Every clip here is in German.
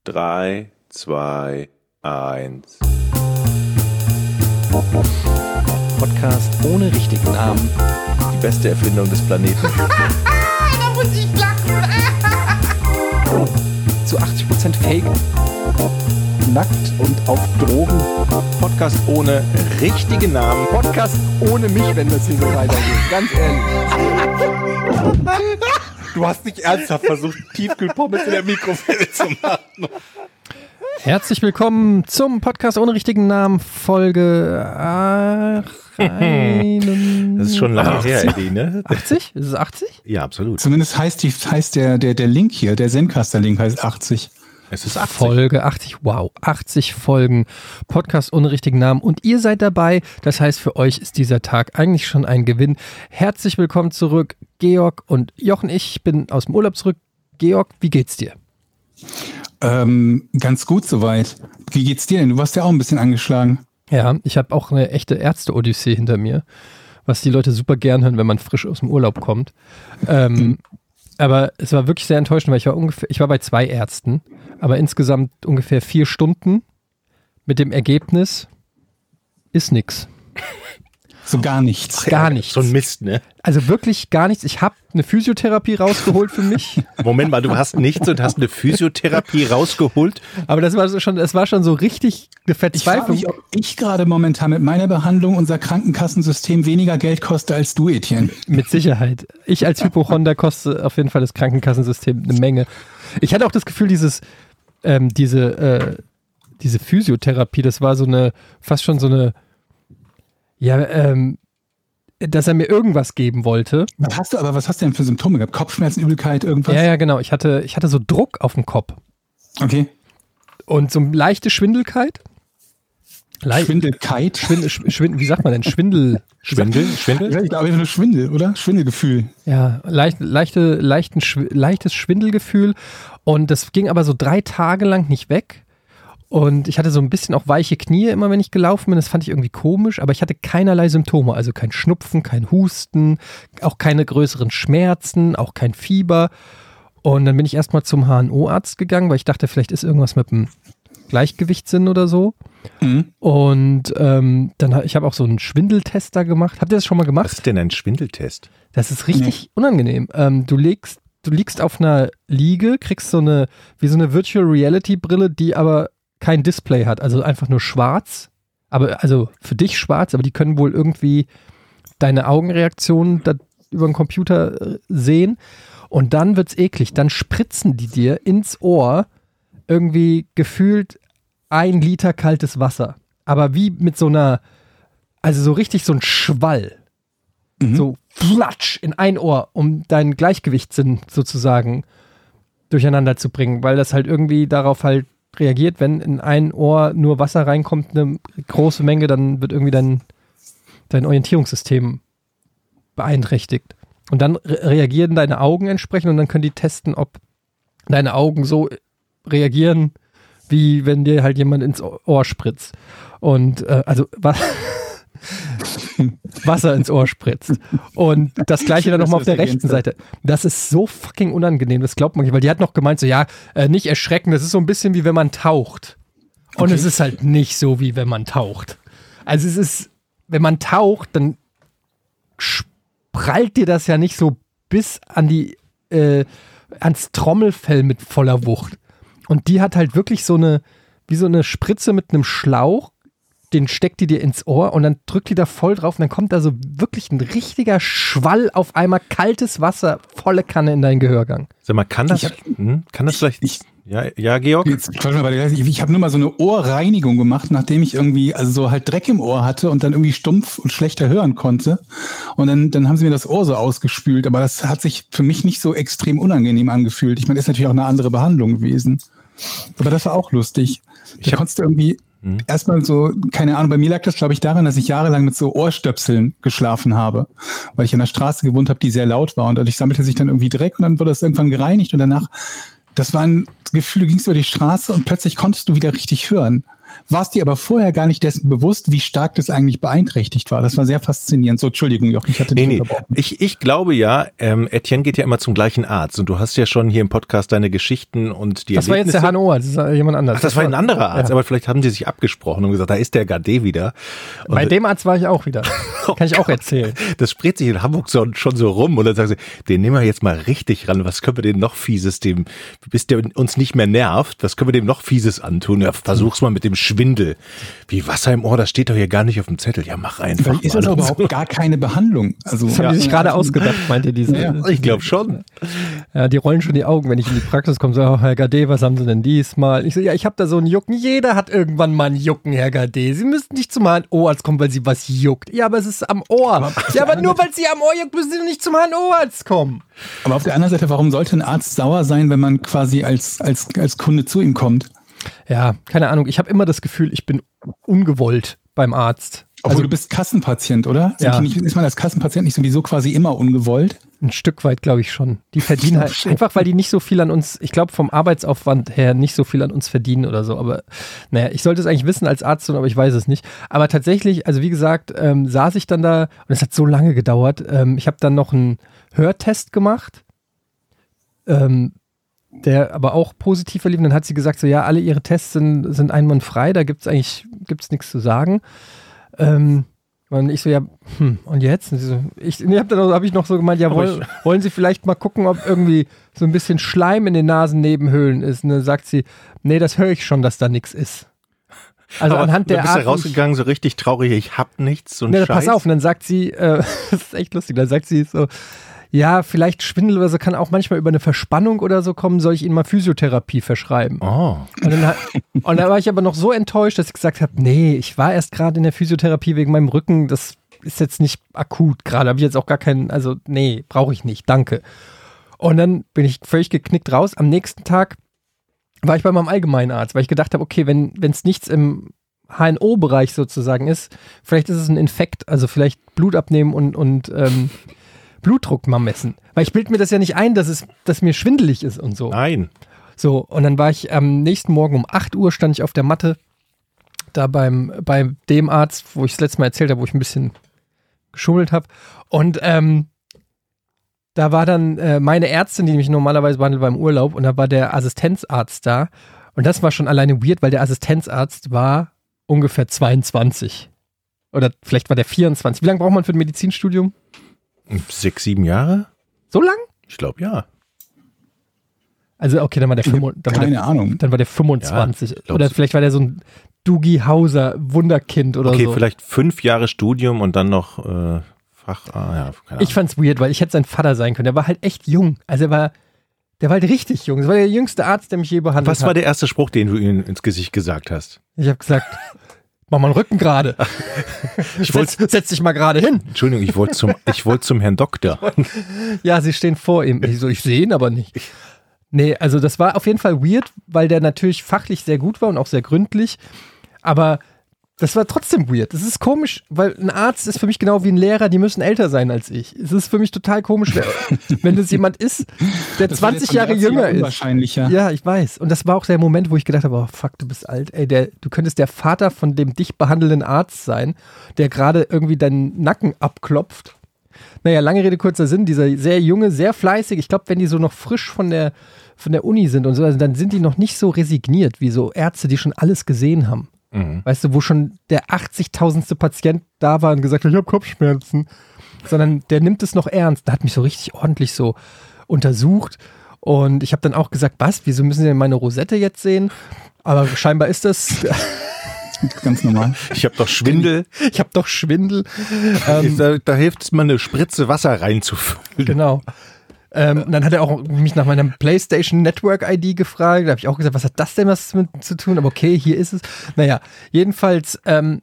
3, 2, 1. Podcast ohne richtigen Namen. Die beste Erfindung des Planeten. Da muss ich lachen. Zu 80% Fake. Nackt und auf Drogen. Podcast ohne richtigen Namen. Podcast ohne mich, wenn das hier so weitergeht. Ganz ehrlich. Du hast nicht ernsthaft versucht, Tiefkühlpommes in der Mikrowelle zu machen. Herzlich willkommen zum Podcast ohne richtigen Namen, Folge 81. Das ist schon lange her, Eddie, ne? 80? Ist es 80? Ja, absolut. Zumindest heißt der Link hier, der Zencaster-Link heißt 80. Es ist 80. Folge 80, wow, 80 Folgen, Podcast ohne richtigen Namen und ihr seid dabei, das heißt für euch ist dieser Tag eigentlich schon ein Gewinn. Herzlich willkommen zurück, Georg und Jochen, ich bin aus dem Urlaub zurück. Georg, wie geht's dir? Ganz gut soweit. Wie geht's dir denn? Du warst ja auch ein bisschen angeschlagen. Ja, ich habe auch eine echte Ärzte-Odyssee hinter mir, was die Leute super gern hören, wenn man frisch aus dem Urlaub kommt. Aber es war wirklich sehr enttäuschend, weil ich war bei 2 Ärzten, aber insgesamt ungefähr 4 Stunden mit dem Ergebnis ist nix. So gar nichts. Gar nichts. So ein Mist, ne? Also wirklich gar nichts. Ich habe eine Physiotherapie rausgeholt für mich. Moment mal, du hast nichts und hast eine Physiotherapie rausgeholt? Aber das war schon so richtig eine Ich frage Verzweiflung. mich, ob ich gerade momentan mit meiner Behandlung unser Krankenkassensystem weniger Geld koste als du, Etienne. Mit Sicherheit. Ich als Hypochonder koste auf jeden Fall das Krankenkassensystem eine Menge. Ich hatte auch das Gefühl, diese Physiotherapie, das war fast schon so eine, dass er mir irgendwas geben wollte. Was hast du denn für Symptome gehabt? Kopfschmerzen, Übelkeit, irgendwas? Ja, genau. Ich hatte so Druck auf dem Kopf. Okay. Und so leichte Schwindelkeit. Schwindelkeit? Wie sagt man denn? Schwindel? Schwindel? Ja, ich glaube, nur Schwindel, oder? Schwindelgefühl. Ja, leichtes Schwindelgefühl. Und das ging aber so 3 Tage lang nicht weg. Und ich hatte so ein bisschen auch weiche Knie immer, wenn ich gelaufen bin. Das fand ich irgendwie komisch, aber ich hatte keinerlei Symptome. Also kein Schnupfen, kein Husten, auch keine größeren Schmerzen, auch kein Fieber. Und dann bin ich erstmal zum HNO-Arzt gegangen, weil ich dachte, vielleicht ist irgendwas mit dem Gleichgewichtssinn oder so. Mhm. Und ich habe auch so einen Schwindeltest da gemacht. Habt ihr das schon mal gemacht? Was ist denn ein Schwindeltest? Das ist richtig unangenehm. Du liegst auf einer Liege, kriegst wie so eine Virtual Reality Brille, die aber kein Display hat, also einfach nur schwarz, aber also für dich schwarz, aber die können wohl irgendwie deine Augenreaktionen über den Computer sehen und dann wird's eklig, dann spritzen die dir ins Ohr irgendwie gefühlt 1 Liter kaltes Wasser, aber wie mit so richtig so ein Schwall, so flatsch in ein Ohr, um deinen Gleichgewichtssinn sozusagen durcheinander zu bringen, weil das halt irgendwie darauf halt reagiert, wenn in ein Ohr nur Wasser reinkommt, eine große Menge, dann wird irgendwie dein Orientierungssystem beeinträchtigt. Und dann reagieren deine Augen entsprechend und dann können die testen, ob deine Augen so reagieren, wie wenn dir halt jemand ins Ohr spritzt. Und Wasser ins Ohr spritzt. Und das Gleiche dann nochmal auf der rechten Seite. Das ist so fucking unangenehm, das glaubt man nicht, weil die hat noch gemeint, so nicht erschrecken, das ist so ein bisschen wie wenn man taucht. Und es ist halt nicht so, wie wenn man taucht. Also es ist, wenn man taucht, dann prallt dir das ja nicht so bis ans Trommelfell mit voller Wucht. Und die hat halt wirklich wie so eine Spritze mit einem Schlauch, den steckt die dir ins Ohr und dann drückt die da voll drauf und dann kommt da so wirklich ein richtiger Schwall auf einmal kaltes Wasser, volle Kanne in deinen Gehörgang. Sag mal, kann das vielleicht... Ja, Georg? Ich habe nur mal so eine Ohrreinigung gemacht, nachdem ich irgendwie so halt Dreck im Ohr hatte und dann irgendwie stumpf und schlechter hören konnte. Und dann haben sie mir das Ohr so ausgespült, aber das hat sich für mich nicht so extrem unangenehm angefühlt. Ich meine, das ist natürlich auch eine andere Behandlung gewesen. Aber das war auch lustig. Da konntest du irgendwie erstmal so, keine Ahnung, bei mir lag das, glaube ich, daran, dass ich jahrelang mit so Ohrstöpseln geschlafen habe, weil ich an der Straße gewohnt habe, die sehr laut war und dadurch sammelte sich dann irgendwie Dreck und dann wurde das irgendwann gereinigt und danach, das war ein Gefühl, du gingst über die Straße und plötzlich konntest du wieder richtig hören. warst dir aber vorher gar nicht dessen bewusst, wie stark das eigentlich beeinträchtigt war. Das war sehr faszinierend. So, Entschuldigung, Jochen, ich hatte dich unterbrochen. Ich glaube ja, Etienne geht ja immer zum gleichen Arzt und du hast ja schon hier im Podcast deine Geschichten und die Das war jetzt der HNO, das ist jemand anderes. Ach, das war ein anderer Arzt, aber vielleicht haben die sich abgesprochen und gesagt, da ist der Gade wieder. Und bei dem Arzt war ich auch wieder. Kann ich auch erzählen. Das spricht sich in Hamburg schon so rum und dann sagen sie, den nehmen wir jetzt mal richtig ran. Was können wir dem noch Fieses, bis der uns nicht mehr nervt, was können wir dem noch Fieses antun? Ja, versuch's mal mit dem Schwindel. Wie Wasser im Ohr, das steht doch hier gar nicht auf dem Zettel. Ja, mach einfach Vielleicht ist das aber auch gar keine Behandlung. Also, das haben die sich gerade ausgedacht, meint ihr diese? Ja, ich glaube schon. Ja, die rollen schon die Augen, wenn ich in die Praxis komme. So, Herr Gade, was haben Sie denn diesmal? Ich so, ja, ich habe da so ein Jucken. Jeder hat irgendwann mal ein Jucken, Herr Gade. Sie müssen nicht zum HNO-Arzt kommen, weil Sie was juckt. Ja, aber es ist am Ohr. Aber nur weil Sie am Ohr juckt, müssen Sie nicht zum HNO-Arzt kommen. Aber auf der anderen Seite, warum sollte ein Arzt sauer sein, wenn man quasi als Kunde zu ihm kommt? Ja, keine Ahnung. Ich habe immer das Gefühl, ich bin ungewollt beim Arzt. Obwohl du bist Kassenpatient, oder? Ja. Ist man als Kassenpatient nicht sowieso quasi immer ungewollt? Ein Stück weit, glaube ich schon. Die verdienen halt einfach, weil die nicht so viel an uns, ich glaube vom Arbeitsaufwand her nicht so viel an uns verdienen oder so. Aber naja, ich sollte es eigentlich wissen als Arzt, aber ich weiß es nicht. Aber tatsächlich, also wie gesagt, saß ich dann da und es hat so lange gedauert. Ich habe dann noch einen Hörtest gemacht, der aber auch positiv verlief. Und dann hat sie gesagt, so ja, alle ihre Tests sind einwandfrei, da gibt's nichts zu sagen. Und ich so, ja, und jetzt? Und sie so, hab ich noch so gemeint, ja, wollen Sie vielleicht mal gucken, ob irgendwie so ein bisschen Schleim in den Nasennebenhöhlen ist? Und dann sagt sie, nee, das höre ich schon, dass da nichts ist. Also aber anhand der Art. Du bist da rausgegangen, so richtig traurig, ich hab nichts, so ein Scheiß. Pass auf, und dann sagt sie, das ist echt lustig, dann sagt sie so, ja, vielleicht Schwindel oder so kann auch manchmal über eine Verspannung oder so kommen, soll ich Ihnen mal Physiotherapie verschreiben? Oh. Und dann war ich aber noch so enttäuscht, dass ich gesagt habe, nee, ich war erst gerade in der Physiotherapie wegen meinem Rücken, das ist jetzt nicht akut gerade, habe ich jetzt auch gar keinen, also nee, brauche ich nicht, danke. Und dann bin ich völlig geknickt raus. Am nächsten Tag war ich bei meinem Allgemeinarzt, weil ich gedacht habe, okay, wenn es nichts im HNO-Bereich sozusagen ist, vielleicht ist es ein Infekt, also vielleicht Blut abnehmen und Blutdruck mal messen. Weil ich bilde mir das ja nicht ein, dass mir schwindelig ist und so. Nein. So, und dann war ich am nächsten Morgen um 8 Uhr, stand ich auf der Matte, da bei dem Arzt, wo ich das letzte Mal erzählt habe, wo ich ein bisschen geschummelt habe. Und da war dann meine Ärztin, die mich normalerweise behandelt, beim Urlaub, und da war der Assistenzarzt da. Und das war schon alleine weird, weil der Assistenzarzt war ungefähr 22. Oder vielleicht war der 24. Wie lange braucht man für ein Medizinstudium? 6, 7 Jahre? So lang? Ich glaube, ja. Also, okay, dann war der Ahnung. Dann war der 25. Ja, oder vielleicht war der so ein Dougie Hauser Wunderkind oder so. Okay, vielleicht 5 Jahre Studium und dann noch Fach. Ja, keine Ahnung. Ich fand's weird, weil ich hätte sein Vater sein können. Der war halt echt jung. Also der war halt richtig jung. Das war der jüngste Arzt, der mich je behandelt hat. Was war der erste Spruch, den du ihm ins Gesicht gesagt hast? Ich habe gesagt, mach mal den Rücken gerade. Setz dich mal gerade hin. Entschuldigung, ich wollte zum Herrn Doktor. Ja, sie stehen vor ihm. Ich sehe ihn aber nicht. Nee, also das war auf jeden Fall weird, weil der natürlich fachlich sehr gut war und auch sehr gründlich. Aber das war trotzdem weird. Das ist komisch, weil ein Arzt ist für mich genau wie ein Lehrer, die müssen älter sein als ich. Es ist für mich total komisch, wenn das jemand ist, der 20 Jahre jünger ist. Unwahrscheinlicher. Ja, ich weiß. Und das war auch der Moment, wo ich gedacht habe, oh fuck, du bist alt. Ey, du könntest der Vater von dem dich behandelnden Arzt sein, der gerade irgendwie deinen Nacken abklopft. Naja, lange Rede, kurzer Sinn, dieser sehr junge, sehr fleißig, ich glaube, wenn die so noch frisch von der Uni sind und so, also dann sind die noch nicht so resigniert wie so Ärzte, die schon alles gesehen haben. Mhm. Weißt du, wo schon der 80.000. Patient da war und gesagt hat, ich habe Kopfschmerzen. Sondern der nimmt es noch ernst. Der hat mich so richtig ordentlich so untersucht. Und ich habe dann auch gesagt, was, wieso müssen Sie denn meine Rosette jetzt sehen? Aber scheinbar ist das ganz normal. Ich habe doch Schwindel. Da hilft es mal, eine Spritze Wasser reinzufüllen. Genau. Und dann hat er auch mich nach meiner PlayStation Network ID gefragt. Da habe ich auch gesagt, was hat das denn was mit zu tun? Aber okay, hier ist es. Naja, jedenfalls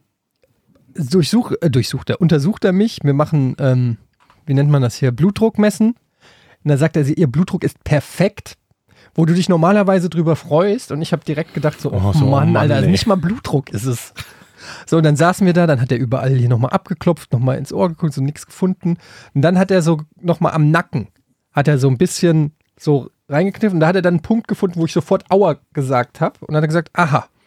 untersucht er mich. Wir machen, wie nennt man das hier, Blutdruck messen. Und dann sagt er, Ihr Blutdruck ist perfekt, wo du dich normalerweise drüber freust. Und ich habe direkt gedacht so, Mann, Alter, also nicht mal Blutdruck ist es. So, und dann saßen wir da, dann hat er überall hier nochmal abgeklopft, nochmal ins Ohr geguckt, so nichts gefunden. Und dann hat er so nochmal am Nacken, hat er so ein bisschen so reingekniffen und da hat er dann einen Punkt gefunden, wo ich sofort Aua gesagt habe und dann hat er gesagt, aha,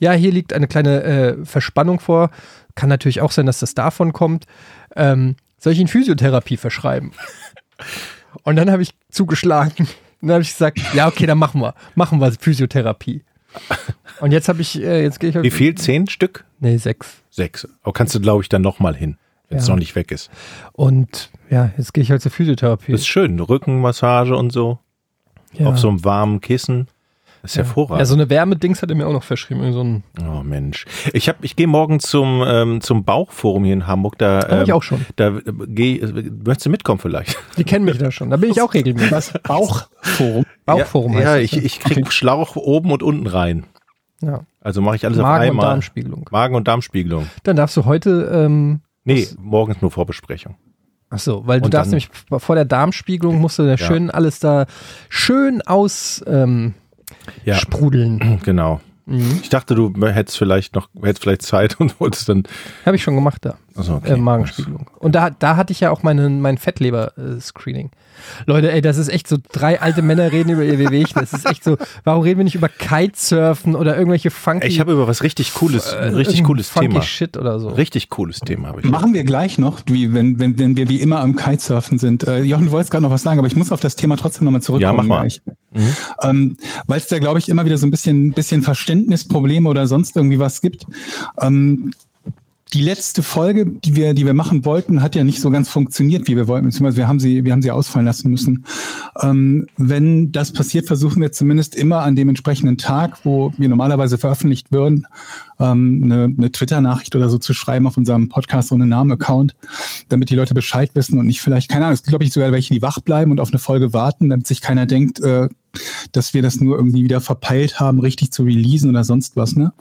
ja, hier liegt eine kleine Verspannung vor. Kann natürlich auch sein, dass das davon kommt. Soll ich Ihnen Physiotherapie verschreiben? Und dann habe ich zugeschlagen. Und dann habe ich gesagt, ja, okay, dann machen wir Physiotherapie. Und jetzt gehe ich. Wie viel? 10 Stück? Nee, 6. 6. Aber kannst du, glaube ich, dann nochmal hin, wenn es noch nicht weg ist. Und ja, jetzt gehe ich halt zur Physiotherapie. Das ist schön, Rückenmassage und so. Ja. Auf so einem warmen Kissen. Das ist hervorragend. Ja, so eine Wärmedings hat er mir auch noch verschrieben. Oh Mensch. Ich gehe morgen zum Bauchforum hier in Hamburg. Da ich auch schon. Möchtest du mitkommen vielleicht? Die kennen mich da schon. Da bin ich auch regelmäßig. Was? Bauchforum? Bauchforum heißt das. Ja, ich kriege Schlauch oben und unten rein. Ja. Also mache ich alles auf Magen- einmal. und Darmspiegelung. Magen- und Darmspiegelung. Dann darfst du heute... Nee, morgen ist nur Vorbesprechung. Ach so, weil du Und darfst dann- nämlich vor der Darmspiegelung musst du da schön alles da schön aus Ja, sprudeln. genau. Ich dachte, du hättest vielleicht Zeit und wolltest dann. Habe ich schon gemacht da. Achso, okay. Magenspiegelung. Und da hatte ich ja auch mein Fettleber-Screening. Leute, ey, das ist echt so, 3 alte Männer reden über ihr Wehwehchen. Das ist echt so, warum reden wir nicht über Kitesurfen oder irgendwelche funky... Ich habe über was richtig cooles, ein richtig cooles funky Thema. Shit oder so. Richtig cooles Thema habe ich. Machen wir gleich noch, wenn wir wie immer am Kitesurfen sind. Jochen, du wolltest gerade noch was sagen, aber ich muss auf das Thema trotzdem nochmal zurückkommen. Ja, mach mal. Weil es da, glaube ich, immer wieder so ein bisschen Verständnisprobleme oder sonst irgendwie was gibt. Die letzte Folge, die wir machen wollten, hat ja nicht so ganz funktioniert, wie wir wollten, beziehungsweise wir haben sie ausfallen lassen müssen. Wenn das passiert, versuchen wir zumindest immer an dem entsprechenden Tag, wo wir normalerweise veröffentlicht würden, eine Twitter-Nachricht oder so zu schreiben auf unserem Podcast ohne Namen-Account, damit die Leute Bescheid wissen und nicht vielleicht, keine Ahnung, es gibt, glaube ich, sogar welche, die wach bleiben und auf eine Folge warten, damit sich keiner denkt, dass wir das nur irgendwie wieder verpeilt haben, richtig zu releasen oder sonst was, ne?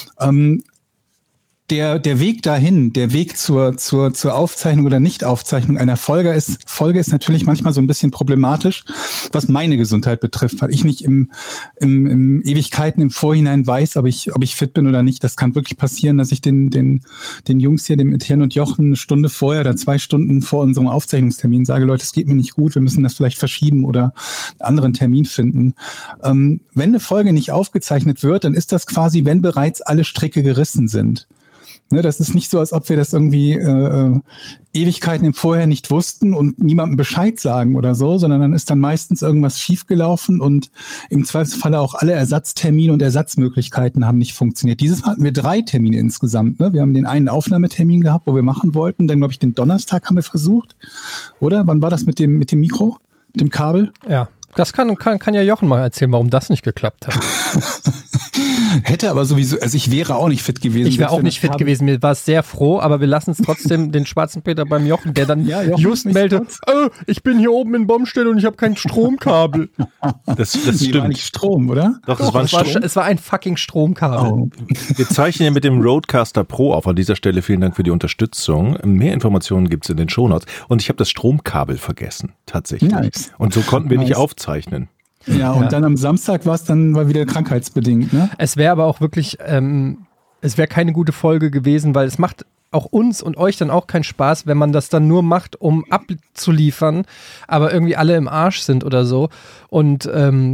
Der Weg dahin, der Weg zur Aufzeichnung oder Nicht-Aufzeichnung einer Folge ist natürlich manchmal so ein bisschen problematisch, was meine Gesundheit betrifft, weil ich nicht im Ewigkeiten im Vorhinein weiß, ob ich fit bin oder nicht. Das kann wirklich passieren, dass ich den Jungs hier, dem Etienne und Jochen, eine Stunde vorher oder 2 Stunden vor unserem Aufzeichnungstermin sage, Leute, es geht mir nicht gut, wir müssen das vielleicht verschieben oder einen anderen Termin finden. Wenn eine Folge nicht aufgezeichnet wird, dann ist das quasi, wenn bereits alle Stricke gerissen sind. Ne, das ist nicht so, als ob wir das irgendwie Ewigkeiten im Vorher nicht wussten und niemandem Bescheid sagen oder so, sondern dann ist dann meistens irgendwas schiefgelaufen und im Zweifelsfalle auch alle Ersatztermine und Ersatzmöglichkeiten haben nicht funktioniert. Dieses Mal hatten wir 3 Termine insgesamt. Ne? Wir haben den einen Aufnahmetermin gehabt, wo wir machen wollten, dann glaube ich den Donnerstag haben wir versucht, oder? Wann war das mit dem Mikro, mit dem Kabel? Ja, das kann ja Jochen mal erzählen, warum das nicht geklappt hat. Hätte aber sowieso, also ich wäre auch nicht fit gewesen. Ich wäre auch nicht fit gewesen, mir war es sehr froh, aber wir lassen es trotzdem den schwarzen Peter beim Jochen, der dann just meldet, ich bin hier oben in Bombstelle und ich habe kein Stromkabel. Das Nee, stimmt. war nicht Strom, oder? Doch, das war ein Strom. Es war ein fucking Stromkabel. Oh. Wir zeichnen ja mit dem Rodecaster Pro auf. An dieser Stelle vielen Dank für die Unterstützung. Mehr Informationen gibt's in den Shownotes. Und ich habe das Stromkabel vergessen, tatsächlich. Nice. Und so konnten wir nicht Nice. aufzeichnen. Ja, und dann am Samstag war es dann mal wieder krankheitsbedingt, ne? Es wäre aber auch wirklich, es wäre keine gute Folge gewesen, weil es macht auch uns und euch dann auch keinen Spaß, wenn man das dann nur macht, um abzuliefern, aber irgendwie alle im Arsch sind oder so. Und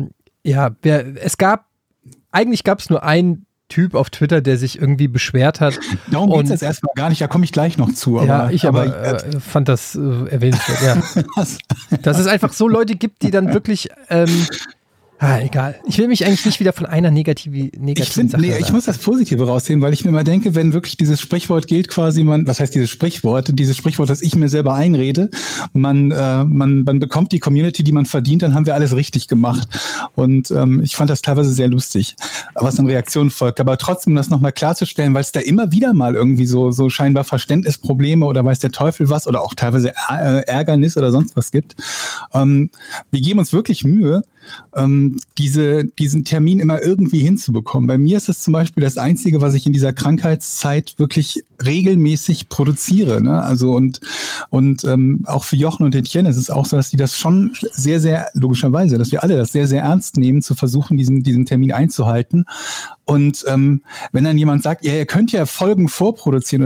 eigentlich gab es nur einen Typ auf Twitter, der sich irgendwie beschwert hat. Darum geht es Und- jetzt erstmal gar nicht, da komme ich gleich noch zu. Ja, ich fand das erwähnenswert. Ja. Dass es einfach so Leute gibt, die dann wirklich, egal. Ich will mich eigentlich nicht wieder von einer negativen Sache ich muss das Positive rausheben, weil ich mir immer denke, wenn wirklich dieses Sprichwort gilt, quasi was heißt dieses Sprichwort, das ich mir selber einrede, man bekommt die Community, die man verdient, dann haben wir alles richtig gemacht. Und ich fand das teilweise sehr lustig, was an Reaktionen folgt. Aber trotzdem, um das nochmal klarzustellen, weil es da immer wieder mal irgendwie so scheinbar Verständnisprobleme oder weiß der Teufel was oder auch teilweise Ärgernis oder sonst was gibt. Wir geben uns wirklich Mühe, diesen Termin immer irgendwie hinzubekommen. Bei mir ist es zum Beispiel das Einzige, was ich in dieser Krankheitszeit wirklich regelmäßig produziere. Ne? Also und auch für Jochen und Etienne ist es auch so, dass die das schon sehr, sehr, logischerweise, dass wir alle das sehr, sehr ernst nehmen, zu versuchen, diesen Termin einzuhalten. Und wenn dann jemand sagt, ja, ihr könnt ja Folgen vorproduzieren oder so,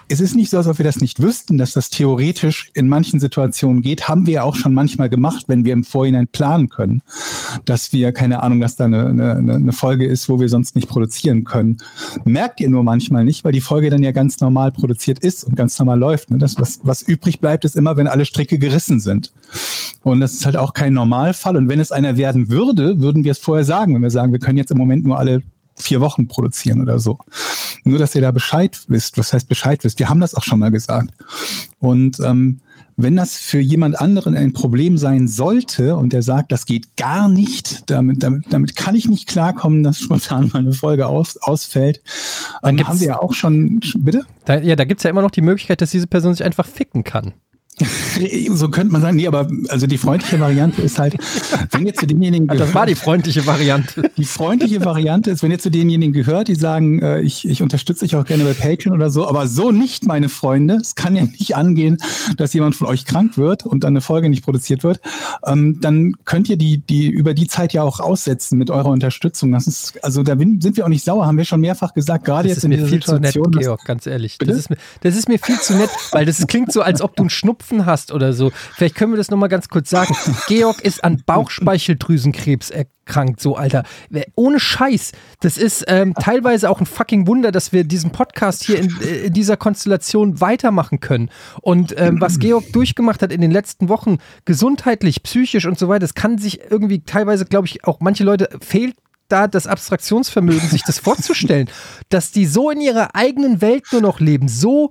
es ist nicht so, als ob wir das nicht wüssten, dass das theoretisch in manchen Situationen geht. Haben wir ja auch schon manchmal gemacht, wenn wir im Vorhinein planen können, dass wir, keine Ahnung, dass da eine Folge ist, wo wir sonst nicht produzieren können. Merkt ihr nur manchmal nicht, weil die Folge dann ja ganz normal produziert ist und ganz normal läuft. Ne? Das, was übrig bleibt, ist immer, wenn alle Stricke gerissen sind. Und das ist halt auch kein Normalfall. Und wenn es einer werden würde, würden wir es vorher sagen, wenn wir sagen, wir können jetzt im Moment nur alle 4 Wochen produzieren oder so. Nur, dass ihr da Bescheid wisst. Was heißt Bescheid wisst? Wir haben das auch schon mal gesagt. Und wenn das für jemand anderen ein Problem sein sollte und der sagt, das geht gar nicht, damit kann ich nicht klarkommen, dass spontan mal eine Folge ausfällt, dann haben wir ja auch schon, bitte? Da gibt es ja immer noch die Möglichkeit, dass diese Person sich einfach ficken kann. So könnte man sagen, nee, aber also die freundliche Variante ist halt, wenn ihr zu denjenigen gehört. Das war die freundliche Variante. Die freundliche Variante ist, wenn ihr zu denjenigen gehört, die sagen, ich unterstütze euch auch gerne bei Patreon oder so, aber so nicht, meine Freunde. Es kann ja nicht angehen, dass jemand von euch krank wird und dann eine Folge nicht produziert wird. Dann könnt ihr die über die Zeit ja auch aussetzen mit eurer Unterstützung. Das ist, also da sind wir auch nicht sauer, haben wir schon mehrfach gesagt, gerade jetzt in dieser Situation. Das ist mir viel zu nett, Georg, ganz ehrlich. Das ist mir viel zu nett, weil das klingt so, als ob du einen Schnupfen hast oder so. Vielleicht können wir das nochmal ganz kurz sagen. Georg ist an Bauchspeicheldrüsenkrebs erkrankt, so, Alter. Ohne Scheiß. Das ist teilweise auch ein fucking Wunder, dass wir diesen Podcast hier in dieser Konstellation weitermachen können. Und was Georg durchgemacht hat in den letzten Wochen, gesundheitlich, psychisch und so weiter, das kann sich irgendwie teilweise, glaube ich, auch manche Leute fehlt da das Abstraktionsvermögen, sich das vorzustellen, dass die so in ihrer eigenen Welt nur noch leben, so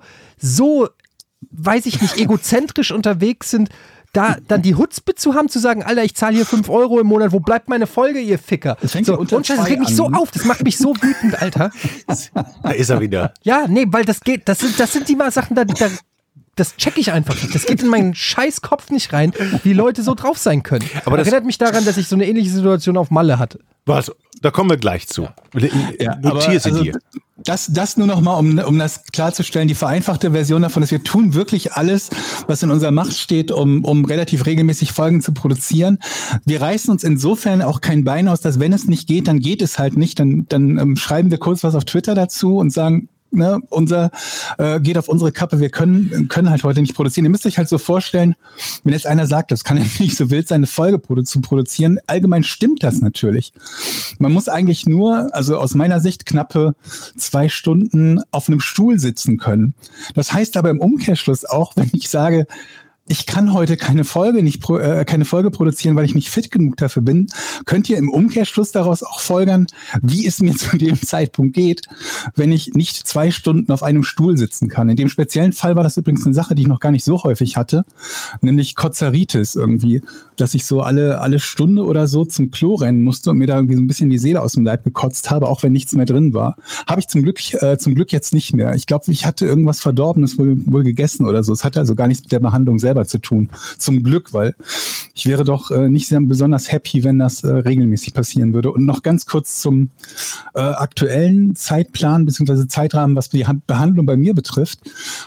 weiß ich nicht, egozentrisch unterwegs sind, da dann die Hutzpe zu haben, zu sagen, Alter, ich zahle hier 5 € im Monat, wo bleibt meine Folge, ihr Ficker? Das fängt ja unter und das regt mich so auf, das macht mich so wütend, Alter. Da ist er wieder. Ja, nee, weil das sind die mal Sachen, das check ich einfach nicht. Das geht in meinen scheiß Kopf nicht rein, wie Leute so drauf sein können. Aber das erinnert mich daran, dass ich so eine ähnliche Situation auf Malle hatte. Was? Da kommen wir gleich zu. Notier sie dir. Das nur noch mal, um das klarzustellen, die vereinfachte Version davon ist, wir tun wirklich alles, was in unserer Macht steht, um relativ regelmäßig Folgen zu produzieren. Wir reißen uns insofern auch kein Bein aus, dass wenn es nicht geht, dann geht es halt nicht. Dann schreiben wir kurz was auf Twitter dazu und sagen, ne, geht auf unsere Kappe, wir können halt heute nicht produzieren. Ihr müsst euch halt so vorstellen, wenn jetzt einer sagt, das kann ja nicht so wild sein, eine Folge zu produzieren, allgemein stimmt das natürlich. Man muss eigentlich nur, also aus meiner Sicht, knappe 2 Stunden auf einem Stuhl sitzen können. Das heißt aber im Umkehrschluss auch, wenn ich sage, ich kann heute keine Folge produzieren, weil ich nicht fit genug dafür bin, könnt ihr im Umkehrschluss daraus auch folgern, wie es mir zu dem Zeitpunkt geht, wenn ich nicht 2 Stunden auf einem Stuhl sitzen kann. In dem speziellen Fall war das übrigens eine Sache, die ich noch gar nicht so häufig hatte, nämlich Kozeritis irgendwie, dass ich so alle Stunde oder so zum Klo rennen musste und mir da irgendwie so ein bisschen die Seele aus dem Leib gekotzt habe, auch wenn nichts mehr drin war. Habe ich zum Glück jetzt nicht mehr. Ich glaube, ich hatte irgendwas Verdorbenes wohl gegessen oder so. Es hatte also gar nichts mit der Behandlung selber zu tun. Zum Glück, weil ich wäre doch nicht sehr besonders happy, wenn das regelmäßig passieren würde. Und noch ganz kurz zum aktuellen Zeitplan bzw. Zeitrahmen, was die Behandlung bei mir betrifft.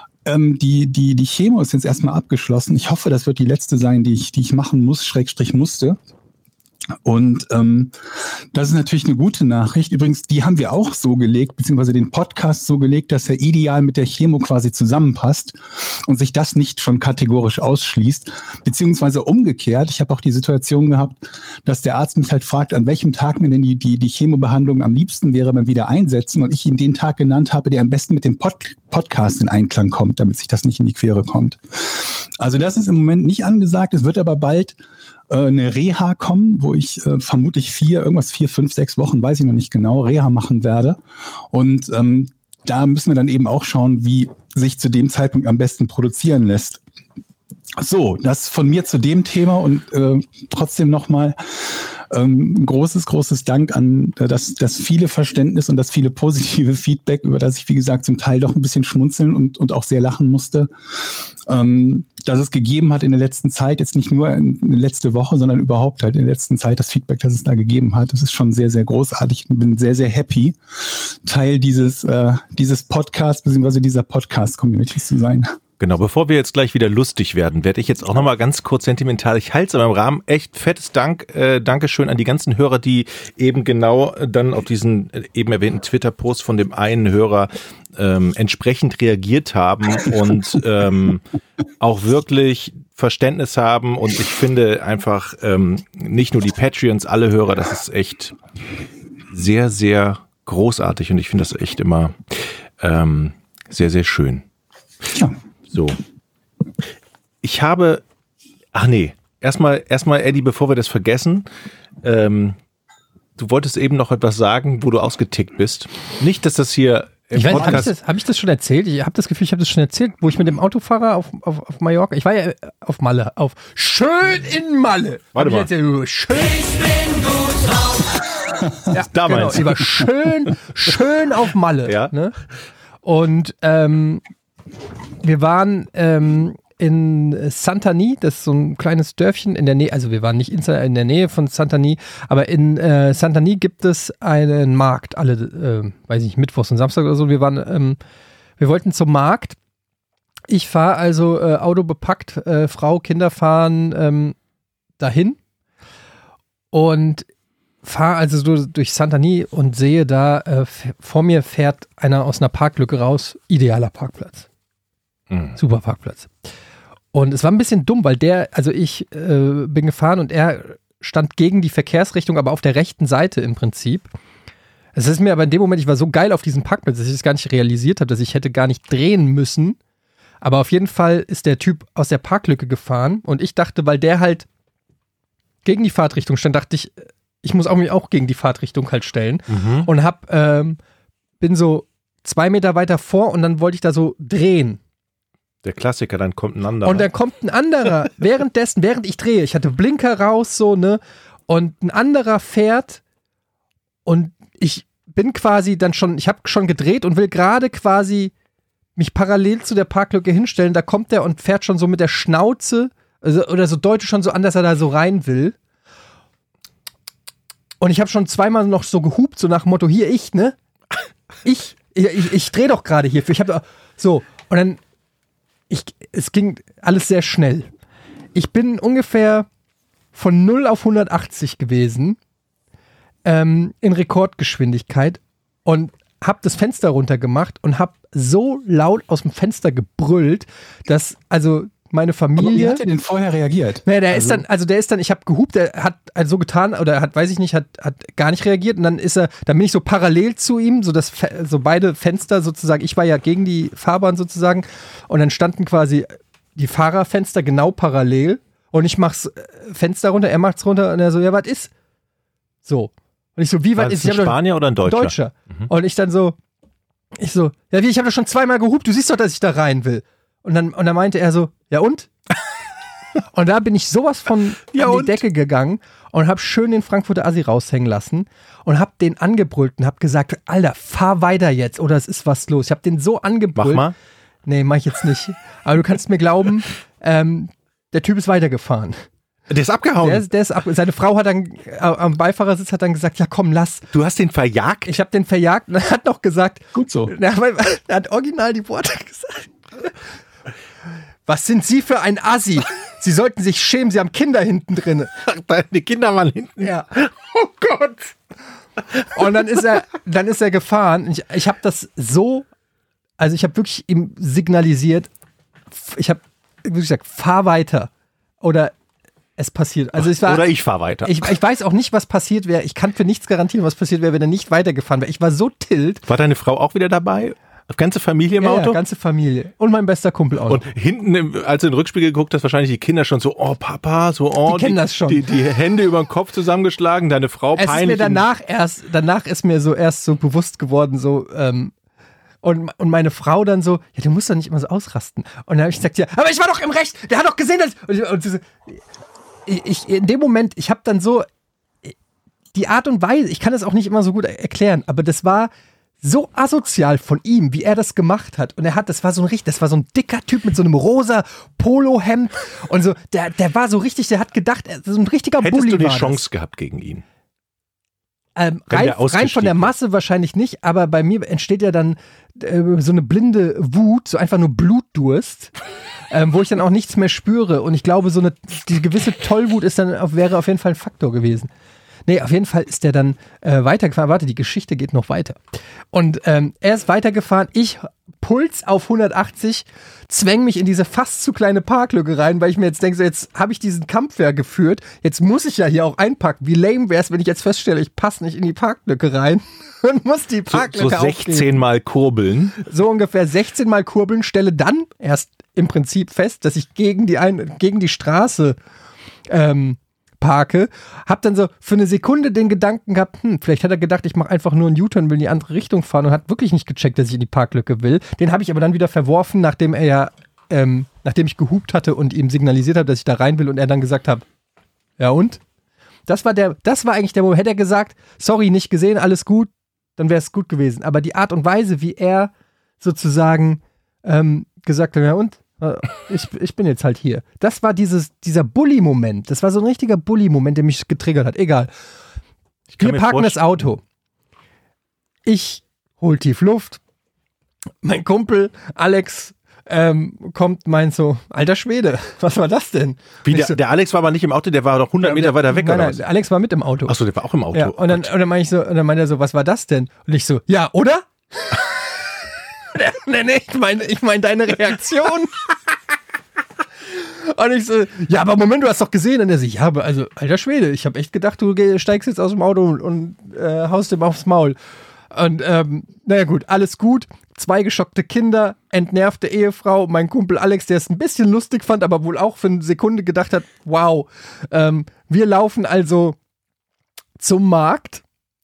Die Chemo ist jetzt erstmal abgeschlossen. Ich hoffe, das wird die letzte sein, die ich machen muss, / musste. Und das ist natürlich eine gute Nachricht. Übrigens, die haben wir auch so gelegt, beziehungsweise den Podcast so gelegt, dass er ideal mit der Chemo quasi zusammenpasst und sich das nicht schon kategorisch ausschließt. Beziehungsweise umgekehrt, ich habe auch die Situation gehabt, dass der Arzt mich halt fragt, an welchem Tag mir denn die Chemobehandlung am liebsten wäre, beim Wiedereinsetzen. Und ich ihm den Tag genannt habe, der am besten mit dem Podcast in Einklang kommt, damit sich das nicht in die Quere kommt. Also das ist im Moment nicht angesagt. Es wird aber bald eine Reha kommen, wo ich vermutlich 4, 5, 6 Wochen, weiß ich noch nicht genau, Reha machen werde. Und da müssen wir dann eben auch schauen, wie sich zu dem Zeitpunkt am besten produzieren lässt. So, das von mir zu dem Thema und trotzdem nochmal großes Dank an das viele Verständnis und das viele positive Feedback, über das ich, wie gesagt, zum Teil doch ein bisschen schmunzeln und auch sehr lachen musste, dass es gegeben hat in der letzten Zeit, jetzt nicht nur in der letzten Woche, sondern überhaupt halt in der letzten Zeit, das Feedback, das es da gegeben hat. Das ist schon sehr, sehr großartig. Ich bin sehr, sehr happy, Teil dieses Podcasts bzw. dieser Podcast-Community zu sein. Genau, bevor wir jetzt gleich wieder lustig werden, werde ich jetzt auch nochmal ganz kurz sentimental. Ich halte es aber im Rahmen. Echt fettes Dankeschön an die ganzen Hörer, die eben genau dann auf diesen eben erwähnten Twitter-Post von dem einen Hörer entsprechend reagiert haben und auch wirklich Verständnis haben. Und ich finde einfach nicht nur die Patreons, alle Hörer, das ist echt sehr, sehr großartig und ich finde das echt immer sehr, sehr schön. Ja. So. Ich habe, erstmal Eddie, bevor wir das vergessen, du wolltest eben noch etwas sagen, wo du ausgetickt bist. Nicht, dass das hier im Podcast... Habe ich das schon erzählt? Ich habe das Gefühl, ich habe das schon erzählt, wo ich mit dem Autofahrer auf Mallorca, ich war ja auf Malle, schön in Malle. Warte mal. Schön. Ich bin gut drauf. Ja, damals. Genau, ich war schön auf Malle. Ja. Ne? Und wir waren in Santani, das ist so ein kleines Dörfchen in der Nähe, also wir waren nicht in der Nähe von Santani, aber in Santani gibt es einen Markt, alle, weiß ich nicht, Mittwochs und Samstag oder so. Wir wollten zum Markt. Ich fahre also Auto bepackt, Frau, Kinder fahren dahin und fahre also durch Santani und sehe da, vor mir fährt einer aus einer Parklücke raus, idealer Parkplatz. Super Parkplatz. Und es war ein bisschen dumm, weil ich bin gefahren und er stand gegen die Verkehrsrichtung, aber auf der rechten Seite im Prinzip. Es ist mir aber in dem Moment, ich war so geil auf diesem Parkplatz, dass ich es gar nicht realisiert habe, dass ich hätte gar nicht drehen müssen. Aber auf jeden Fall ist der Typ aus der Parklücke gefahren und ich dachte, weil der halt gegen die Fahrtrichtung stand, dachte ich, ich muss mich auch gegen die Fahrtrichtung halt stellen und bin so 2 Meter weiter vor und dann wollte ich da so drehen. Der Klassiker, dann kommt ein anderer. Und dann kommt ein anderer, während ich drehe, ich hatte Blinker raus, so, ne, und ein anderer fährt und ich bin quasi dann schon, ich habe schon gedreht und will gerade quasi mich parallel zu der Parklücke hinstellen, da kommt der und fährt schon so mit der Schnauze, oder so deutet schon so an, dass er da so rein will. Und ich habe schon 2-mal noch so gehupt, so nach dem Motto, hier, ich, ne? Ich drehe doch gerade hierfür. Ich habe so, und dann es ging alles sehr schnell. Ich bin ungefähr von 0 auf 180 gewesen, in Rekordgeschwindigkeit und habe das Fenster runtergemacht und habe so laut aus dem Fenster gebrüllt, dass also meine Familie... Aber wie hat er denn vorher reagiert? Naja, der ist dann, ich habe gehupt, der hat also so getan, oder hat gar nicht reagiert und dann bin ich so parallel zu ihm, so beide Fenster sozusagen, ich war ja gegen die Fahrbahn sozusagen und dann standen quasi die Fahrerfenster genau parallel und ich mach's Fenster runter, er macht's runter und er so, ja, was ist? So. Und ich so, wie weit ist? Ein Spanier oder ein Deutscher? Deutscher. Und ich so, ja, ich habe doch schon 2-mal gehupt, du siehst doch, dass ich da rein will. Und dann meinte er so, ja und? Und da bin ich sowas von an die Decke gegangen und habe schön den Frankfurter Assi raushängen lassen und habe den angebrüllt und habe gesagt, Alter, fahr weiter jetzt oder es ist was los. Ich habe den so angebrüllt. Mach mal. Nee, mach ich jetzt nicht. Aber du kannst mir glauben, der Typ ist weitergefahren. Der ist abgehauen. Der ist seine Frau hat dann am Beifahrersitz gesagt, ja komm, lass. Du hast den verjagt? Ich habe den verjagt und er hat noch gesagt, gut so. Er hat original die Worte gesagt. Was sind Sie für ein Assi? Sie sollten sich schämen, Sie haben Kinder hinten drin. Die Kinder waren hinten? Ja. Oh Gott. Und dann ist er gefahren. Ich habe das so, also ich habe wirklich ihm signalisiert, ich habe wirklich gesagt, fahr weiter. Oder es passiert. Also oder ich fahre weiter. Ich weiß auch nicht, was passiert wäre. Ich kann für nichts garantieren, was passiert wäre, wenn er nicht weitergefahren wäre. Ich war so tilt. War deine Frau auch wieder dabei? Ganze Familie im Auto? Ja, ganze Familie. Und mein bester Kumpel auch. Und hinten, als du in den Rückspiegel geguckt hast, wahrscheinlich die Kinder schon so, oh Papa, so, oh. Die kennen das schon. Die Hände über den Kopf zusammengeschlagen, deine Frau es peinlich. Ist mir danach ist mir so erst so bewusst geworden, so, und meine Frau dann so, ja, du musst doch nicht immer so ausrasten. Und dann habe ich gesagt, ja, aber ich war doch im Recht, der hat doch gesehen, dass... Und so, in dem Moment, ich habe dann so, die Art und Weise, ich kann das auch nicht immer so gut erklären, aber das war so asozial von ihm, wie er das gemacht hat. Und das war so ein dicker Typ mit so einem rosa Polohemd und so, der war so richtig, der hat gedacht, so ein richtiger Bulli war das. Hättest du die Chance gehabt gegen ihn? Rein von der Masse wahrscheinlich nicht, aber bei mir entsteht ja dann so eine blinde Wut, so einfach nur Blutdurst, wo ich dann auch nichts mehr spüre. Und ich glaube, die gewisse Tollwut wäre auf jeden Fall ein Faktor gewesen. Nee, auf jeden Fall ist der dann weitergefahren. Warte, die Geschichte geht noch weiter. Und er ist weitergefahren. Ich, Puls auf 180, zwäng mich in diese fast zu kleine Parklücke rein, weil ich mir jetzt denke, so, jetzt habe ich diesen Kampf ja geführt. Jetzt muss ich ja hier auch einpacken. Wie lame wäre es, wenn ich jetzt feststelle, ich passe nicht in die Parklücke rein und muss die Parklücke so 16 Mal kurbeln. So ungefähr 16 Mal kurbeln, stelle dann erst im Prinzip fest, dass ich gegen die Straße parke, hab dann so für eine Sekunde den Gedanken gehabt, vielleicht hat er gedacht, ich mache einfach nur einen U-Turn, will in die andere Richtung fahren und hat wirklich nicht gecheckt, dass ich in die Parklücke will. Den habe ich aber dann wieder verworfen, nachdem ich gehupt hatte und ihm signalisiert habe, dass ich da rein will und er dann gesagt hat, ja und? Das war eigentlich der Moment. Hätte er gesagt, sorry, nicht gesehen, alles gut, dann wäre es gut gewesen. Aber die Art und Weise, wie er sozusagen gesagt hat, ja und? Ich bin jetzt halt hier. Das war dieser Bully-Moment. Das war so ein richtiger Bully-Moment, der mich getriggert hat. Egal. Wir parken das Auto. Ich hol tief Luft. Mein Kumpel Alex meint so, alter Schwede, was war das denn? Der Alex war aber nicht im Auto, der war doch 100 Meter weiter weg. Nein, der Alex war mit im Auto. Achso, der war auch im Auto. Ja, und dann meinte er so, was war das denn? Und ich so, ja, oder? Nee, ich meine deine Reaktion. Und ich so, ja, aber Moment, du hast doch gesehen. Und er so, ja, aber also, alter Schwede, ich habe echt gedacht, du steigst jetzt aus dem Auto und haust ihm aufs Maul. Und naja gut, alles gut. 2 geschockte Kinder, entnervte Ehefrau, mein Kumpel Alex, der es ein bisschen lustig fand, aber wohl auch für eine Sekunde gedacht hat, wow. Wir laufen also zum Markt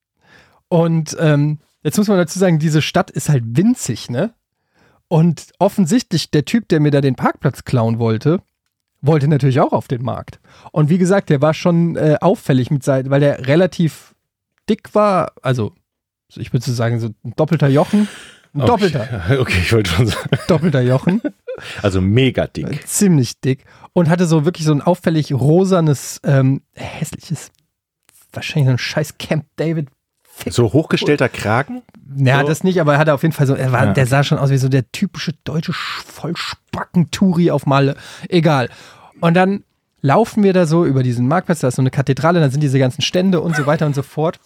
und jetzt muss man dazu sagen, diese Stadt ist halt winzig, ne? Und offensichtlich der Typ, der mir da den Parkplatz klauen wollte natürlich auch auf den Markt. Und wie gesagt, der war schon auffällig weil der relativ dick war, also ich würde so sagen, so ein doppelter Jochen. Okay, ich wollte schon sagen. Doppelter Jochen. Also mega dick. Ziemlich dick. Und hatte so wirklich so ein auffällig rosanes, hässliches, wahrscheinlich so ein scheiß Camp David. So hochgestellter Kragen? Ja, so. Das nicht, aber er hatte auf jeden Fall so, der sah schon aus wie so der typische deutsche Vollspacken-Touri auf Malle. Egal. Und dann laufen wir da so über diesen Marktplatz, da ist so eine Kathedrale, dann sind diese ganzen Stände und so weiter und so fort.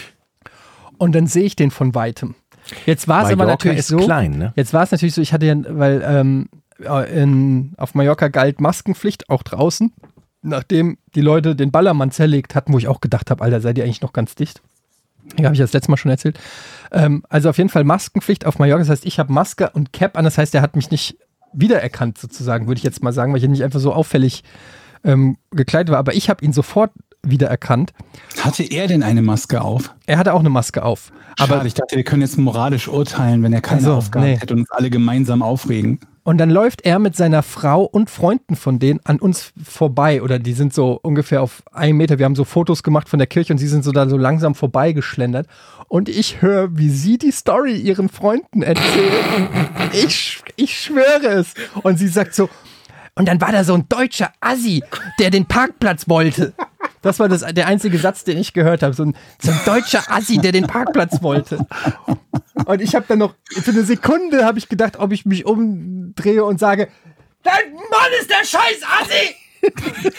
Und dann sehe ich den von Weitem. Jetzt war es aber natürlich so. Klein, ne? Jetzt war es natürlich so, ich hatte ja, weil auf Mallorca galt Maskenpflicht, auch draußen, nachdem die Leute den Ballermann zerlegt hatten, wo ich auch gedacht habe, Alter, seid ihr eigentlich noch ganz dicht? Ja, habe ich das letzte Mal schon erzählt. Also auf jeden Fall Maskenpflicht auf Mallorca. Das heißt, ich habe Maske und Cap an. Das heißt, er hat mich nicht wiedererkannt sozusagen, würde ich jetzt mal sagen, weil ich nicht einfach so auffällig gekleidet war. Aber ich habe ihn sofort wiedererkannt. Hatte er denn eine Maske auf? Er hatte auch eine Maske auf. Schade, Aber ich dachte, wir können jetzt moralisch urteilen, wenn er keine Aufgabe hätte und uns alle gemeinsam aufregen. Und dann läuft er mit seiner Frau und Freunden von denen an uns vorbei. Oder die sind so ungefähr auf 1 Meter. Wir haben so Fotos gemacht von der Kirche und sie sind so da so langsam vorbeigeschlendert. Und ich höre, wie sie die Story ihren Freunden erzählen. Ich schwöre es. Und sie sagt so, und dann war da so ein deutscher Assi, der den Parkplatz wollte. Das war der einzige Satz, den ich gehört habe. So ein deutscher Assi, der den Parkplatz wollte. Und ich habe dann noch, für eine Sekunde habe ich gedacht, ob ich mich umdrehe und sage, dein Mann ist der scheiß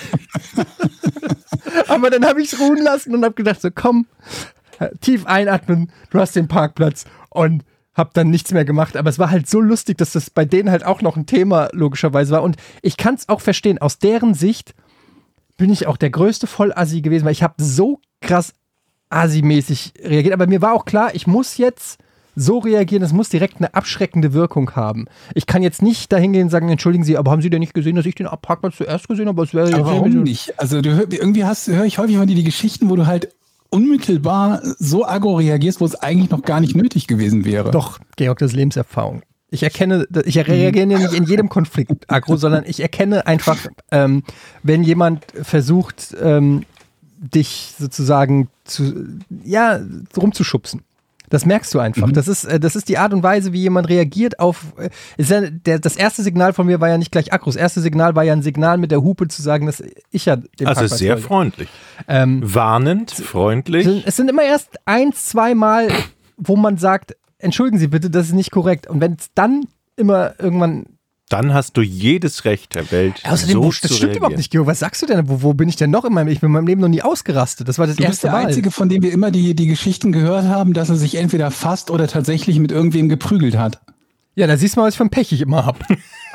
Assi! Aber dann habe ich es ruhen lassen und habe gedacht, so komm, tief einatmen, du hast den Parkplatz und habe dann nichts mehr gemacht. Aber es war halt so lustig, dass das bei denen halt auch noch ein Thema logischerweise war. Und ich kann es auch verstehen, aus deren Sicht bin ich auch der größte Vollassi gewesen, weil ich habe so krass assi-mäßig reagiert. Aber mir war auch klar, ich muss jetzt so reagieren, das muss direkt eine abschreckende Wirkung haben. Ich kann jetzt nicht dahin gehen und sagen, entschuldigen Sie, aber haben Sie denn nicht gesehen, dass ich den Parkplatz zuerst gesehen habe? Aber warum nicht? Also irgendwie höre ich häufig mal die Geschichten, wo du halt unmittelbar so aggro reagierst, wo es eigentlich noch gar nicht nötig gewesen wäre. Doch, Georg, das ist Lebenserfahrung. Ich reagiere ja nicht in jedem Konflikt aggro, sondern ich erkenne einfach, wenn jemand versucht, dich sozusagen rumzuschubsen. Das merkst du einfach. Das ist die Art und Weise, wie jemand reagiert auf. Das erste Signal von mir war ja nicht gleich Akku. Das erste Signal war ja ein Signal mit der Hupe zu sagen, dass ich ja den Also Parkplatz sehr wollte. freundlich. Warnend, freundlich. Es sind immer erst 1-2 Mal, wo man sagt, entschuldigen Sie bitte, das ist nicht korrekt. Und wenn es dann immer irgendwann. Dann hast du jedes Recht der Welt. Außerdem, das stimmt überhaupt nicht, Georg. Was sagst du denn? Wo bin ich denn noch ich bin in meinem Leben noch nie ausgerastet. Das war das Du bist erste der Mal. Einzige, von dem wir immer die Geschichten gehört haben, dass er sich entweder fast oder tatsächlich mit irgendwem geprügelt hat. Ja, da siehst du mal, was für ein Pech ich immer hab.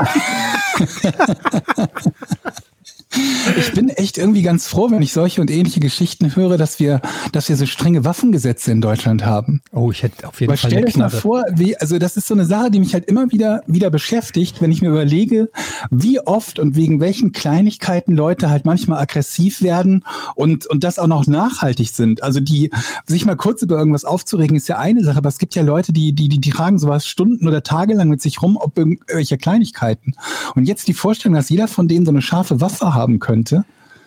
Ich bin echt irgendwie ganz froh, wenn ich solche und ähnliche Geschichten höre, dass wir so strenge Waffengesetze in Deutschland haben. Oh, ich hätte auf jeden Aber Fall stell eine euch mal Knarre. vor, also das ist so eine Sache, die mich halt immer wieder beschäftigt, wenn ich mir überlege, wie oft und wegen welchen Kleinigkeiten Leute halt manchmal aggressiv werden und das auch noch nachhaltig sind. Also sich mal kurz über irgendwas aufzuregen, ist ja eine Sache, aber es gibt ja Leute, die tragen sowas Stunden oder tagelang mit sich rum, ob irgendwelche Kleinigkeiten. Und jetzt die Vorstellung, dass jeder von denen so eine scharfe Waffe haben könnte.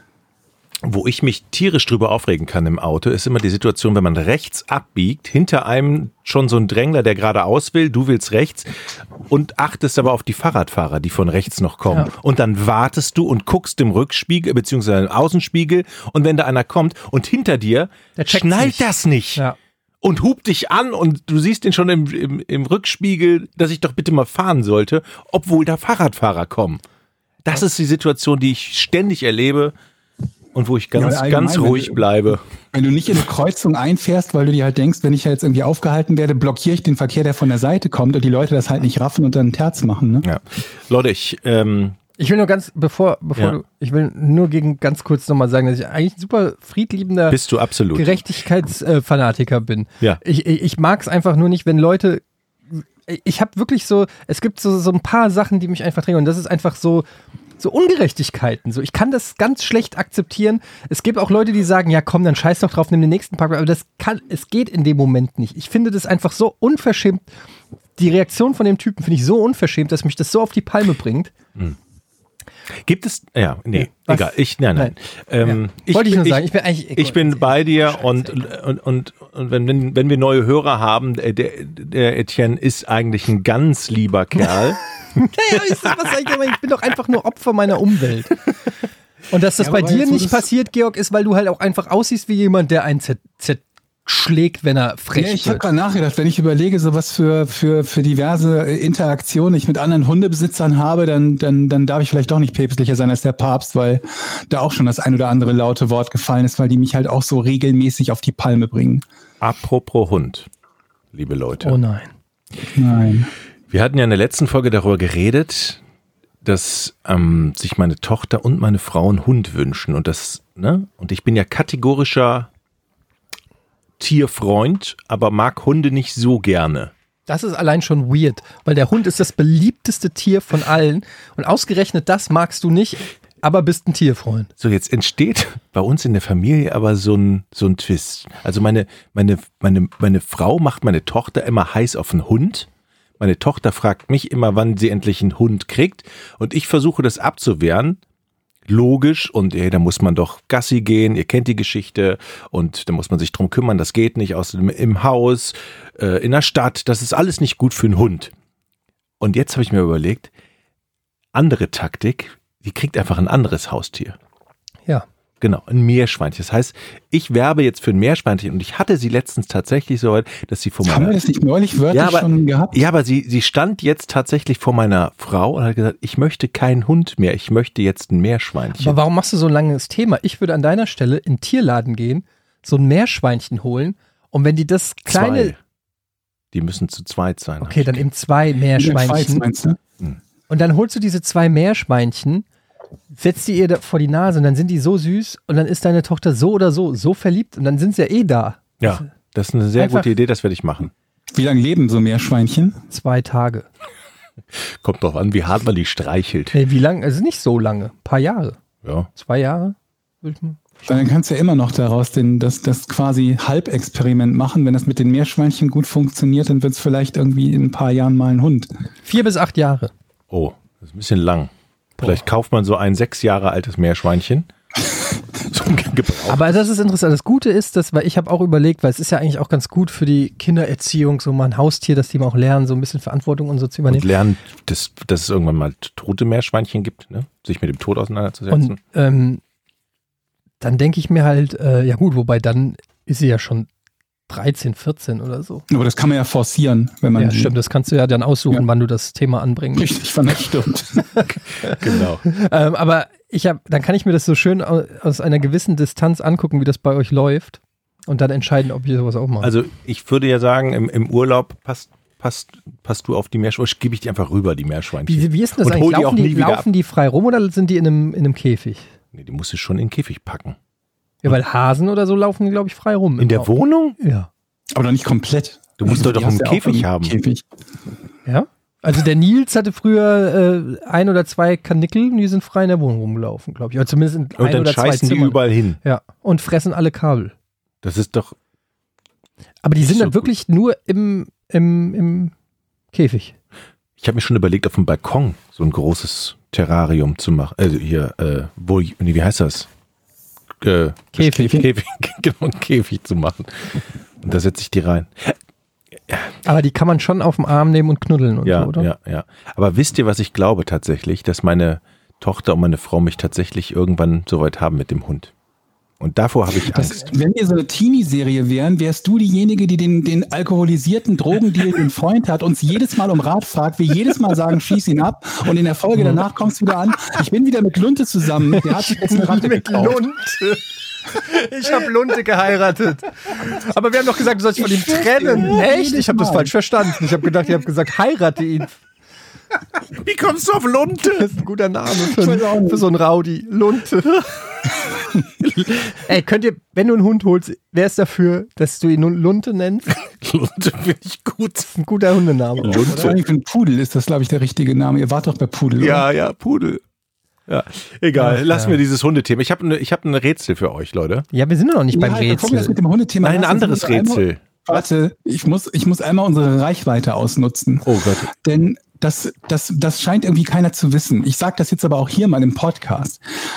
Wo ich mich tierisch drüber aufregen kann im Auto, ist immer die Situation, wenn man rechts abbiegt, hinter einem schon so ein Drängler, der geradeaus will, du willst rechts und achtest aber auf die Fahrradfahrer, die von rechts noch kommen. Ja. Und dann wartest du und guckst im Rückspiegel bzw. im Außenspiegel und wenn da einer kommt und hinter dir Der checkt's schnallt nicht. das nicht. Ja. Und hupt dich an und du siehst ihn schon im Rückspiegel, dass ich doch bitte mal fahren sollte, obwohl da Fahrradfahrer kommen. Das ist die Situation, die ich ständig erlebe und wo ich ganz ruhig bleibe. Wenn du nicht in eine Kreuzung einfährst, weil du dir halt denkst, wenn ich jetzt irgendwie aufgehalten werde, blockiere ich den Verkehr, der von der Seite kommt und die Leute das halt nicht raffen und dann einen Terz machen. Ne? Ja. Leute, Ich will nur ganz, ich will nur ganz kurz nochmal sagen, dass ich eigentlich ein super friedliebender bist du absolut. Gerechtigkeitsfanatiker bin. Ja. Ich mag es einfach nur nicht, wenn Leute, ich habe wirklich es gibt so ein paar Sachen, die mich einfach drängen und das ist einfach so Ungerechtigkeiten. So, ich kann das ganz schlecht akzeptieren. Es gibt auch Leute, die sagen, ja komm, dann scheiß doch drauf, nimm den nächsten Parkplatz. Aber es geht in dem Moment nicht. Ich finde das einfach so unverschämt. Die Reaktion von dem Typen finde ich so unverschämt, dass mich das so auf die Palme bringt. Gibt es, nee, Was? egal, nein. Wollte ich nur sagen, ich bin eigentlich... Ich bin bei dir und wenn wir neue Hörer haben, der Etienne ist eigentlich ein ganz lieber Kerl. Naja, was sag ich immer? Ich bin doch einfach nur Opfer meiner Umwelt. Und dass das Ja, bei aber dir jetzt, wo nicht das- passiert, Georg, ist, weil du halt auch einfach aussiehst wie jemand, der einen schlägt, wenn er frech Ja, ich habe wird. gerade nachgedacht, wenn ich überlege, so was für diverse Interaktionen ich mit anderen Hundebesitzern habe, dann darf ich vielleicht doch nicht päpstlicher sein als der Papst, weil da auch schon das ein oder andere laute Wort gefallen ist, weil die mich halt auch so regelmäßig auf die Palme bringen. Apropos Hund, liebe Leute. Oh nein. Nein. Wir hatten ja in der letzten Folge darüber geredet, dass sich meine Tochter und meine Frau einen Hund wünschen und und ich bin ja kategorischer Tierfreund, aber mag Hunde nicht so gerne. Das ist allein schon weird, weil der Hund ist das beliebteste Tier von allen und ausgerechnet das magst du nicht, aber bist ein Tierfreund. So, jetzt entsteht bei uns in der Familie aber so ein Twist. Also meine Frau macht meine Tochter immer heiß auf einen Hund. Meine Tochter fragt mich immer, wann sie endlich einen Hund kriegt. Und ich versuche das abzuwehren. Logisch. Und da muss man doch Gassi gehen. Ihr kennt die Geschichte. Und da muss man sich drum kümmern. Das geht nicht. Außerdem im Haus, in der Stadt. Das ist alles nicht gut für einen Hund. Und jetzt habe ich mir überlegt, andere Taktik. Die kriegt einfach ein anderes Haustier. Ja. Genau, ein Meerschweinchen. Das heißt, ich werbe jetzt für ein Meerschweinchen und ich hatte sie letztens tatsächlich so weit, dass sie vor Haben wir meiner... das nicht neulich wörtlich schon gehabt? Ja, aber sie stand jetzt tatsächlich vor meiner Frau und hat gesagt, ich möchte keinen Hund mehr, ich möchte jetzt ein Meerschweinchen. Aber warum machst du so ein langes Thema? Ich würde an deiner Stelle in den Tierladen gehen, so ein Meerschweinchen holen und wenn die das kleine... Zwei. Die müssen zu zweit sein. Okay, dann eben 2 In der Schweiz, Meerschweinchen. meinst du? Und dann holst du diese 2 Meerschweinchen, setzt die ihr da vor die Nase und dann sind die so süß und dann ist deine Tochter so oder so verliebt und dann sind sie ja eh da. Ja, das ist eine sehr Einfach- gute Idee, das werde ich machen. Wie lange leben so Meerschweinchen? 2 Tage. Kommt drauf an, wie hart man die streichelt. Nee, wie lange? Also nicht so lange. Ein paar Jahre. Ja. 2 Jahre? Würde ich mal- Dann kannst du ja immer noch daraus das quasi Halbexperiment machen. Wenn das mit den Meerschweinchen gut funktioniert, dann wird es vielleicht irgendwie in ein paar Jahren mal ein Hund. 4 bis 8 Jahre. Oh, das ist ein bisschen lang. Vielleicht kauft man so ein 6 Jahre altes Meerschweinchen. zum Gebrauch. Aber das ist interessant. Das Gute ist, weil ich habe auch überlegt, weil es ist ja eigentlich auch ganz gut für die Kindererziehung, so mal ein Haustier, dass die mal auch lernen, so ein bisschen Verantwortung und so zu übernehmen. Und lernen, dass es irgendwann mal tote Meerschweinchen gibt, ne? Sich mit dem Tod auseinanderzusetzen. Und dann denke ich mir halt, ja gut, wobei dann ist sie ja schon 13, 14 oder so. Aber das kann man ja forcieren, wenn man. Ja, stimmt, das kannst du ja dann aussuchen, wann du das Thema anbringst. Richtig, wann das stimmt. Genau. Aber dann kann ich mir das so schön aus einer gewissen Distanz angucken, wie das bei euch läuft und dann entscheiden, ob ihr sowas auch macht. Also ich würde ja sagen, im Urlaub passt du auf die Meerschweinchen, gebe ich die einfach rüber, die Meerschweinchen. Wie ist denn das Und hol die auch nie eigentlich? wieder Laufen die frei rum oder sind die in einem Käfig? Nee, die musst du schon in den Käfig packen. Ja, weil Hasen oder so laufen, glaube ich, frei rum. In der Wohnung? Ja. Aber doch nicht komplett. Du musst doch Die einen hast du ja Käfig auch im haben. Käfig. Ja? Also der Nils hatte früher 1 oder 2 Kanickel und die sind frei in der Wohnung rumgelaufen, glaube ich. Oder zumindest in Und 1 dann oder 2 scheißen die Zimmern. überall hin. Ja, und fressen alle Kabel. Das ist doch... Aber die sind So dann wirklich nur im Käfig. Ich habe mir schon überlegt, auf dem Balkon so ein großes Terrarium zu machen. Also hier, wie heißt das? Käfig. Genau, einen Käfig zu machen. Und da setze ich die rein. Aber die kann man schon auf den Arm nehmen und knuddeln und Ja, so, oder? ja. Aber wisst ihr, was ich glaube tatsächlich? Dass meine Tochter und meine Frau mich tatsächlich irgendwann so weit haben mit dem Hund. Und davor habe ich Angst. Wenn wir so eine Teenie-Serie wären, wärst du diejenige, die den alkoholisierten Drogendeal den Freund hat, uns jedes Mal um Rat fragt, wir jedes Mal sagen, schieß ihn ab und in der Folge danach kommst du wieder an, ich bin wieder mit Lunte zusammen, der hat sich jetzt eine Ratte gekauft. Lunte. Ich habe Lunte geheiratet. Aber wir haben doch gesagt, du sollst dich von ihm trennen. Echt? Ich habe das falsch verstanden. Ich habe gedacht, ihr habt gesagt, heirate ihn. Wie kommst du auf Lunte? Das ist ein guter Name für so einen Rowdy. Lunte. Ey, wenn du einen Hund holst, wer ist dafür, dass du ihn Lunte nennst? Lunte finde ich gut. Das ist ein guter Hundename. Vor allem für einen Pudel ist das, glaube ich, der richtige Name. Ihr wart doch bei Pudel, oder? Ja, Pudel. Ja, egal, lassen wir dieses Hundethema. Ich hab ein Rätsel für euch, Leute. Ja, wir sind doch noch nicht beim Bevor wir das Rätsel. mit dem Hundethema Nein, ein lassen, anderes Rätsel. Warte, ich muss einmal unsere Reichweite ausnutzen. Oh Gott. Denn das scheint irgendwie keiner zu wissen. Ich sage das jetzt aber auch hier mal im Podcast.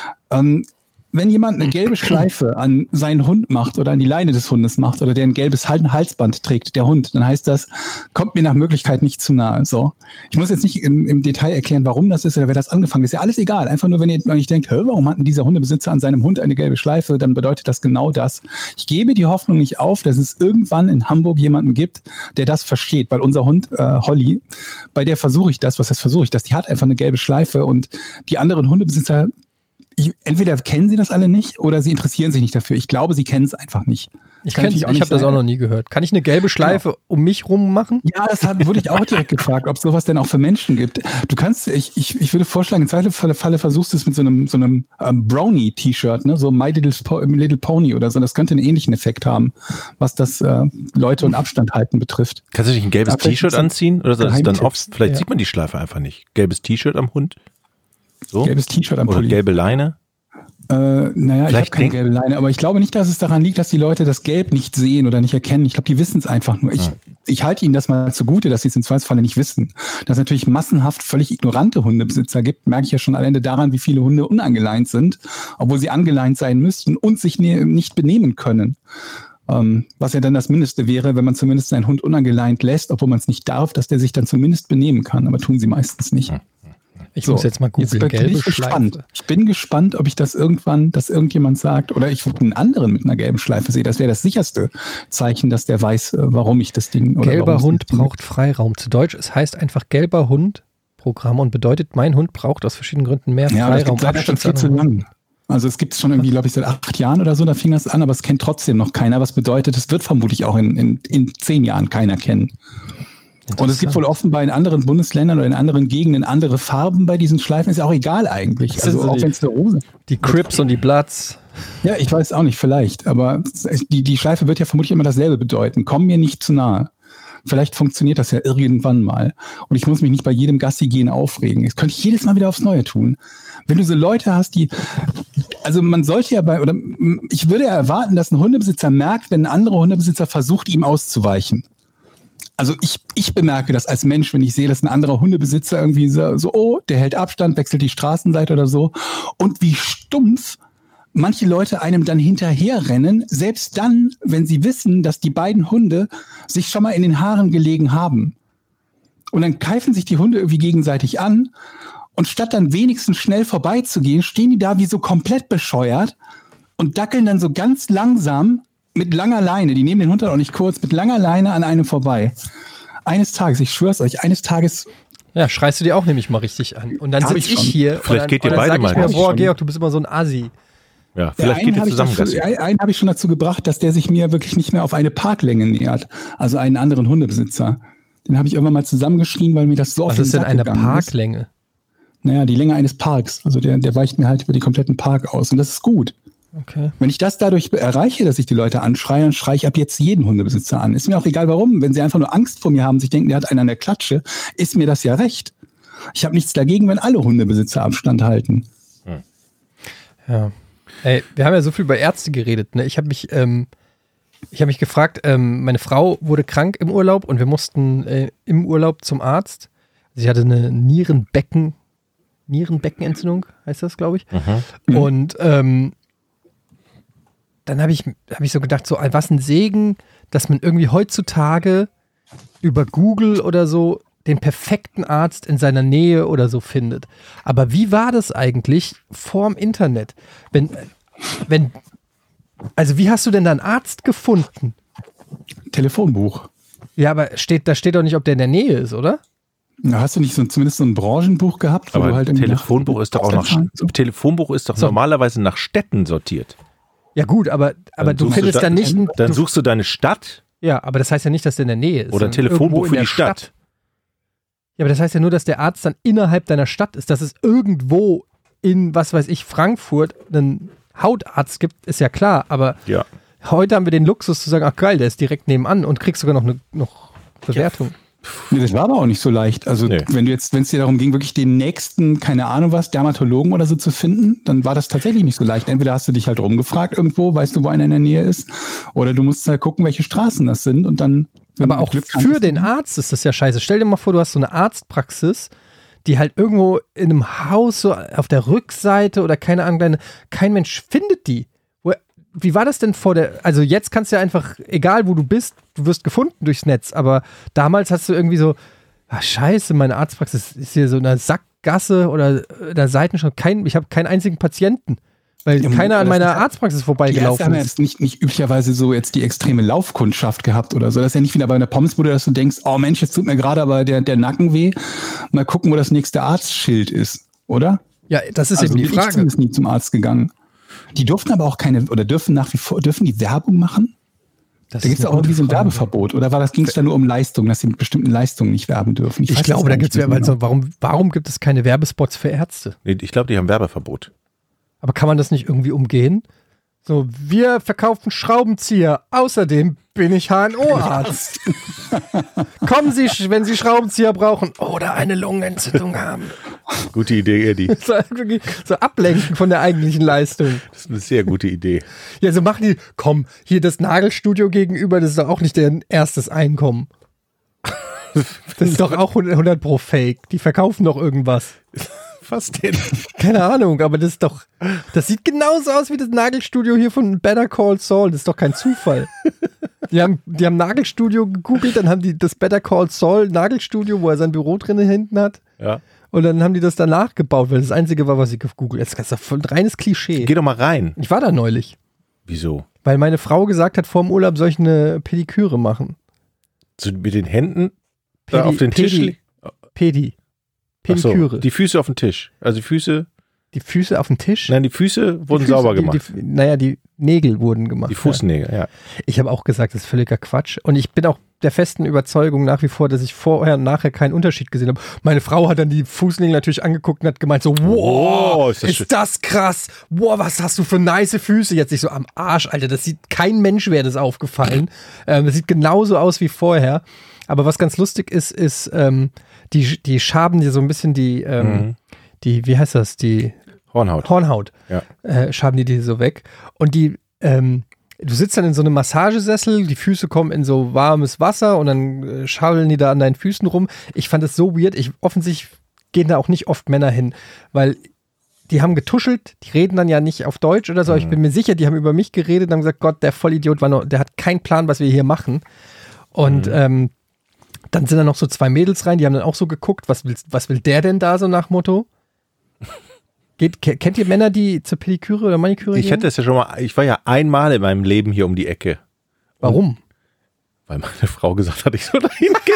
Wenn jemand eine gelbe Schleife an seinen Hund macht oder an die Leine des Hundes macht oder der ein gelbes Halsband trägt, der Hund, dann heißt das, kommt mir nach Möglichkeit nicht zu nahe. So. Ich muss jetzt nicht im Detail erklären, warum das ist oder wer das angefangen hat. Ist ja alles egal. Einfach nur, wenn ihr nicht denkt, warum hat denn dieser Hundebesitzer an seinem Hund eine gelbe Schleife, dann bedeutet das genau das. Ich gebe die Hoffnung nicht auf, dass es irgendwann in Hamburg jemanden gibt, der das versteht, weil unser Hund, Holly, bei der versuche ich das, die hat einfach eine gelbe Schleife und die anderen Hundebesitzer, entweder kennen sie das alle nicht oder sie interessieren sich nicht dafür. Ich glaube, sie kennen es einfach nicht. Ich habe das auch noch nie gehört. Kann ich eine gelbe Schleife um mich rum machen? Ja, wurde ich auch direkt gefragt, ob es sowas denn auch für Menschen gibt. Du kannst, ich würde vorschlagen, im zweiten Falle versuchst du es mit so einem Brownie-T-Shirt, ne? So My Little Pony oder so. Das könnte einen ähnlichen Effekt haben, was das Leute und Abstand halten betrifft. Kannst du nicht ein gelbes T-Shirt anziehen? Oder soll das dann oft? Vielleicht sieht man die Schleife einfach nicht. Gelbes T-Shirt am Hund? So? Gelbes T-Shirt am Oder Pulli. gelbe Leine? Naja, ich habe keine gelbe Leine, aber ich glaube nicht, dass es daran liegt, dass die Leute das Gelb nicht sehen oder nicht erkennen. Ich glaube, die wissen es einfach nur. Ich halte ihnen das mal zugute, dass sie es im Zweifelsfalle nicht wissen. Dass es natürlich massenhaft völlig ignorante Hundebesitzer gibt, merke ich ja schon alleine daran, wie viele Hunde unangeleint sind, obwohl sie angeleint sein müssten und sich nicht benehmen können. Was ja dann das Mindeste wäre, wenn man zumindest seinen Hund unangeleint lässt, obwohl man es nicht darf, dass der sich dann zumindest benehmen kann. Aber tun sie meistens nicht. Ich muss jetzt mal googeln, gelbe Schleife. Ich bin gespannt, ob ich dass irgendjemand sagt, oder ich einen anderen mit einer gelben Schleife sehe. Das wäre das sicherste Zeichen, dass der weiß, warum ich das Ding... Gelber Hund braucht Freiraum. Zu Deutsch, es heißt einfach gelber Hund Programm und bedeutet, mein Hund braucht aus verschiedenen Gründen mehr Freiraum. Ja, das gibt leider schon viel zu lang. Also es gibt es schon irgendwie, glaube ich, seit 8 Jahren oder so, da fing das an, aber es kennt trotzdem noch keiner. Was bedeutet, es wird vermutlich auch in 10 Jahren keiner kennen. Und es gibt wohl offenbar in anderen Bundesländern oder in anderen Gegenden andere Farben bei diesen Schleifen. Ist ja auch egal eigentlich. Also auch wenn es eine Rose. Die Crips und die Bloods. Ja, ich weiß auch nicht, vielleicht. Aber die Schleife wird ja vermutlich immer dasselbe bedeuten. Komm mir nicht zu nahe. Vielleicht funktioniert das ja irgendwann mal. Und ich muss mich nicht bei jedem Gassi gehen aufregen. Das könnte ich jedes Mal wieder aufs Neue tun. Wenn du so Leute hast, also man sollte ja ich würde ja erwarten, dass ein Hundebesitzer merkt, wenn ein anderer Hundebesitzer versucht, ihm auszuweichen. Also ich bemerke das als Mensch, wenn ich sehe, dass ein anderer Hundebesitzer irgendwie so, der hält Abstand, wechselt die Straßenseite oder so. Und wie stumpf manche Leute einem dann hinterherrennen, selbst dann, wenn sie wissen, dass die beiden Hunde sich schon mal in den Haaren gelegen haben. Und dann keifen sich die Hunde irgendwie gegenseitig an und statt dann wenigstens schnell vorbeizugehen, stehen die da wie so komplett bescheuert und dackeln dann so ganz langsam mit langer Leine, die nehmen den Hund dann auch nicht kurz, mit langer Leine an einem vorbei. Eines Tages, ich schwör's euch, Ja, schreist du dir auch nämlich mal richtig an. Und dann Hab sitze ich ich schon. hier Vielleicht und geht ihr dann beide sag ich mal. mir, boah, Schon. Georg, du bist immer so ein Assi. Ja, vielleicht geht ihr zusammen Gassi. Einen habe ich schon dazu gebracht, dass der sich mir wirklich nicht mehr auf eine Parklänge nähert. Also einen anderen Hundebesitzer. Den habe ich irgendwann mal zusammengeschrien, weil mir das so auf Was den ist denn Sack eine gegangen Parklänge? ist. Naja, die Länge eines Parks. Also der weicht mir halt über die kompletten Park aus. Und das ist gut. Okay. Wenn ich das dadurch erreiche, dass ich die Leute anschreie, dann schreie ich ab jetzt jeden Hundebesitzer an. Ist mir auch egal, warum. Wenn sie einfach nur Angst vor mir haben, sich denken, der hat einen an der Klatsche, ist mir das ja recht. Ich habe nichts dagegen, wenn alle Hundebesitzer Abstand halten. Ja. Ey, wir haben ja so viel über Ärzte geredet. Ne? Ich habe mich gefragt, meine Frau wurde krank im Urlaub und wir mussten im Urlaub zum Arzt. Sie hatte eine Nierenbeckenentzündung, heißt das, glaube ich. Mhm. Und dann hab ich so gedacht, so was ein Segen, dass man irgendwie heutzutage über Google oder so den perfekten Arzt in seiner Nähe oder so findet. Aber wie war das eigentlich vorm Internet? Also wie hast du denn da einen Arzt gefunden? Telefonbuch. Ja, aber da steht doch nicht, ob der in der Nähe ist, oder? Na, hast du nicht zumindest so ein Branchenbuch gehabt? Wo Aber du halt irgendwie Telefonbuch ist doch auch noch, Telefonbuch ist doch normalerweise nach Städten sortiert. Ja gut, aber du findest dann nicht... Dann suchst du deine Stadt Ja, aber das heißt ja nicht, dass der in der Nähe ist. oder ein sondern Telefonbuch irgendwo in für der die Stadt. Ja, aber das heißt ja nur, dass der Arzt dann innerhalb deiner Stadt ist. Dass es irgendwo in, was weiß ich, Frankfurt einen Hautarzt gibt, ist ja klar. Aber Ja. heute haben wir den Luxus zu sagen, ach geil, der ist direkt nebenan und kriegst sogar noch eine Bewertung. Nee, das war aber auch nicht so leicht. Also Nee. wenn es dir darum ging, wirklich den nächsten, keine Ahnung was, Dermatologen oder so zu finden, dann war das tatsächlich nicht so leicht. Entweder hast du dich halt rumgefragt irgendwo, weißt du, wo einer in der Nähe ist, oder du musst halt gucken, welche Straßen das sind und dann... Aber auch für den Arzt ist das ja scheiße. Stell dir mal vor, du hast so eine Arztpraxis, die halt irgendwo in einem Haus so auf der Rückseite oder keine Ahnung, kein Mensch findet die. Wie war das denn also jetzt kannst du ja einfach, egal wo du bist, du wirst gefunden durchs Netz, aber damals hast du irgendwie so, scheiße, meine Arztpraxis ist hier so in einer Sackgasse oder in der Seitenstraße, ich habe keinen einzigen Patienten, weil keiner an meiner Arztpraxis Die vorbeigelaufen Ärzte haben ja ist. jetzt nicht üblicherweise so jetzt die extreme Laufkundschaft gehabt oder so. Das ist ja nicht wieder bei einer Pommesbude, dass du denkst, oh Mensch, jetzt tut mir gerade aber der Nacken weh. Mal gucken, wo das nächste Arztschild ist, oder? Ja, das ist Also eben die bin ich Frage. zumindest nie zum Arzt gegangen. Die durften aber auch dürfen nach wie vor, dürfen die Werbung machen? Da gibt es auch irgendwie so ein Werbeverbot. Oder ging es da nur um Leistungen, dass sie mit bestimmten Leistungen nicht werben dürfen? Ich glaube, da gibt es warum gibt es keine Werbespots für Ärzte? Nee, ich glaube, die haben Werbeverbot. Aber kann man das nicht irgendwie umgehen? So, wir verkaufen Schraubenzieher. Außerdem bin ich HNO-Arzt. Kommen Sie, wenn Sie Schraubenzieher brauchen oder eine Lungenentzündung haben. Gute Idee, Eddie. So ablenken von der eigentlichen Leistung. Das ist eine sehr gute Idee. Ja, so machen die, komm, hier das Nagelstudio gegenüber, das ist doch auch nicht deren erstes Einkommen. Das ist doch auch 100 pro Fake. Die verkaufen doch irgendwas. Was denn? Keine Ahnung, aber das sieht genauso aus wie das Nagelstudio hier von Better Call Saul. Das ist doch kein Zufall. Die haben Nagelstudio gegoogelt, dann haben die das Better Call Saul Nagelstudio, wo er sein Büro drinnen hinten hat. Ja. Und dann haben die das danach gebaut, weil das einzige war, was ich gegoogelt habe. Das ist doch ein reines Klischee. Geh doch mal rein. Ich war da neulich. Wieso? Weil meine Frau gesagt hat, vor dem Urlaub soll ich eine Pediküre machen. So mit den Händen da auf den Tisch? Pediküre. So, die Füße auf den Tisch. Also die Füße auf den Tisch? Nein, die Füße wurden sauber gemacht. Die Nägel wurden gemacht. Die Fußnägel, ja. Ich habe auch gesagt, das ist völliger Quatsch. Und ich bin auch der festen Überzeugung nach wie vor, dass ich vorher und nachher keinen Unterschied gesehen habe. Meine Frau hat dann die Fußnägel natürlich angeguckt und hat gemeint so, wow, ist das krass. Wow, was hast du für nice Füße? Jetzt nicht so am Arsch, Alter. Das sieht, kein Mensch wäre das aufgefallen. Das sieht genauso aus wie vorher. Aber was ganz lustig ist, die schaben dir so ein bisschen die, wie heißt das, die Hornhaut. Ja. Schaben die so weg. Und du sitzt dann in so einem Massagesessel, die Füße kommen in so warmes Wasser und dann schaukeln die da an deinen Füßen rum. Ich fand das so weird. Offensichtlich gehen da auch nicht oft Männer hin, weil die haben getuschelt, die reden dann ja nicht auf Deutsch oder so, ich bin mir sicher, die haben über mich geredet und haben gesagt, Gott, der Vollidiot der hat keinen Plan, was wir hier machen. Und dann sind da noch so 2 Mädels rein, die haben dann auch so geguckt, was will der denn da so nach Motto? Kennt ihr Männer, die zur Pediküre oder Maniküre gehen? Ich hätte es ja schon mal, ich war ja einmal in meinem Leben hier um die Ecke. Warum? Weil meine Frau gesagt hat, ich soll da hingehen.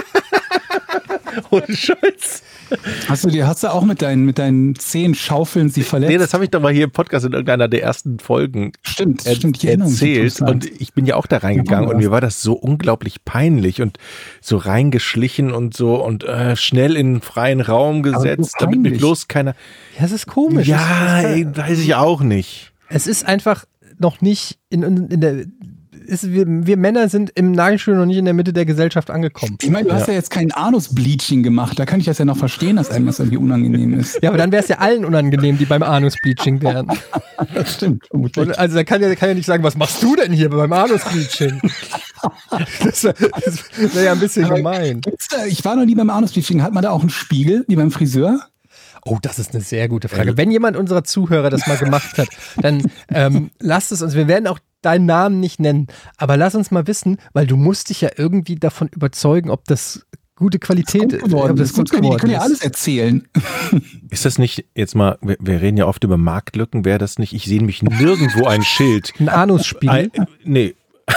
Ohne Scheiß. Hast du auch mit deinen 10 Schaufeln sie verletzt? Nee, das habe ich doch mal hier im Podcast in irgendeiner der ersten Folgen stimmt, ich erinnere mich, erzählt. Und ich bin ja auch da reingegangen und mir war das so unglaublich peinlich und so reingeschlichen und so und schnell in den freien Raum gesetzt, damit mir bloß keiner... Ja, das ist komisch. Ja, weiß ich auch nicht. Es ist einfach noch nicht in der... Wir Männer sind im Nagelstudio noch nicht in der Mitte der Gesellschaft angekommen. Ich meine, du hast ja jetzt kein Anus-Bleaching gemacht. Da kann ich das ja noch verstehen, dass einem das irgendwie unangenehm ist. Ja, aber dann wäre es ja allen unangenehm, die beim Anus-Bleaching wären. Das stimmt. Also da kann ja nicht sagen, was machst du denn hier beim Anus-Bleaching? Das wäre ja ein bisschen gemein. Ich war noch nie beim Anus-Bleaching. Hat man da auch einen Spiegel, wie beim Friseur? Oh, das ist eine sehr gute Frage. Wenn jemand unserer Zuhörer das mal gemacht hat, dann lasst es uns. Wir werden auch deinen Namen nicht nennen, aber lass uns mal wissen, weil du musst dich ja irgendwie davon überzeugen, ob das gute Qualität ist. Die können ja alles erzählen. Ist das nicht, jetzt mal, wir reden ja oft über Marktlücken, wäre das nicht, ich sehe nämlich nirgendwo ein Schild. Ein Anusspiegel? Nee.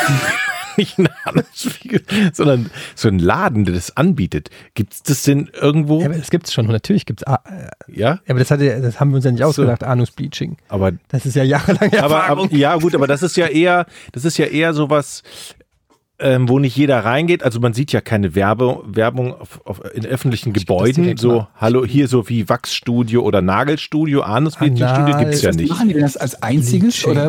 Nicht ein Anusspiegel, sondern so ein Laden, der das anbietet. Gibt es das denn irgendwo? Ja, aber das gibt es schon, natürlich gibt es. Ja? Aber das haben wir uns ja nicht ausgedacht, Anus-Bleaching. Aber das ist ja jahrelang Erfahrung. Aber ja gut, aber das ist ja eher sowas, wo nicht jeder reingeht. Also man sieht ja keine Werbung in öffentlichen Gebäuden. So, hallo, hier so wie Wachsstudio oder Nagelstudio, Anus-Bleaching-Studio gibt es ja nicht. Machen die denn das als einziges oder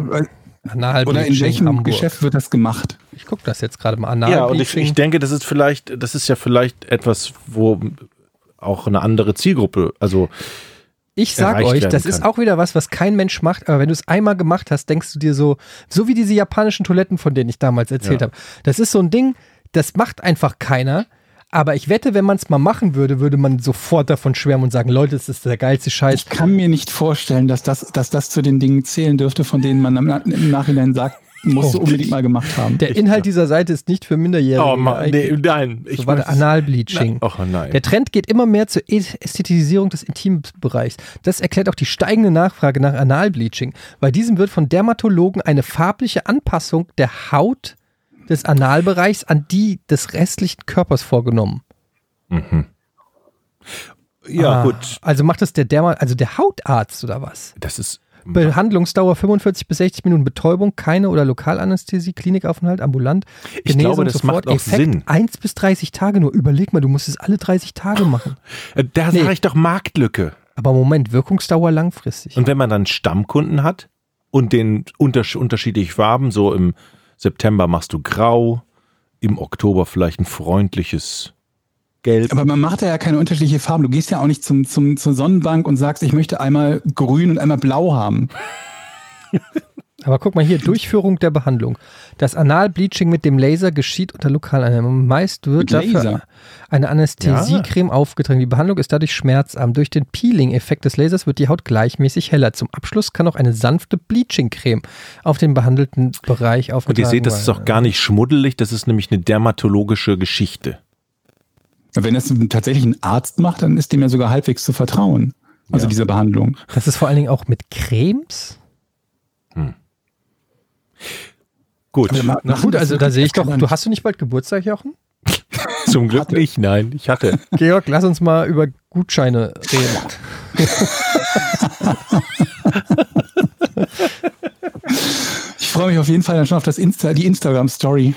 in welchem Geschäft wird das gemacht? Ich gucke das jetzt gerade mal an. Ja, und ich denke, das ist ja vielleicht etwas, wo auch eine andere Zielgruppe, also ich sag euch, das ist auch wieder was kein Mensch macht, aber wenn du es einmal gemacht hast, denkst du dir so wie diese japanischen Toiletten, von denen ich damals erzählt habe. Das ist so ein Ding, das macht einfach keiner. Aber ich wette, wenn man es mal machen würde, würde man sofort davon schwärmen und sagen, Leute, das ist der geilste Scheiß. Ich kann mir nicht vorstellen, dass das zu den Dingen zählen dürfte, von denen man im Nachhinein sagt, musst du unbedingt mal gemacht haben. Der Inhalt dieser Seite ist nicht für Minderjährige. Oh Mann, nein. So war der Analbleaching. Nein. Der Trend geht immer mehr zur Ästhetisierung des Intimbereichs. Das erklärt auch die steigende Nachfrage nach Analbleaching. Bei diesem wird von Dermatologen eine farbliche Anpassung der Haut des Analbereichs an die des restlichen Körpers vorgenommen. Mhm. Ja, gut. Also macht das der Hautarzt oder was? Das ist Behandlungsdauer 45 bis 60 Minuten, Betäubung, keine oder Lokalanästhesie, Klinikaufenthalt, ambulant. Ich glaube, das macht auch Effekt Sinn. 1 bis 30 Tage nur. Überleg mal, du musst es alle 30 Tage machen. Da sage ich doch Marktlücke. Aber Moment, Wirkungsdauer langfristig. Und wenn man dann Stammkunden hat und den unterschiedliche Farben, so im September machst du grau, im Oktober vielleicht ein freundliches Gelb. Aber man macht ja keine unterschiedliche Farben. Du gehst ja auch nicht zur Sonnenbank und sagst, ich möchte einmal grün und einmal blau haben. Aber guck mal hier, Durchführung der Behandlung. Das Analbleaching mit dem Laser geschieht unter Lokalanwendung. Meist wird dafür eine Anästhesiecreme aufgetragen. Die Behandlung ist dadurch schmerzarm. Durch den Peeling-Effekt des Lasers wird die Haut gleichmäßig heller. Zum Abschluss kann auch eine sanfte Bleaching-Creme auf den behandelten Bereich aufgetragen werden. Und ihr seht, das ist auch gar nicht schmuddelig, das ist nämlich eine dermatologische Geschichte. Wenn das tatsächlich ein Arzt macht, dann ist dem ja sogar halbwegs zu vertrauen. Also diese Behandlung. Das ist vor allen Dingen auch mit Cremes? Gut. Na gut, also da sehe ich doch, hast du nicht bald Geburtstag, Jochen? Zum Glück nicht, nein, ich hatte. Georg, lass uns mal über Gutscheine reden. Ich freue mich auf jeden Fall dann schon auf die Instagram-Story.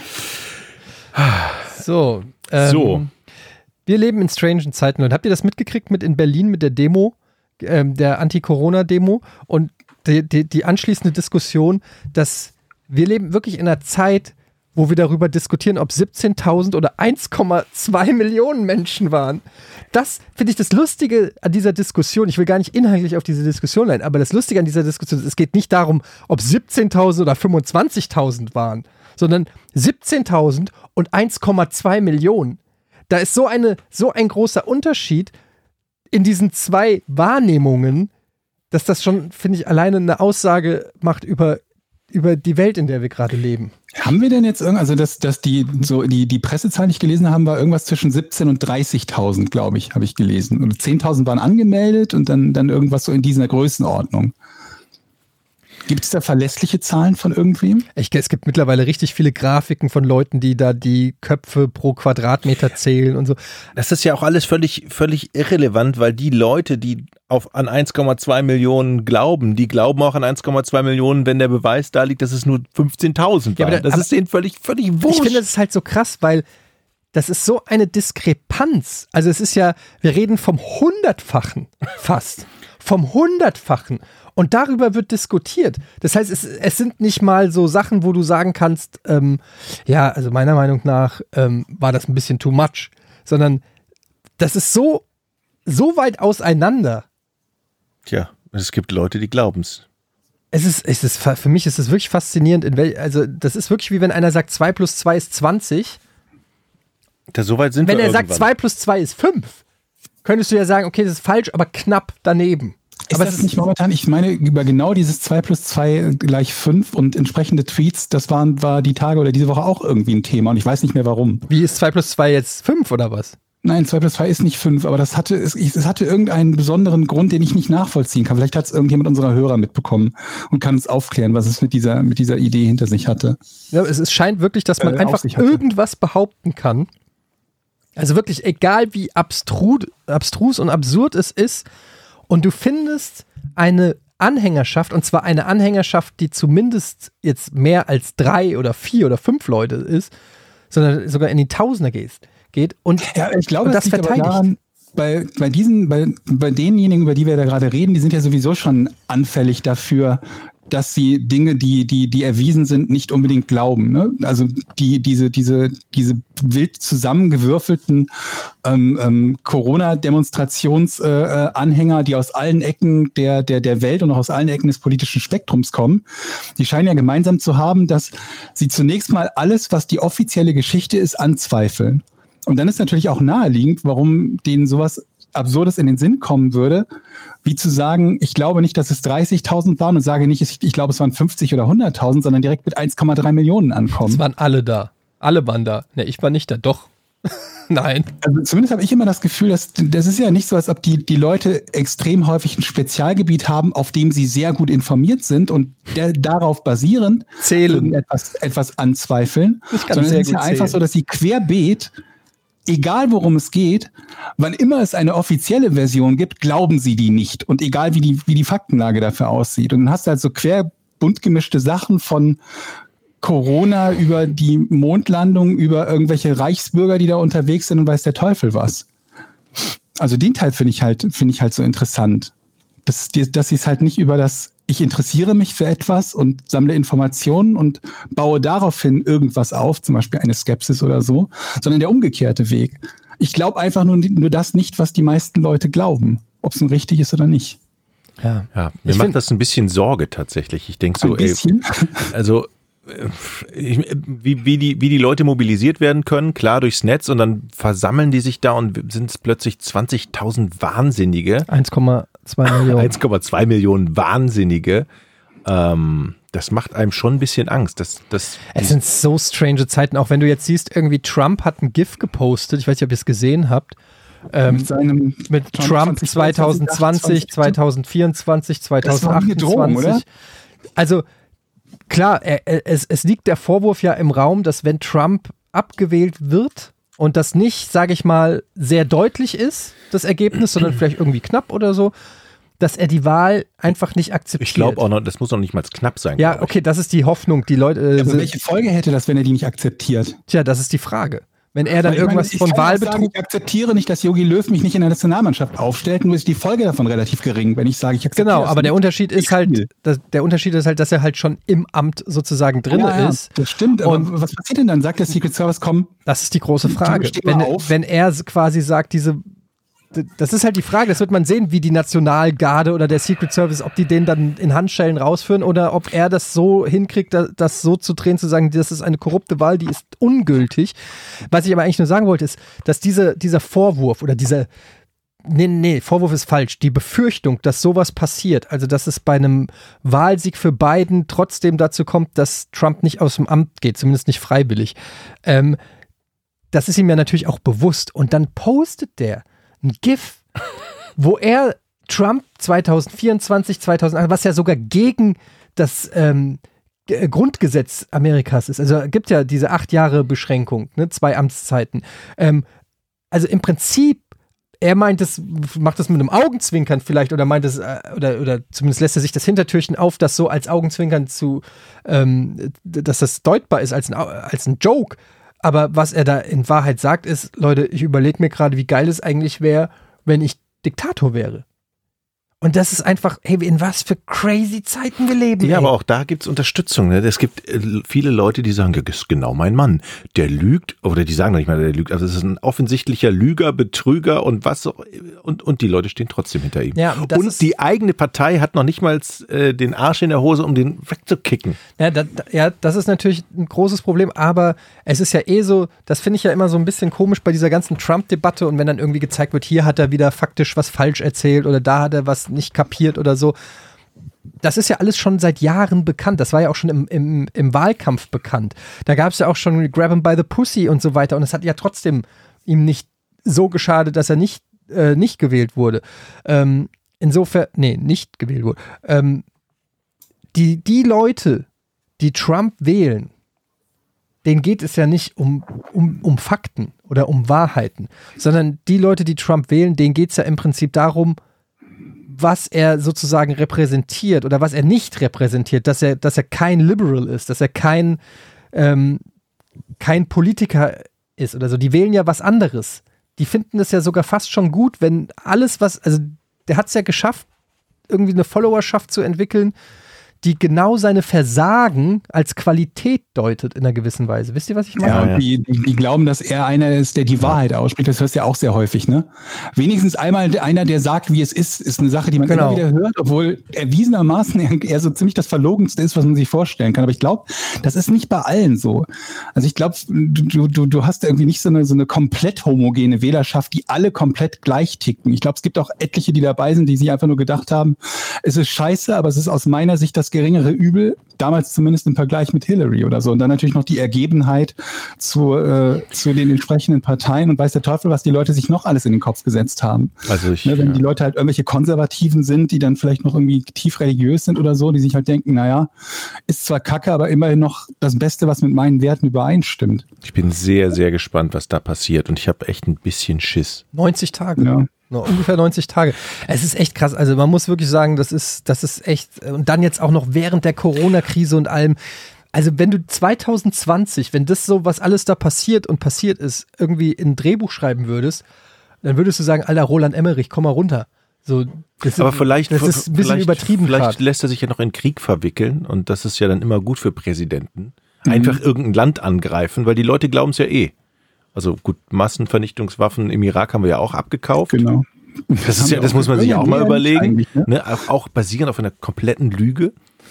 So. Wir leben in strangen Zeiten. Und habt ihr das mitgekriegt in Berlin mit der Demo, der Anti-Corona-Demo und die anschließende Diskussion, dass wir leben wirklich in einer Zeit, wo wir darüber diskutieren, ob 17.000 oder 1,2 Millionen Menschen waren. Das finde ich das Lustige an dieser Diskussion. Ich will gar nicht inhaltlich auf diese Diskussion ein, aber das Lustige an dieser Diskussion ist, es geht nicht darum, ob 17.000 oder 25.000 waren, sondern 17.000 und 1,2 Millionen. Da ist so ein großer Unterschied in diesen zwei Wahrnehmungen. dass das schon, finde ich, alleine eine Aussage macht über die Welt, in der wir gerade leben. Haben wir denn jetzt also dass die Pressezahl, die ich gelesen habe, war irgendwas zwischen 17.000 und 30.000, glaube ich, habe ich gelesen. Und 10.000 waren angemeldet und dann irgendwas so in dieser Größenordnung. Gibt es da verlässliche Zahlen von irgendwem? Es gibt mittlerweile richtig viele Grafiken von Leuten, die da die Köpfe pro Quadratmeter zählen und so. Das ist ja auch alles völlig irrelevant, weil die Leute, die an 1,2 Millionen glauben, die glauben auch an 1,2 Millionen, wenn der Beweis da liegt, dass es nur 15.000 waren. Ja, das ist denen völlig wurscht. Ich finde, das ist halt so krass, weil das ist so eine Diskrepanz. Also es ist ja, wir reden vom 100-fachen fast. Vom 100-fachen. Und darüber wird diskutiert. Das heißt, es sind nicht mal so Sachen, wo du sagen kannst, also meiner Meinung nach war das ein bisschen too much. Sondern das ist so weit auseinander. Tja, es gibt Leute, die glauben's. Für mich ist es wirklich faszinierend. Also das ist wirklich wie wenn einer sagt, 2 plus 2 ist 20. So weit sind wenn wir er sagt, 2 plus 2 ist 5, könntest du ja sagen, okay, das ist falsch, aber knapp daneben. Aber das ist nicht momentan, ich meine, über genau dieses 2 plus 2 gleich 5 und entsprechende Tweets, das war die Tage oder diese Woche auch irgendwie ein Thema und ich weiß nicht mehr warum. Wie ist 2 plus 2 jetzt 5 oder was? Nein, 2 plus 2 ist nicht 5, aber es hatte irgendeinen besonderen Grund, den ich nicht nachvollziehen kann. Vielleicht hat es irgendjemand unserer Hörer mitbekommen und kann uns aufklären, was es mit dieser Idee hinter sich hatte. Ja, es scheint wirklich, dass man einfach irgendwas behaupten kann. Also wirklich, egal wie abstrus und absurd es ist, und du findest eine Anhängerschaft, und zwar eine Anhängerschaft, die zumindest jetzt mehr als 3 oder 4 oder 5 Leute ist, sondern sogar in die Tausender geht und, ja, ich glaube, und das verteidigt. Daran, bei denjenigen, über die wir da gerade reden, die sind ja sowieso schon anfällig dafür, dass sie Dinge, die erwiesen sind, nicht unbedingt glauben. Ne? Also diese wild zusammengewürfelten Corona-Demonstrationsanhänger, die aus allen Ecken der Welt und auch aus allen Ecken des politischen Spektrums kommen, die scheinen ja gemeinsam zu haben, dass sie zunächst mal alles, was die offizielle Geschichte ist, anzweifeln. Und dann ist natürlich auch naheliegend, warum denen sowas Absurdes in den Sinn kommen würde, wie zu sagen, ich glaube nicht, dass es 30.000 waren und sage nicht, ich glaube, es waren 50 oder 100.000, sondern direkt mit 1,3 Millionen ankommen. Es waren alle da. Alle waren da. Ne, ich war nicht da. Doch. Nein. Also zumindest habe ich immer das Gefühl, das ist ja nicht so, als ob die Leute extrem häufig ein Spezialgebiet haben, auf dem sie sehr gut informiert sind und darauf basierend zählen etwas anzweifeln. Sondern es ist ja einfach so, dass sie querbeet, egal worum es geht, wann immer es eine offizielle Version gibt, glauben sie die nicht. Und egal wie die Faktenlage dafür aussieht. Und dann hast du halt so bunt gemischte Sachen von Corona über die Mondlandung, über irgendwelche Reichsbürger, die da unterwegs sind und weiß der Teufel was. Also den Teil finde ich halt so interessant. Dass sie es halt nicht über ich interessiere mich für etwas und sammle Informationen und baue daraufhin irgendwas auf, zum Beispiel eine Skepsis oder so, sondern der umgekehrte Weg. Ich glaube einfach nur das nicht, was die meisten Leute glauben, ob es nun richtig ist oder nicht. Ja, mir macht das ein bisschen Sorge tatsächlich. Ich denke so, wie die Leute mobilisiert werden können, klar durchs Netz und dann versammeln die sich da und sind es plötzlich 20.000 Wahnsinnige. 1,2 Millionen. 1,2 Millionen Wahnsinnige. Das macht einem schon ein bisschen Angst. Es sind so strange Zeiten, auch wenn du jetzt siehst, irgendwie Trump hat ein GIF gepostet, ich weiß nicht, ob ihr es gesehen habt, mit Trump 2020, 2024, 2028. Drohung, oder? Also klar, es liegt der Vorwurf ja im Raum, dass wenn Trump abgewählt wird und das nicht, sage ich mal, sehr deutlich ist, das Ergebnis, sondern vielleicht irgendwie knapp oder so, dass er die Wahl einfach nicht akzeptiert. Ich glaube auch noch, das muss noch nicht mal knapp sein. Ja, okay, das ist die Hoffnung. Die Leute. Aber welche Folge hätte das, wenn er die nicht akzeptiert? Tja, das ist die Frage. Wenn er dann irgendwas von Wahlbetrug. Ich akzeptiere nicht, dass Jogi Löw mich nicht in der Nationalmannschaft aufstellt, nur ist die Folge davon relativ gering, wenn ich sage, ich akzeptiere. Genau, aber der Unterschied ist halt, dass er halt schon im Amt sozusagen drin ist. Das stimmt, aber was passiert denn dann? Sagt der Secret Service, komm? Das ist die große Frage. Wenn er quasi sagt, das ist halt die Frage, das wird man sehen, wie die Nationalgarde oder der Secret Service, ob die den dann in Handschellen rausführen oder ob er das so hinkriegt, das so zu drehen, zu sagen, das ist eine korrupte Wahl, die ist ungültig. Was ich aber eigentlich nur sagen wollte, ist, dass dieser Vorwurf oder Nee, Vorwurf ist falsch. Die Befürchtung, dass sowas passiert, also dass es bei einem Wahlsieg für Biden trotzdem dazu kommt, dass Trump nicht aus dem Amt geht, zumindest nicht freiwillig, das ist ihm ja natürlich auch bewusst. Und dann postet der ein GIF, wo er Trump 2024, was ja sogar gegen das Grundgesetz Amerikas ist. Also gibt ja diese 8 Jahre Beschränkung, ne, 2 Amtszeiten. Also im Prinzip, er meint es, macht das mit einem Augenzwinkern vielleicht oder meint es, oder zumindest lässt er sich das Hintertürchen auf, das so als Augenzwinkern dass das deutbar ist als ein Joke. Aber was er da in Wahrheit sagt, ist, Leute, ich überlege mir gerade, wie geil es eigentlich wäre, wenn ich Diktator wäre. Und das ist einfach, hey, in was für crazy Zeiten wir leben. Ja, aber auch da gibt's Unterstützung. Ne? Es gibt viele Leute, die sagen, das ist genau mein Mann. Der lügt, oder die sagen noch nicht mal, der lügt. Also es ist ein offensichtlicher Lüger, Betrüger und was. Und die Leute stehen trotzdem hinter ihm. Ja, und die eigene Partei hat noch nicht mal den Arsch in der Hose, um den wegzukicken. Ja, das ist natürlich ein großes Problem. Aber es ist ja so, das finde ich ja immer so ein bisschen komisch bei dieser ganzen Trump-Debatte. Und wenn dann irgendwie gezeigt wird, hier hat er wieder faktisch was falsch erzählt oder da hat er was nicht kapiert oder so. Das ist ja alles schon seit Jahren bekannt. Das war ja auch schon im Wahlkampf bekannt. Da gab es ja auch schon Grab him by the Pussy und so weiter. Und es hat ja trotzdem ihm nicht so geschadet, dass er nicht gewählt wurde. Insofern, nicht gewählt wurde. Die Leute, die Trump wählen, denen geht es ja nicht um Fakten oder um Wahrheiten, sondern die Leute, die Trump wählen, denen geht es ja im Prinzip darum, was er sozusagen repräsentiert oder was er nicht repräsentiert, dass er kein Liberal ist, dass er kein Politiker ist oder so. Die wählen ja was anderes. Die finden es ja sogar fast schon gut, wenn alles also der hat es ja geschafft, irgendwie eine Followerschaft zu entwickeln, die genau seine Versagen als Qualität deutet in einer gewissen Weise. Wisst ihr, was ich meine? Ja, und die glauben, dass er einer ist, der die Wahrheit ausspricht. Das hörst du ja auch sehr häufig, ne? Wenigstens einmal einer, der sagt, wie es ist eine Sache, die man immer wieder hört, obwohl erwiesenermaßen er so ziemlich das Verlogenste ist, was man sich vorstellen kann. Aber ich glaube, das ist nicht bei allen so. Also ich glaube, du hast irgendwie nicht so eine komplett homogene Wählerschaft, die alle komplett gleich ticken. Ich glaube, es gibt auch etliche, die dabei sind, die sich einfach nur gedacht haben, es ist scheiße, aber es ist aus meiner Sicht das geringere Übel, damals zumindest im Vergleich mit Hillary oder so. Und dann natürlich noch die Ergebenheit zu den entsprechenden Parteien und weiß der Teufel, was die Leute sich noch alles in den Kopf gesetzt haben. Also wenn die Leute halt irgendwelche Konservativen sind, die dann vielleicht noch irgendwie tief religiös sind oder so, die sich halt denken, naja, ist zwar kacke, aber immerhin noch das Beste, was mit meinen Werten übereinstimmt. Ich bin sehr, sehr gespannt, was da passiert und ich habe echt ein bisschen Schiss. 90 Tage. Ja. Ungefähr 90 Tage. Es ist echt krass. Also man muss wirklich sagen, das ist echt, und dann jetzt auch noch während der Corona-Krise und allem. Also wenn du 2020, wenn das so, was alles da passiert ist, irgendwie in ein Drehbuch schreiben würdest, dann würdest du sagen, Alter, Roland Emmerich, komm mal runter. So, aber vielleicht ist ein bisschen übertrieben. Vielleicht lässt er sich ja noch in Krieg verwickeln und das ist ja dann immer gut für Präsidenten. Einfach irgendein Land angreifen, weil die Leute glauben es ja eh. Also gut, Massenvernichtungswaffen im Irak haben wir ja auch abgekauft. Genau. Das muss man sich auch mal überlegen. Ne? Auch basierend auf einer kompletten Lüge.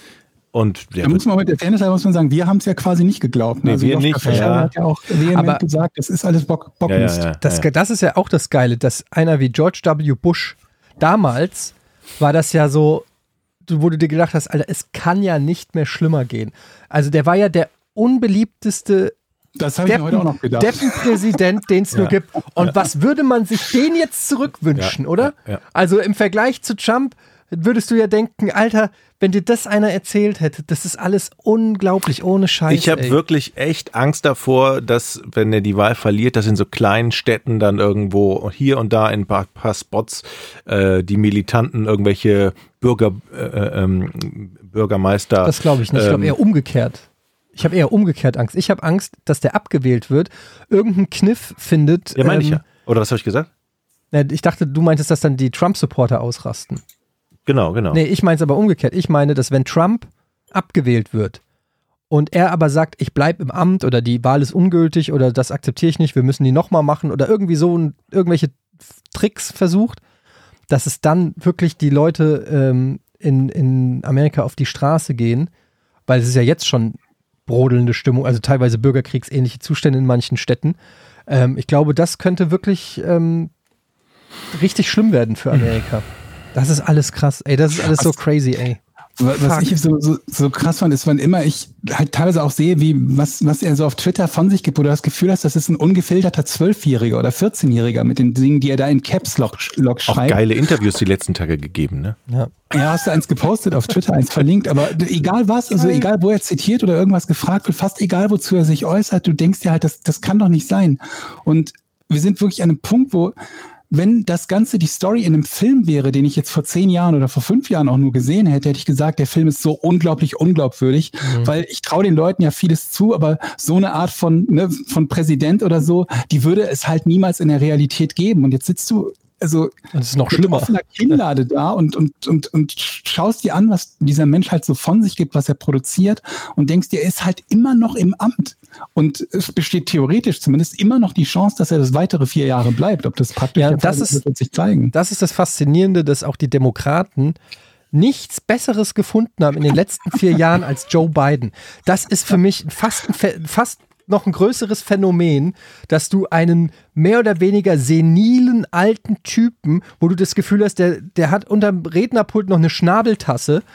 Und da muss man mit der Fairness muss man sagen, wir haben es ja quasi nicht geglaubt. Nee, also wir nicht. Hat ja auch vehement gesagt, das ist alles Bockmist. Das ist ja auch das Geile, dass einer wie George W. Bush, damals war das ja so, wo du dir gedacht hast, Alter, es kann ja nicht mehr schlimmer gehen. Also der war ja der unbeliebteste Das habe ich mir heute auch noch gedacht. Deppenpräsident, den es nur gibt. Und was würde man sich den jetzt zurückwünschen, oder? Ja. Also im Vergleich zu Trump würdest du ja denken, Alter, wenn dir das einer erzählt hätte, das ist alles unglaublich, ohne Scheiß. Ich habe wirklich echt Angst davor, dass, wenn er die Wahl verliert, dass in so kleinen Städten dann irgendwo hier und da in ein paar Spots die Militanten irgendwelche Bürgermeister. Das glaube ich nicht. Ich glaube eher umgekehrt. Ich habe eher umgekehrt Angst. Ich habe Angst, dass der abgewählt wird, irgendeinen Kniff findet. Ja, meine ich ja. Oder was habe ich gesagt? Ich dachte, du meintest, dass dann die Trump-Supporter ausrasten. Genau. Nee, ich meine es aber umgekehrt. Ich meine, dass wenn Trump abgewählt wird und er aber sagt, ich bleibe im Amt oder die Wahl ist ungültig oder das akzeptiere ich nicht, wir müssen die nochmal machen oder irgendwie so irgendwelche Tricks versucht, dass es dann wirklich die Leute in Amerika auf die Straße gehen, weil es ist ja jetzt schon brodelnde Stimmung, also teilweise bürgerkriegsähnliche Zustände in manchen Städten. Ich glaube, das könnte wirklich richtig schlimm werden für Amerika. Das ist alles krass, ey, das ist alles so crazy, ey. Was ich so krass fand, ist, wann immer ich halt teilweise auch sehe, was er so auf Twitter von sich gibt, wo du das Gefühl hast, das ist ein ungefilterter 12-Jähriger oder 14-Jähriger mit den Dingen, die er da in Caps Lock schreibt. Auch geile Interviews die letzten Tage gegeben, ne? Ja. Ja, hast du eins gepostet auf Twitter, eins verlinkt, aber egal was, also egal wo er zitiert oder irgendwas gefragt wird, fast egal wozu er sich äußert, du denkst dir halt, das kann doch nicht sein. Und wir sind wirklich an einem Punkt, wo, wenn das Ganze die Story in einem Film wäre, den ich jetzt vor 10 Jahren oder vor 5 Jahren auch nur gesehen hätte, hätte ich gesagt, der Film ist so unglaublich unglaubwürdig, weil ich traue den Leuten ja vieles zu, aber so eine Art von Präsident oder so, die würde es halt niemals in der Realität geben. Und jetzt sitzt du also das ist noch mit schlimmer. offener Kinnlade da und schaust dir an, was dieser Mensch halt so von sich gibt, was er produziert und denkst dir, er ist halt immer noch im Amt. Und es besteht theoretisch zumindest immer noch die Chance, dass er das weitere 4 Jahre bleibt. Ob das praktisch der Fall ist, wird sich zeigen. Das ist das Faszinierende, dass auch die Demokraten nichts Besseres gefunden haben in den letzten 4 Jahren als Joe Biden. Das ist für mich fast noch ein größeres Phänomen, dass du einen mehr oder weniger senilen alten Typen, wo du das Gefühl hast, der hat unterm Rednerpult noch eine Schnabeltasse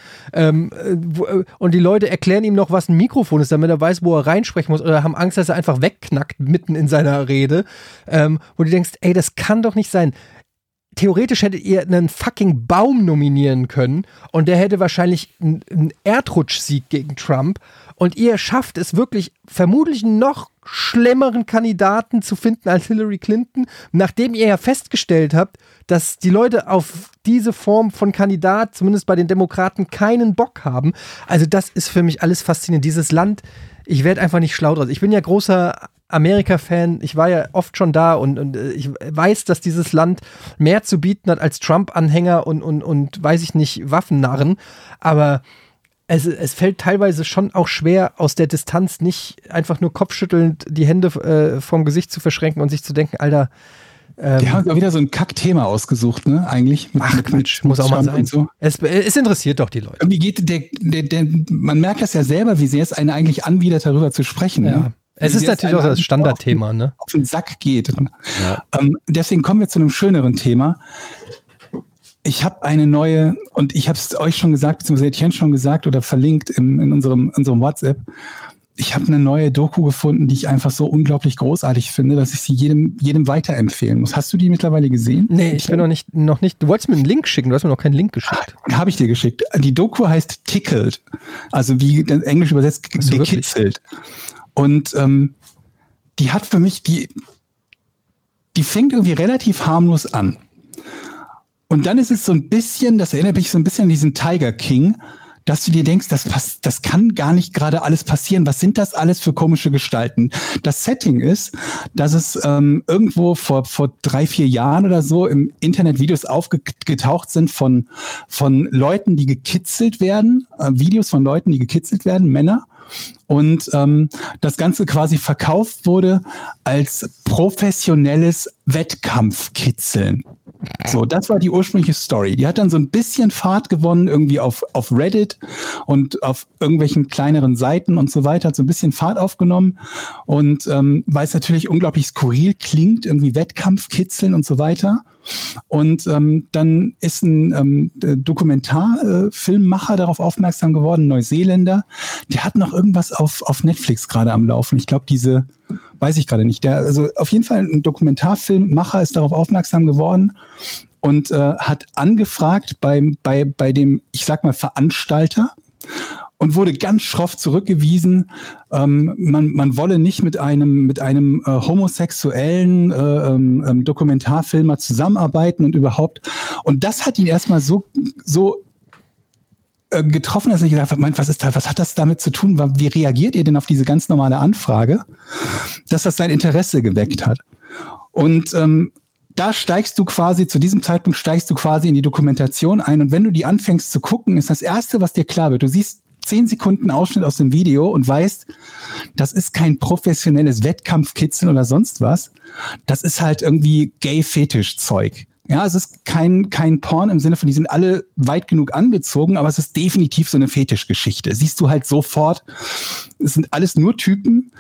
und die Leute erklären ihm noch, was ein Mikrofon ist, damit er weiß, wo er reinsprechen muss, oder haben Angst, dass er einfach wegknackt mitten in seiner Rede, wo du denkst, ey, das kann doch nicht sein. Theoretisch hättet ihr einen fucking Baum nominieren können und der hätte wahrscheinlich einen Erdrutschsieg gegen Trump und ihr schafft es wirklich, vermutlich einen noch schlimmeren Kandidaten zu finden als Hillary Clinton, nachdem ihr ja festgestellt habt, dass die Leute auf diese Form von Kandidat, zumindest bei den Demokraten, keinen Bock haben. Also das ist für mich alles faszinierend. Dieses Land, ich werde einfach nicht schlau draus. Ich bin ja großer Amerika-Fan, ich war ja oft schon da und ich weiß, dass dieses Land mehr zu bieten hat als Trump-Anhänger und weiß ich nicht, Waffennarren, aber es fällt teilweise schon auch schwer, aus der Distanz nicht einfach nur kopfschüttelnd die Hände vom Gesicht zu verschränken und sich zu denken, Alter, die haben auch wieder so ein Kackthema ausgesucht, ne, eigentlich. Quatsch, muss auch mal sein. So. Es interessiert doch die Leute. Irgendwie geht man merkt das ja selber, wie sehr es einen eigentlich anbietet, darüber zu sprechen, ja. Ne? Es ist natürlich auch das Standardthema, ne? Auf den Sack geht. Ja. Deswegen kommen wir zu einem schöneren Thema. Ich habe eine neue, und ich habe es euch schon gesagt, beziehungsweise Etienne schon gesagt oder verlinkt in unserem WhatsApp. Ich habe eine neue Doku gefunden, die ich einfach so unglaublich großartig finde, dass ich sie jedem weiterempfehlen muss. Hast du die mittlerweile gesehen? Nee, ich bin noch nicht. Du wolltest mir einen Link schicken, du hast mir noch keinen Link geschickt. Habe ich dir geschickt. Die Doku heißt Tickled, also wie Englisch übersetzt gekitzelt. Und die hat für mich, die fängt irgendwie relativ harmlos an. Und dann ist es so ein bisschen, das erinnert mich so ein bisschen an diesen Tiger King, dass du dir denkst, das kann gar nicht gerade alles passieren. Was sind das alles für komische Gestalten? Das Setting ist, dass es irgendwo vor 3-4 Jahren oder so im Internet Videos aufgetaucht sind von Leuten, die gekitzelt werden, Videos von Leuten, die gekitzelt werden, Männer. Und das Ganze quasi verkauft wurde als professionelles Wettkampfkitzeln. So, das war die ursprüngliche Story. Die hat dann so ein bisschen Fahrt gewonnen, irgendwie auf Reddit und auf irgendwelchen kleineren Seiten und so weiter, hat so ein bisschen Fahrt aufgenommen. Und weil es natürlich unglaublich skurril klingt, irgendwie Wettkampfkitzeln und so weiter. Und dann ist ein Dokumentarfilmmacher darauf aufmerksam geworden, ein Neuseeländer. Der hat noch irgendwas auf Netflix gerade am Laufen. Ich glaube, weiß ich gerade nicht. Also auf jeden Fall ein Dokumentarfilmmacher ist darauf aufmerksam geworden und hat angefragt bei dem, ich sag mal, Veranstalter und wurde ganz schroff zurückgewiesen. Man wolle nicht mit einem homosexuellen Dokumentarfilmer zusammenarbeiten und überhaupt. Und das hat ihn erstmal so getroffen, dass ich gedacht habe, was hat das damit zu tun? Wie reagiert ihr denn auf diese ganz normale Anfrage, dass das sein Interesse geweckt hat? Und da zu diesem Zeitpunkt steigst du quasi in die Dokumentation ein. Und wenn du die anfängst zu gucken, ist das Erste, was dir klar wird, du siehst 10 Sekunden Ausschnitt aus dem Video und weißt, das ist kein professionelles Wettkampfkitzeln oder sonst was. Das ist halt irgendwie Gay-Fetisch-Zeug. Ja, es ist kein Porn im Sinne von, die sind alle weit genug angezogen, aber es ist definitiv so eine Fetischgeschichte. Siehst du halt sofort, es sind alles nur Typen,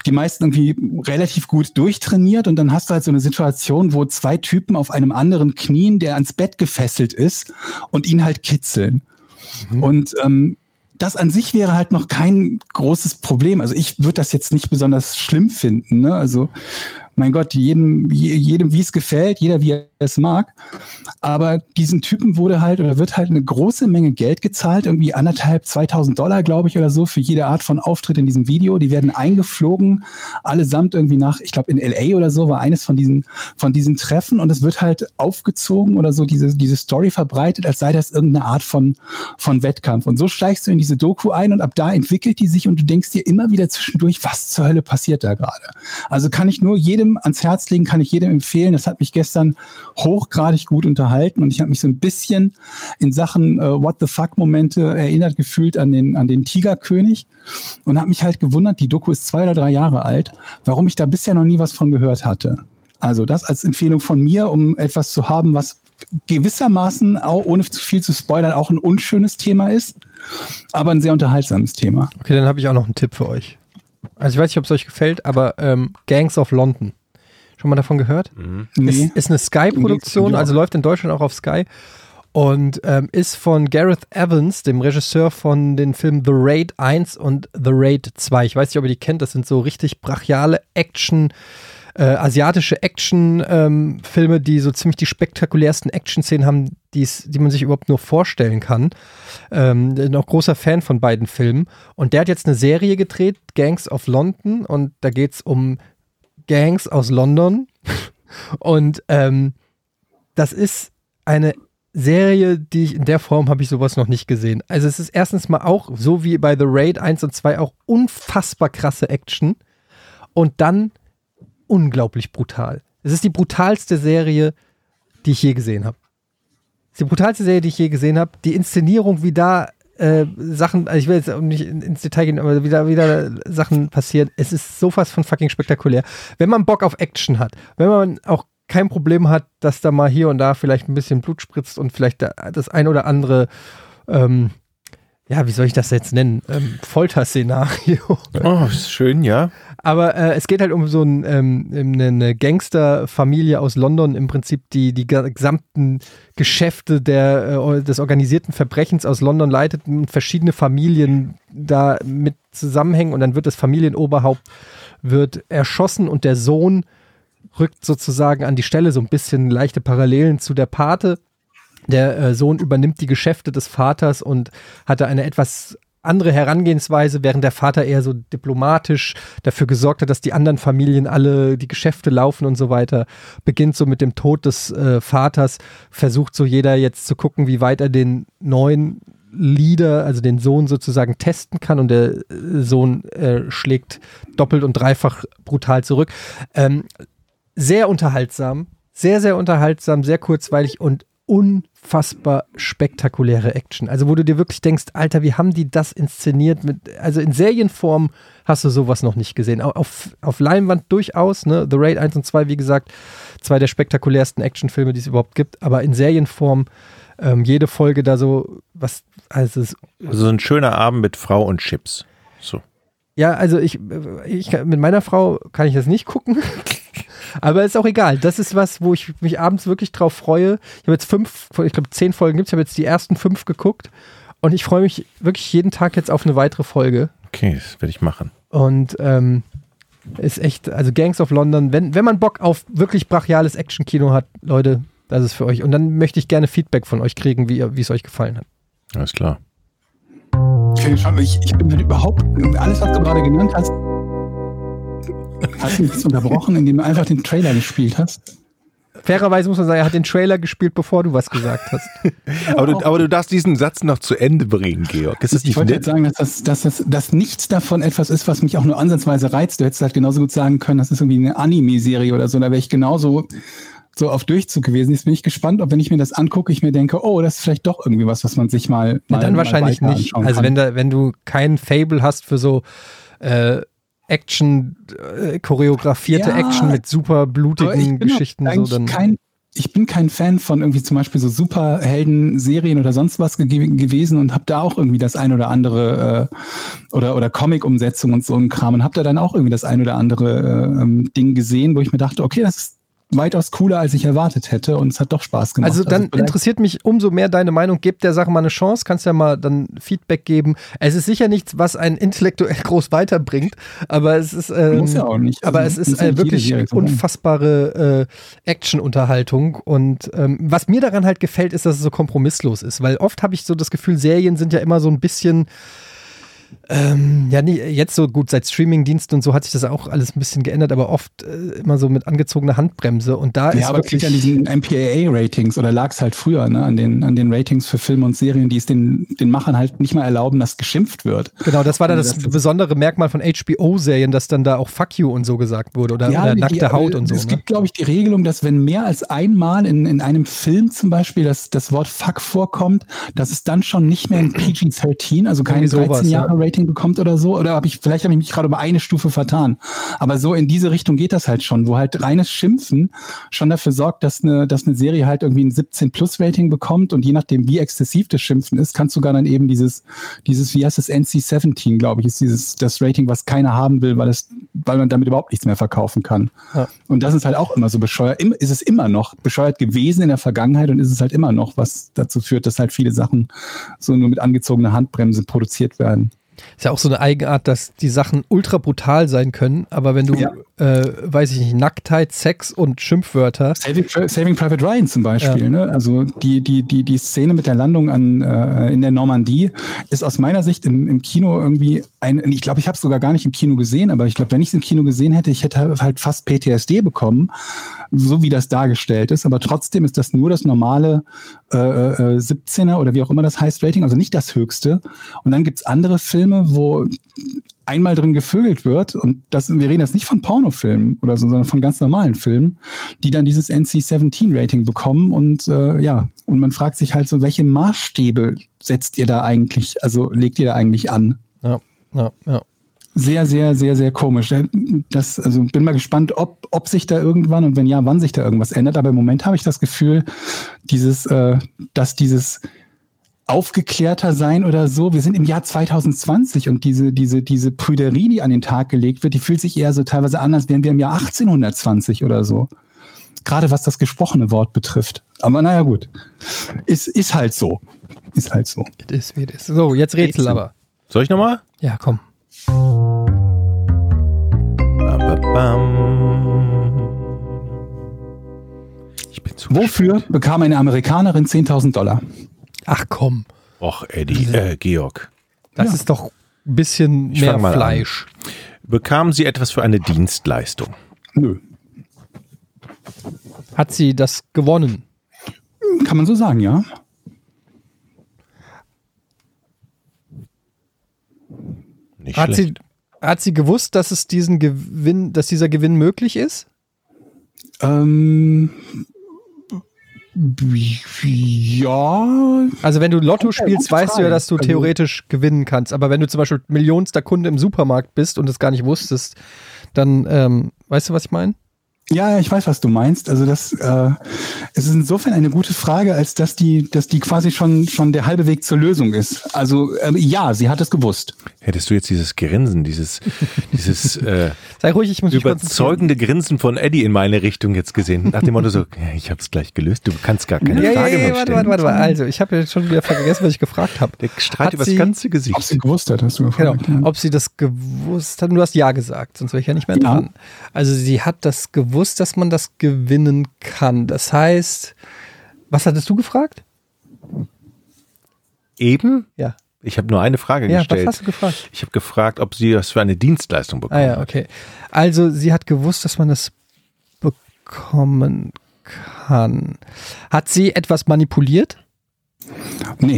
die meisten irgendwie relativ gut durchtrainiert und dann hast du halt so eine Situation, wo 2 Typen auf einem anderen knien, der ans Bett gefesselt ist und ihn halt kitzeln. Und das an sich wäre halt noch kein großes Problem. Also ich würde das jetzt nicht besonders schlimm finden, ne? Also mein Gott, jedem wie es gefällt, jeder wie er es mag. Aber diesen Typen wird halt eine große Menge Geld gezahlt, irgendwie $1.500-2.000, glaube ich, oder so, für jede Art von Auftritt in diesem Video. Die werden eingeflogen, allesamt irgendwie nach, ich glaube in LA oder so, war eines von diesen Treffen und es wird halt aufgezogen oder so diese Story verbreitet, als sei das irgendeine Art von Wettkampf. Und so steigst du in diese Doku ein und ab da entwickelt die sich und du denkst dir immer wieder zwischendurch, was zur Hölle passiert da gerade? Also kann ich nur jedem ans Herz legen, kann ich jedem empfehlen. Das hat mich gestern hochgradig gut unterhalten und ich habe mich so ein bisschen in Sachen What the fuck-Momente erinnert gefühlt an den Tigerkönig und habe mich halt gewundert, die Doku ist 2 oder 3 Jahre alt, warum ich da bisher noch nie was von gehört hatte. Also das als Empfehlung von mir, um etwas zu haben, was gewissermaßen, auch ohne zu viel zu spoilern, auch ein unschönes Thema ist, aber ein sehr unterhaltsames Thema. Okay, dann habe ich auch noch einen Tipp für euch. Also ich weiß nicht, ob es euch gefällt, aber Gangs of London. Schon mal davon gehört? Nee. Ist eine Sky-Produktion, also läuft in Deutschland auch auf Sky und ist von Gareth Evans, dem Regisseur von den Filmen The Raid 1 und The Raid 2. Ich weiß nicht, ob ihr die kennt, das sind so richtig brachiale asiatische Action-Filme, die so ziemlich die spektakulärsten Action-Szenen haben, die man sich überhaupt nur vorstellen kann. Bin auch großer Fan von beiden Filmen. Und der hat jetzt eine Serie gedreht, Gangs of London, und da geht es um Gangs aus London. Und das ist eine Serie, in der Form habe ich sowas noch nicht gesehen. Also es ist erstens mal auch, so wie bei The Raid 1 und 2, auch unfassbar krasse Action. Und dann unglaublich brutal. Es ist die brutalste Serie, die ich je gesehen habe. Es ist die brutalste Serie, die ich je gesehen habe. Die Inszenierung, wie da Sachen, also ich will jetzt nicht ins Detail gehen, aber wieder Sachen passieren. Es ist so fast von fucking spektakulär. Wenn man Bock auf Action hat, wenn man auch kein Problem hat, dass da mal hier und da vielleicht ein bisschen Blut spritzt und vielleicht das ein oder andere wie soll ich das jetzt nennen? Folterszenario. Oh, ist schön, ja. Aber es geht halt um so eine Gangsterfamilie aus London, im Prinzip die gesamten Geschäfte des organisierten Verbrechens aus London leitet und verschiedene Familien da mit zusammenhängen und dann wird das Familienoberhaupt wird erschossen und der Sohn rückt sozusagen an die Stelle, so ein bisschen leichte Parallelen zu der Pate. Der Sohn übernimmt die Geschäfte des Vaters und hatte eine etwas andere Herangehensweise, während der Vater eher so diplomatisch dafür gesorgt hat, dass die anderen Familien alle die Geschäfte laufen und so weiter. Beginnt so mit dem Tod des Vaters, versucht so jeder jetzt zu gucken, wie weit er den neuen Leader, also den Sohn sozusagen testen kann und der Sohn schlägt doppelt und dreifach brutal zurück. Sehr unterhaltsam, sehr, sehr unterhaltsam, sehr kurzweilig und unfassbar spektakuläre Action. Also wo du dir wirklich denkst, Alter, wie haben die das inszeniert? Also in Serienform hast du sowas noch nicht gesehen. Auf Leinwand durchaus, ne? The Raid 1 und 2, wie gesagt, 2 der spektakulärsten Actionfilme, die es überhaupt gibt. Aber in Serienform jede Folge da so was. Also ein schöner Abend mit Frau und Chips. So. Ja, also ich mit meiner Frau kann ich das nicht gucken. Aber ist auch egal. Das ist was, wo ich mich abends wirklich drauf freue. Ich habe jetzt 10 Folgen gibt es. Ich habe jetzt die ersten 5 geguckt. Und ich freue mich wirklich jeden Tag jetzt auf eine weitere Folge. Okay, das werde ich machen. Und ist echt, also Gangs of London, wenn man Bock auf wirklich brachiales Action-Kino hat, Leute, das ist für euch. Und dann möchte ich gerne Feedback von euch kriegen, wie es euch gefallen hat. Alles klar. Ich bin halt überhaupt, alles, was du gerade genannt hast, hast du mich unterbrochen, indem du einfach den Trailer gespielt hast? Fairerweise muss man sagen, er hat den Trailer gespielt, bevor du was gesagt hast. aber du darfst diesen Satz noch zu Ende bringen, Georg. Ist das nicht ich wollte jetzt sagen, dass nichts davon etwas ist, was mich auch nur ansatzweise reizt. Du hättest halt genauso gut sagen können, das ist irgendwie eine Anime-Serie oder so. Da wäre ich genauso so auf Durchzug gewesen. Jetzt bin ich gespannt, ob wenn ich mir das angucke, ich mir denke, oh, das ist vielleicht doch irgendwie was man sich mal dann wahrscheinlich nicht. Also wenn du kein Fable hast für so Action, choreografierte Action mit super blutigen Geschichten. So, dann ich bin kein Fan von irgendwie zum Beispiel so Superhelden-Serien oder sonst was gewesen und habe da auch irgendwie das ein oder andere oder Comic-Umsetzung und so ein Kram und habe da dann auch irgendwie das ein oder andere Ding gesehen, wo ich mir dachte, okay, das ist weitaus cooler, als ich erwartet hätte und es hat doch Spaß gemacht. Also dann interessiert mich umso mehr deine Meinung. Gebt der Sache mal eine Chance, kannst ja mal dann Feedback geben. Es ist sicher nichts, was einen intellektuell groß weiterbringt, aber es ist muss ja auch nicht. Aber es ist wirklich unfassbare Action-Unterhaltung und was mir daran halt gefällt, ist, dass es so kompromisslos ist, weil oft habe ich so das Gefühl, Serien sind ja immer so ein bisschen jetzt so gut, seit Streamingdiensten und so hat sich das auch alles ein bisschen geändert, aber oft immer so mit angezogener Handbremse und da ist aber wirklich... Ja, an diesen MPAA-Ratings oder lag es halt früher, ne, an den Ratings für Filme und Serien, die es den Machern halt nicht mal erlauben, dass geschimpft wird. Genau, das war dann das besondere Merkmal von HBO-Serien, dass dann da auch Fuck you und so gesagt wurde oder nackte Haut und so. Es gibt, glaube ich, die Regelung, dass wenn mehr als einmal in einem Film zum Beispiel das Wort Fuck vorkommt, dass es dann schon nicht mehr ein PG-13, also kein 13 Jahre Rating bekommt oder so, oder vielleicht habe ich mich gerade um eine Stufe vertan. Aber so in diese Richtung geht das halt schon, wo halt reines Schimpfen schon dafür sorgt, dass eine Serie halt irgendwie ein 17-Plus-Rating bekommt und je nachdem, wie exzessiv das Schimpfen ist, kannst du sogar dann eben dieses, wie heißt das, NC-17, glaube ich, ist das Rating, was keiner haben will, weil man damit überhaupt nichts mehr verkaufen kann. Ja. Und das ist halt auch immer so bescheuert. Ist es immer noch bescheuert gewesen in der Vergangenheit und ist es halt immer noch, was dazu führt, dass halt viele Sachen so nur mit angezogener Handbremse produziert werden. Ist ja auch so eine Eigenart, dass die Sachen ultra brutal sein können, aber wenn du, weiß ich nicht, Nacktheit, Sex und Schimpfwörter. Saving Private Ryan zum Beispiel, ne? Also die Szene mit der Landung in der Normandie ist aus meiner Sicht im Kino irgendwie ich glaube, ich habe es sogar gar nicht im Kino gesehen, aber ich glaube, wenn ich es im Kino gesehen hätte, ich hätte halt fast PTSD bekommen, so wie das dargestellt ist, aber trotzdem ist das nur das normale 17er oder wie auch immer das heißt Rating, also nicht das höchste. Und dann gibt's andere Filme, wo einmal drin gevögelt wird und wir reden jetzt nicht von Pornofilmen oder so, sondern von ganz normalen Filmen, die dann dieses NC-17-Rating bekommen und und man fragt sich halt so, welche Maßstäbe setzt ihr da eigentlich, also legt ihr da eigentlich an? Ja. Sehr, sehr, sehr, sehr komisch. Also bin mal gespannt, ob sich da irgendwann und wenn ja, wann sich da irgendwas ändert. Aber im Moment habe ich das Gefühl, dass dieses aufgeklärter sein oder so, wir sind im Jahr 2020 und diese Prüderie, die an den Tag gelegt wird, die fühlt sich eher so teilweise an, als wären wir im Jahr 1820 oder so. Gerade was das gesprochene Wort betrifft. Aber naja, gut. Ist halt so. Ist halt so. It is. So, jetzt Rätsel aber. Soll ich nochmal? Ja, komm. Wofür bekam eine Amerikanerin $10.000? Ach komm. Och, Eddie, Georg. Das ist doch ein bisschen mehr Fleisch. Bekam sie etwas für eine Dienstleistung? Nö. Hat sie das gewonnen? Kann man so sagen, ja. Nicht schlecht. Hat sie gewusst, dass es dieser Gewinn möglich ist? Ja. Also wenn du Lotto spielst, weißt du ja, dass du theoretisch gewinnen kannst. Aber wenn du zum Beispiel millionster Kunde im Supermarkt bist und es gar nicht wusstest, dann weißt du, was ich meine? Ja, ich weiß, was du meinst. Also es ist insofern eine gute Frage, als dass die quasi schon der halbe Weg zur Lösung ist. Also ja, sie hat es gewusst. Hättest du jetzt dieses Grinsen, dieses sei ruhig, ich muss überzeugende Grinsen von Eddie in meine Richtung jetzt gesehen, nach dem Motto so, ich hab's gleich gelöst, du kannst gar keine Frage mehr stellen. Warte. Also, ich habe jetzt schon wieder vergessen, was ich gefragt habe. Der strahlt über das ganze Gesicht. Ob sie gewusst hat, hast du gefragt. Genau, ob sie das gewusst hat. Du hast ja gesagt, sonst wäre ich ja nicht mehr dran. Also sie hat das gewusst, dass man das gewinnen kann. Das heißt, was hattest du gefragt? Eben? Ja. Ich habe nur eine Frage gestellt. Ja, was hast du gefragt? Ich habe gefragt, ob sie das für eine Dienstleistung bekommen hat. Okay. Also sie hat gewusst, dass man das bekommen kann. Hat sie etwas manipuliert? Nee.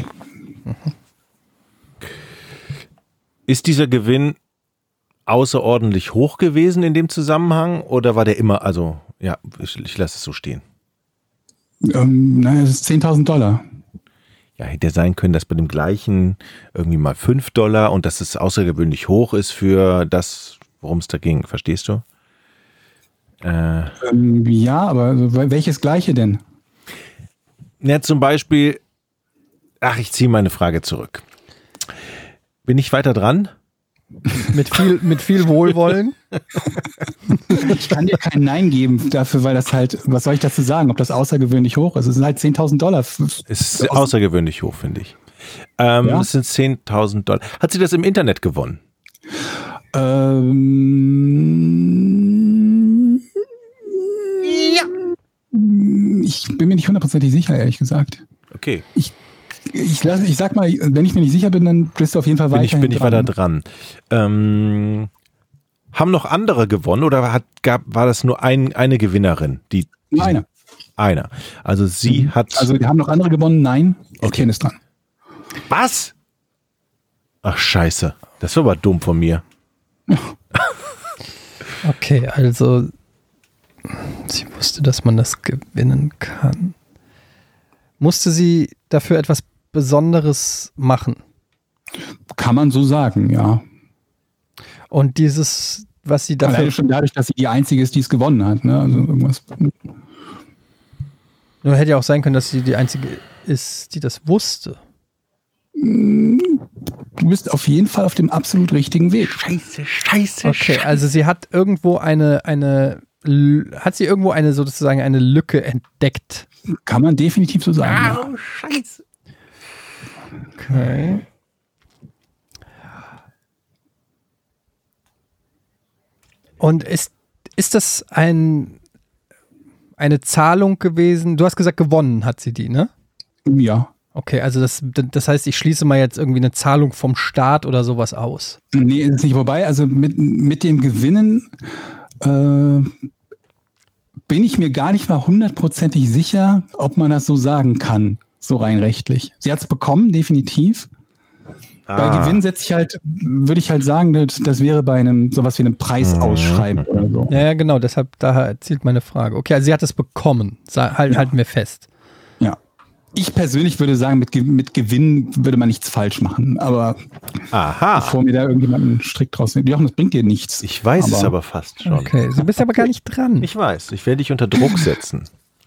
Ist dieser Gewinn außerordentlich hoch gewesen in dem Zusammenhang oder war der immer, also ja, ich lasse es so stehen. Naja, es ist $10.000. Ja, hätte sein können, dass bei dem gleichen irgendwie mal $5 und dass es außergewöhnlich hoch ist für das, worum es da ging. Verstehst du? Ja, aber welches gleiche denn? Ja, zum Beispiel, ich ziehe meine Frage zurück. Bin ich weiter dran? Mit viel Wohlwollen. Ich kann dir kein Nein geben dafür, weil das halt, was soll ich dazu sagen, ob das außergewöhnlich hoch ist? Es sind halt $10.000. Es ist außergewöhnlich hoch, finde ich. Es sind $10.000. Hat sie das im Internet gewonnen? Ich bin mir nicht hundertprozentig sicher, ehrlich gesagt. Okay. Ich sag mal, wenn ich mir nicht sicher bin, dann bist du auf jeden Fall weiter. Bin ich weiter dran. Haben noch andere gewonnen oder war das nur eine Gewinnerin? Nur eine. Einer. Also sie hat... Also haben noch andere gewonnen? Nein. Okay. Ken ist dran. Was? Ach scheiße. Das war aber dumm von mir. Okay, also sie wusste, dass man das gewinnen kann. Musste sie dafür etwas Besonderes machen? Kann man so sagen, ja. Und dieses, was sie dafür... Alleine schon dadurch, dass sie die Einzige ist, die es gewonnen hat. Ne? Also irgendwas. Nur hätte ja auch sein können, dass sie die Einzige ist, die das wusste. Du bist auf jeden Fall auf dem absolut richtigen Weg. Scheiße. Okay, also sie hat irgendwo sozusagen eine Lücke entdeckt. Kann man definitiv so sagen. Ja. Scheiße. Okay. Und ist das eine Zahlung gewesen? Du hast gesagt, gewonnen hat sie die, ne? Ja. Okay, also das heißt, ich schließe mal jetzt irgendwie eine Zahlung vom Staat oder sowas aus. Nee, ist nicht vorbei. Also mit dem Gewinnen bin ich mir gar nicht mal hundertprozentig sicher, ob man das so sagen kann, so rein rechtlich. Sie hat es bekommen, definitiv. Bei Gewinn würde ich halt sagen, das wäre bei sowas wie einem Preisausschreiben oder so. Ja, genau, deshalb, daher zielt meine Frage. Okay, also sie hat es bekommen, halten wir fest. Ja. Ich persönlich würde sagen, mit Gewinn würde man nichts falsch machen, aber bevor mir da irgendjemand einen Strick draus nimmt. Jochen, das bringt dir nichts. Ich weiß es aber fast schon. Okay, du bist aber gar nicht dran. Ich weiß, ich werde dich unter Druck setzen.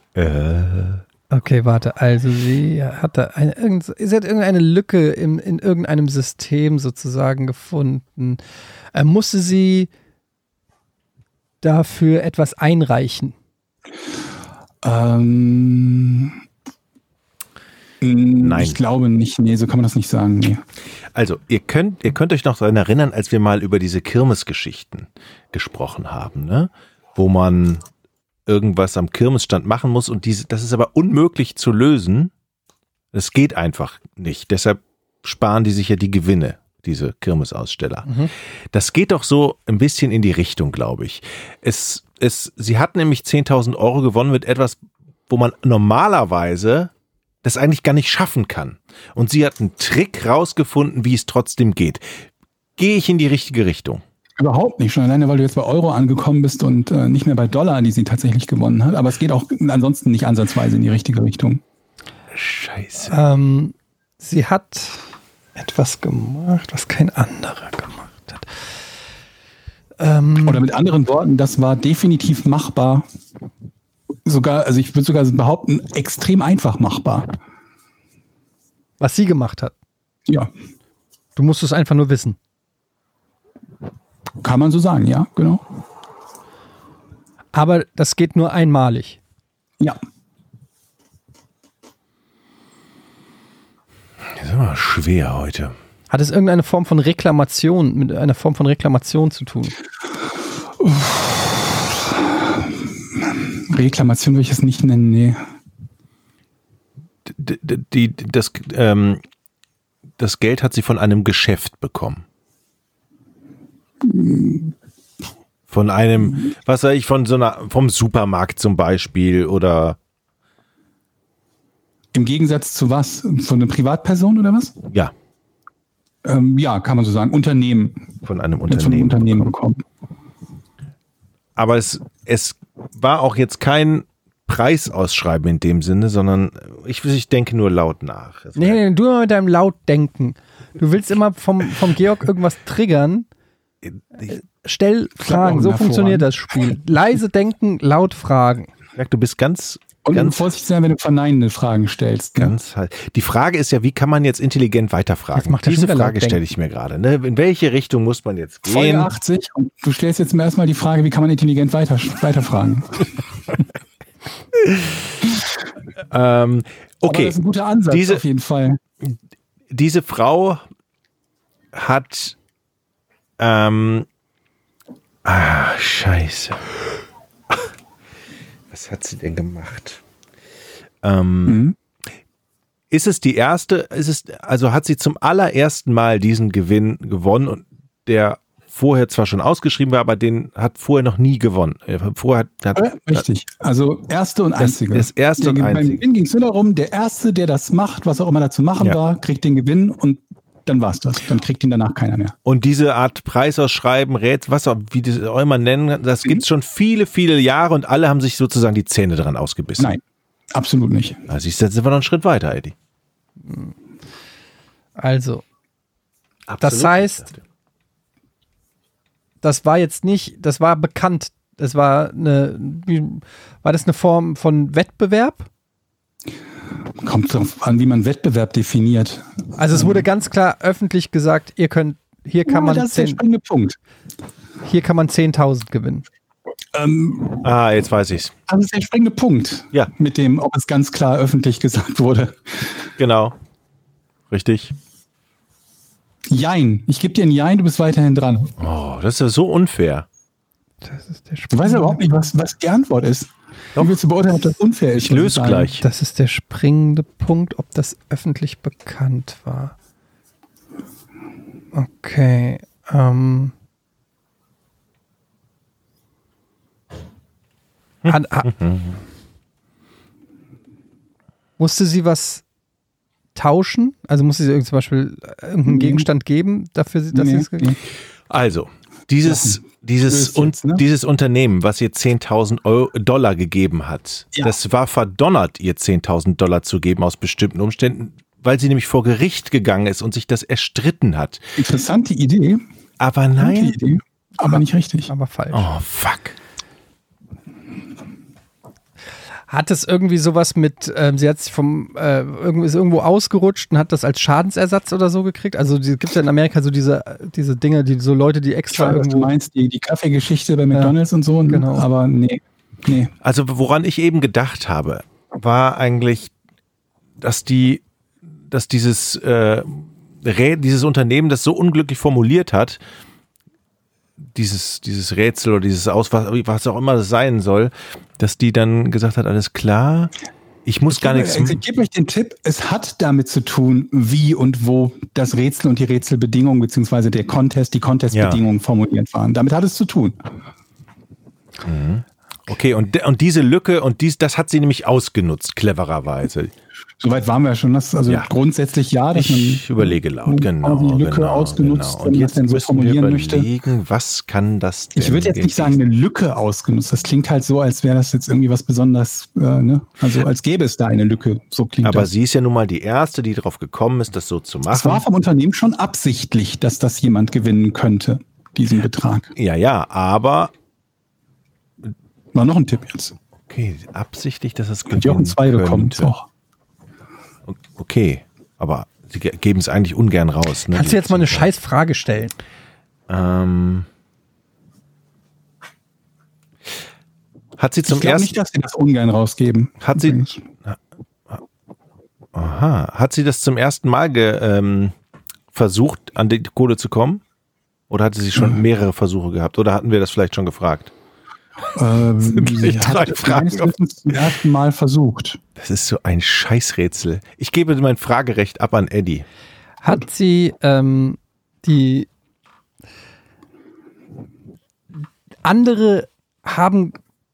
Okay, warte, also sie hat irgendeine Lücke in irgendeinem System sozusagen gefunden. Musste sie dafür etwas einreichen? Nein. Ich glaube nicht. Nee, so kann man das nicht sagen. Nee. Also, ihr könnt euch noch daran erinnern, als wir mal über diese Kirmesgeschichten gesprochen haben, ne? Wo man irgendwas am Kirmesstand machen muss und das ist aber unmöglich zu lösen. Das geht einfach nicht. Deshalb sparen die sich ja die Gewinne, diese Kirmesaussteller. Mhm. Das geht doch so ein bisschen in die Richtung, glaube ich. Sie hat nämlich 10.000 Euro gewonnen mit etwas, wo man normalerweise das eigentlich gar nicht schaffen kann. Und sie hat einen Trick rausgefunden, wie es trotzdem geht. Gehe ich in die richtige Richtung? Überhaupt nicht, schon alleine, weil du jetzt bei Euro angekommen bist und nicht mehr bei Dollar, die sie tatsächlich gewonnen hat. Aber es geht auch ansonsten nicht ansatzweise in die richtige Richtung. Scheiße. Sie hat etwas gemacht, was kein anderer gemacht hat. Oder mit anderen Worten, das war definitiv machbar. Also ich würde sogar behaupten, extrem einfach machbar. Was sie gemacht hat? Ja. Du musst es einfach nur wissen. Kann man so sagen, ja, genau. Aber das geht nur einmalig. Ja. Das ist aber schwer heute. Hat es irgendeine Form von Reklamation, mit einer Form von Reklamation zu tun? Reklamation würde ich es nicht nennen, nee. Das Geld hat sie von einem Geschäft bekommen. Von einem, was weiß ich, vom Supermarkt zum Beispiel oder. Im Gegensatz zu was? Von einer Privatperson oder was? Ja. Ja, kann man so sagen. Unternehmen. Von einem Von einem Unternehmen bekommen. Aber es war auch jetzt kein Preisausschreiben in dem Sinne, sondern ich denke nur laut nach. Nee, du immer mit deinem Lautdenken. Du willst immer vom Georg irgendwas triggern. stell Fragen. So funktioniert das Spiel. Leise denken, laut fragen. Du bist ganz vorsichtig sein, wenn du verneinende Fragen stellst. Ne? Die Frage ist ja, wie kann man jetzt intelligent weiterfragen? Diese Frage stelle ich mir gerade. Ne? In welche Richtung muss man jetzt gehen? Folge 80 und du stellst jetzt erstmal die Frage, wie kann man intelligent weiterfragen? Okay. Aber das ist ein guter Ansatz auf jeden Fall. Diese Frau hat Scheiße. Was hat sie denn gemacht? Ist es die erste, hat sie zum allerersten Mal diesen Gewinn gewonnen und der vorher zwar schon ausgeschrieben war, aber den hat vorher noch nie gewonnen. Richtig. Also erste und einzige. Das erste und einzige. Beim Gewinn ging es nur darum, der Erste, der das macht, was auch immer da zu machen war, kriegt den Gewinn und dann war's das. Dann kriegt ihn danach keiner mehr. Und diese Art Preisausschreiben, wie das auch immer nennen, das gibt's schon viele, viele Jahre und alle haben sich sozusagen die Zähne dran ausgebissen. Nein, absolut nicht. Also jetzt sind wir noch einen Schritt weiter, Eddie. Also, Absolut das heißt, das war bekannt. War das eine Form von Wettbewerb? Kommt drauf an, wie man Wettbewerb definiert. Also es wurde ganz klar öffentlich gesagt, hier kann man das ist der springende Punkt. Hier kann man 10.000 gewinnen. Jetzt weiß ich's. Das ist der springende Punkt. Ja. Mit dem, ob es ganz klar öffentlich gesagt wurde. Genau. Richtig. Jein. Ich gebe dir ein Jein, du bist weiterhin dran. Oh, das ist ja so unfair. Das ist der Du weißt ja überhaupt nicht, was die Antwort ist. Wie willst du beurteilen, ob das unfair ist? Ich löse gleich. Das ist der springende Punkt, ob das öffentlich bekannt war. Okay. Musste sie was tauschen? Also musste sie zum Beispiel irgendeinen Gegenstand geben, dafür, dass sie es gegeben hat? Also, dieses Unternehmen, was ihr 10.000 Dollar gegeben hat, das war verdonnert, ihr 10.000 Dollar zu geben aus bestimmten Umständen, weil sie nämlich vor Gericht gegangen ist und sich das erstritten hat. Interessante Idee. Aber nein. Idee, aber nicht richtig. Aber falsch. Oh, fuck. Hat es irgendwie sowas mit, sie hat sich ist irgendwo ausgerutscht und hat das als Schadensersatz oder so gekriegt? Also gibt es ja in Amerika so diese Dinge, die so Leute, die extra irgendwo... Du meinst die Kaffeegeschichte bei McDonald's und so, genau. Aber nee. Also woran ich eben gedacht habe, war eigentlich, dass dieses Unternehmen das so unglücklich formuliert hat, dieses Rätsel oder was auch immer das sein soll, dass die dann gesagt hat, alles klar, ich muss gar nichts... Ich gebe euch den Tipp, es hat damit zu tun, wie und wo das Rätsel und die Rätselbedingungen beziehungsweise die Contestbedingungen formuliert waren. Damit hat es zu tun. Mhm. Okay, und diese Lücke das hat sie nämlich ausgenutzt, clevererweise. Soweit waren wir ja schon. Grundsätzlich ja. Dass ich überlege laut, genau. Die Lücke ausgenutzt, wenn man das denn so formulieren möchte. Was kann das denn? Ich würde jetzt nicht sagen, eine Lücke ausgenutzt. Das klingt halt so, als wäre das jetzt irgendwie was Besonderes, Also als gäbe es da eine Lücke. So klingt das. Aber sie ist ja nun mal die Erste, die darauf gekommen ist, das so zu machen. Es war vom Unternehmen schon absichtlich, dass das jemand gewinnen könnte, diesen Betrag. Ja, aber... War noch ein Tipp jetzt. Okay, absichtlich, dass es gewinnen könnte. 2 bekommen, doch. Okay, aber sie geben es eigentlich ungern raus. Ne? Kannst du jetzt mal eine scheiß Frage stellen? Hat sie zum ersten... Ich glaube nicht, dass sie das ungern rausgeben. Hat sie das zum ersten Mal versucht, an die Kohle zu kommen? Oder hatte sie schon mehrere Versuche gehabt? Oder hatten wir das vielleicht schon gefragt? Sie hat es zum ersten Mal versucht. Das ist so ein Scheißrätsel. Ich gebe mein Fragerecht ab an Eddie. Hat sie andere haben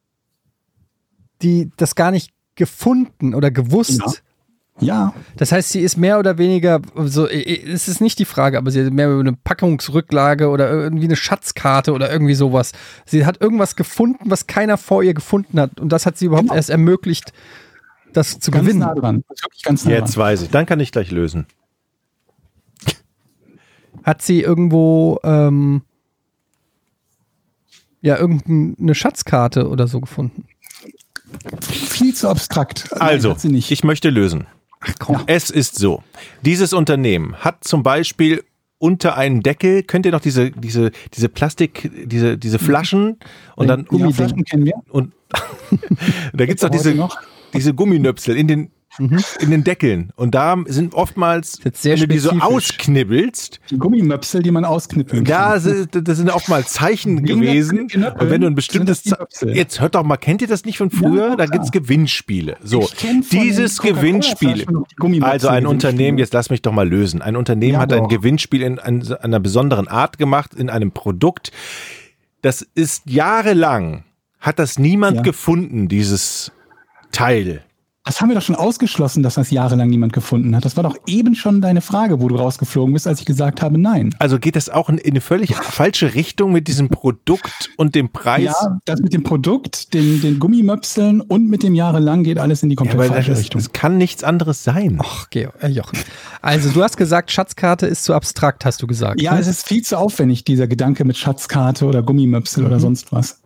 die das gar nicht gefunden oder gewusst? Ja. Das heißt, sie ist mehr oder weniger, so, es ist nicht die Frage, aber sie hat mehr über eine Packungsrücklage oder irgendwie eine Schatzkarte oder irgendwie sowas. Sie hat irgendwas gefunden, was keiner vor ihr gefunden hat. Und das hat sie überhaupt erst ermöglicht, das zu gewinnen. Nah dran. Das ist wirklich ganz nah dran. Jetzt weiß ich. Dann kann ich gleich lösen. Hat sie irgendwo ja irgendeine Schatzkarte oder so gefunden. Viel zu abstrakt. Also, Nein, hat sie nicht. ich möchte lösen. Ach komm. Es ist so. Dieses Unternehmen hat zum Beispiel unter einem Deckel, könnt ihr noch diese Plastik, diese Flaschen und dann Gummiflaschen kennen wir. und da gibt's doch diese Gumminöpsel in den Deckeln. Und da sind oftmals, Jetzt sehr wenn du die so spezifisch. ausknibbelst, Die Gummimöpsel, die man ausknippeln das kann. sind oftmals Zeichen Gegen gewesen. Knöpfe Und wenn du ein bestimmtes, sind das die Möpsel. jetzt hört doch mal, kennt ihr das nicht von früher? Ja, Da klar. gibt's Gewinnspiele. So, Ich kenn von dieses den Gewinnspiel, Coca-Cola-Flaschen noch die Gummimöpsel also ein Gewinnspiele. Unternehmen, jetzt lass mich doch mal lösen. Ein Unternehmen Ja, hat ein doch. Gewinnspiel in einer besonderen Art gemacht, in einem Produkt. Das ist jahrelang, hat das niemand gefunden, dieses Teil. Das haben wir doch schon ausgeschlossen, dass das jahrelang niemand gefunden hat. Das war doch eben schon deine Frage, wo du rausgeflogen bist, als ich gesagt habe, nein. Also geht das auch in eine völlig falsche Richtung mit diesem Produkt und dem Preis? Ja, das mit dem Produkt, den Gummimöpseln und mit dem jahrelang geht alles in die komplett aber falsche Richtung. das kann nichts anderes sein. Ach, Jochen. Also du hast gesagt, Schatzkarte ist zu abstrakt, hast du gesagt. Ja, ne? es ist viel zu aufwendig, dieser Gedanke mit Schatzkarte oder Gummimöpsel oder sonst was.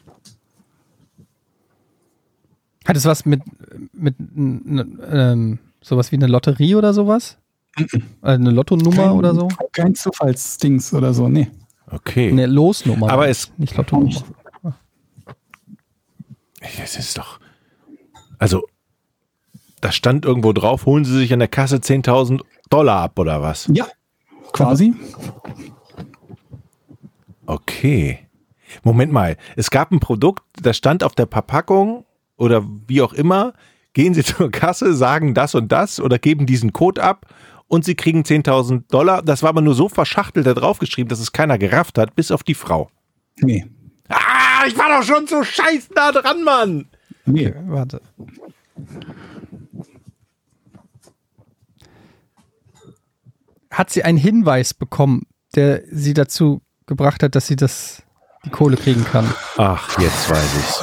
Hat es was mit sowas wie eine Lotterie oder sowas? Eine Lottonummer oder so? Kein Zufallsdings oder so, nee. Okay. Eine Losnummer. Aber es- nicht Lottonummer. Es ist doch. Also, da stand irgendwo drauf, holen Sie sich an der Kasse $10.000 ab oder was? Ja, quasi. Okay. Moment mal. Es gab ein Produkt, das stand auf der Verpackung oder wie auch immer. Gehen Sie zur Kasse, sagen das und das oder geben diesen Code ab und Sie kriegen $10.000. Das war aber nur so verschachtelt da draufgeschrieben, dass es keiner gerafft hat, bis auf die Frau. Nee. Ich war doch schon so scheiß nah dran, Mann! Nee. Okay, warte. Hat sie einen Hinweis bekommen, der sie dazu gebracht hat, dass sie die Kohle kriegen kann? Ach, jetzt weiß ich's.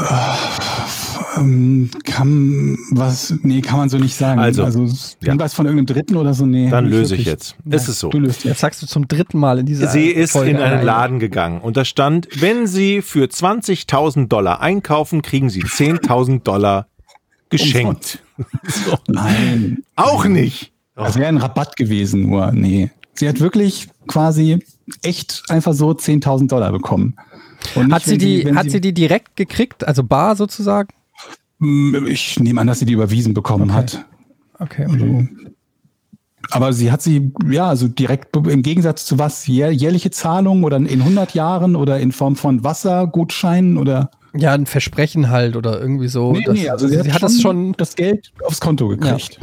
Kann man so nicht sagen. Also, irgendwas von irgendeinem Dritten oder so, nee. Dann nicht löse ich wirklich. jetzt. Es ist so. Du löst Jetzt jetzt. sagst du zum dritten Mal in dieser Sie ist Folge in einen alleine. Laden gegangen und da stand, wenn Sie für $20.000 einkaufen, kriegen Sie $10.000 geschenkt. So. Nein. Auch nicht. Das wäre ein Rabatt gewesen, nur nee. Sie hat wirklich quasi echt einfach so $10.000 bekommen. Und nicht, Hat sie die direkt gekriegt, also bar sozusagen? Ich nehme an, dass sie die überwiesen bekommen hat. Okay. Also, aber sie hat sie, ja, also direkt im Gegensatz zu was? Jährliche Zahlungen oder in 100 Jahren oder in Form von Wassergutscheinen oder? Ja, ein Versprechen halt oder irgendwie so. Also sie hat das schon das Geld aufs Konto gekriegt.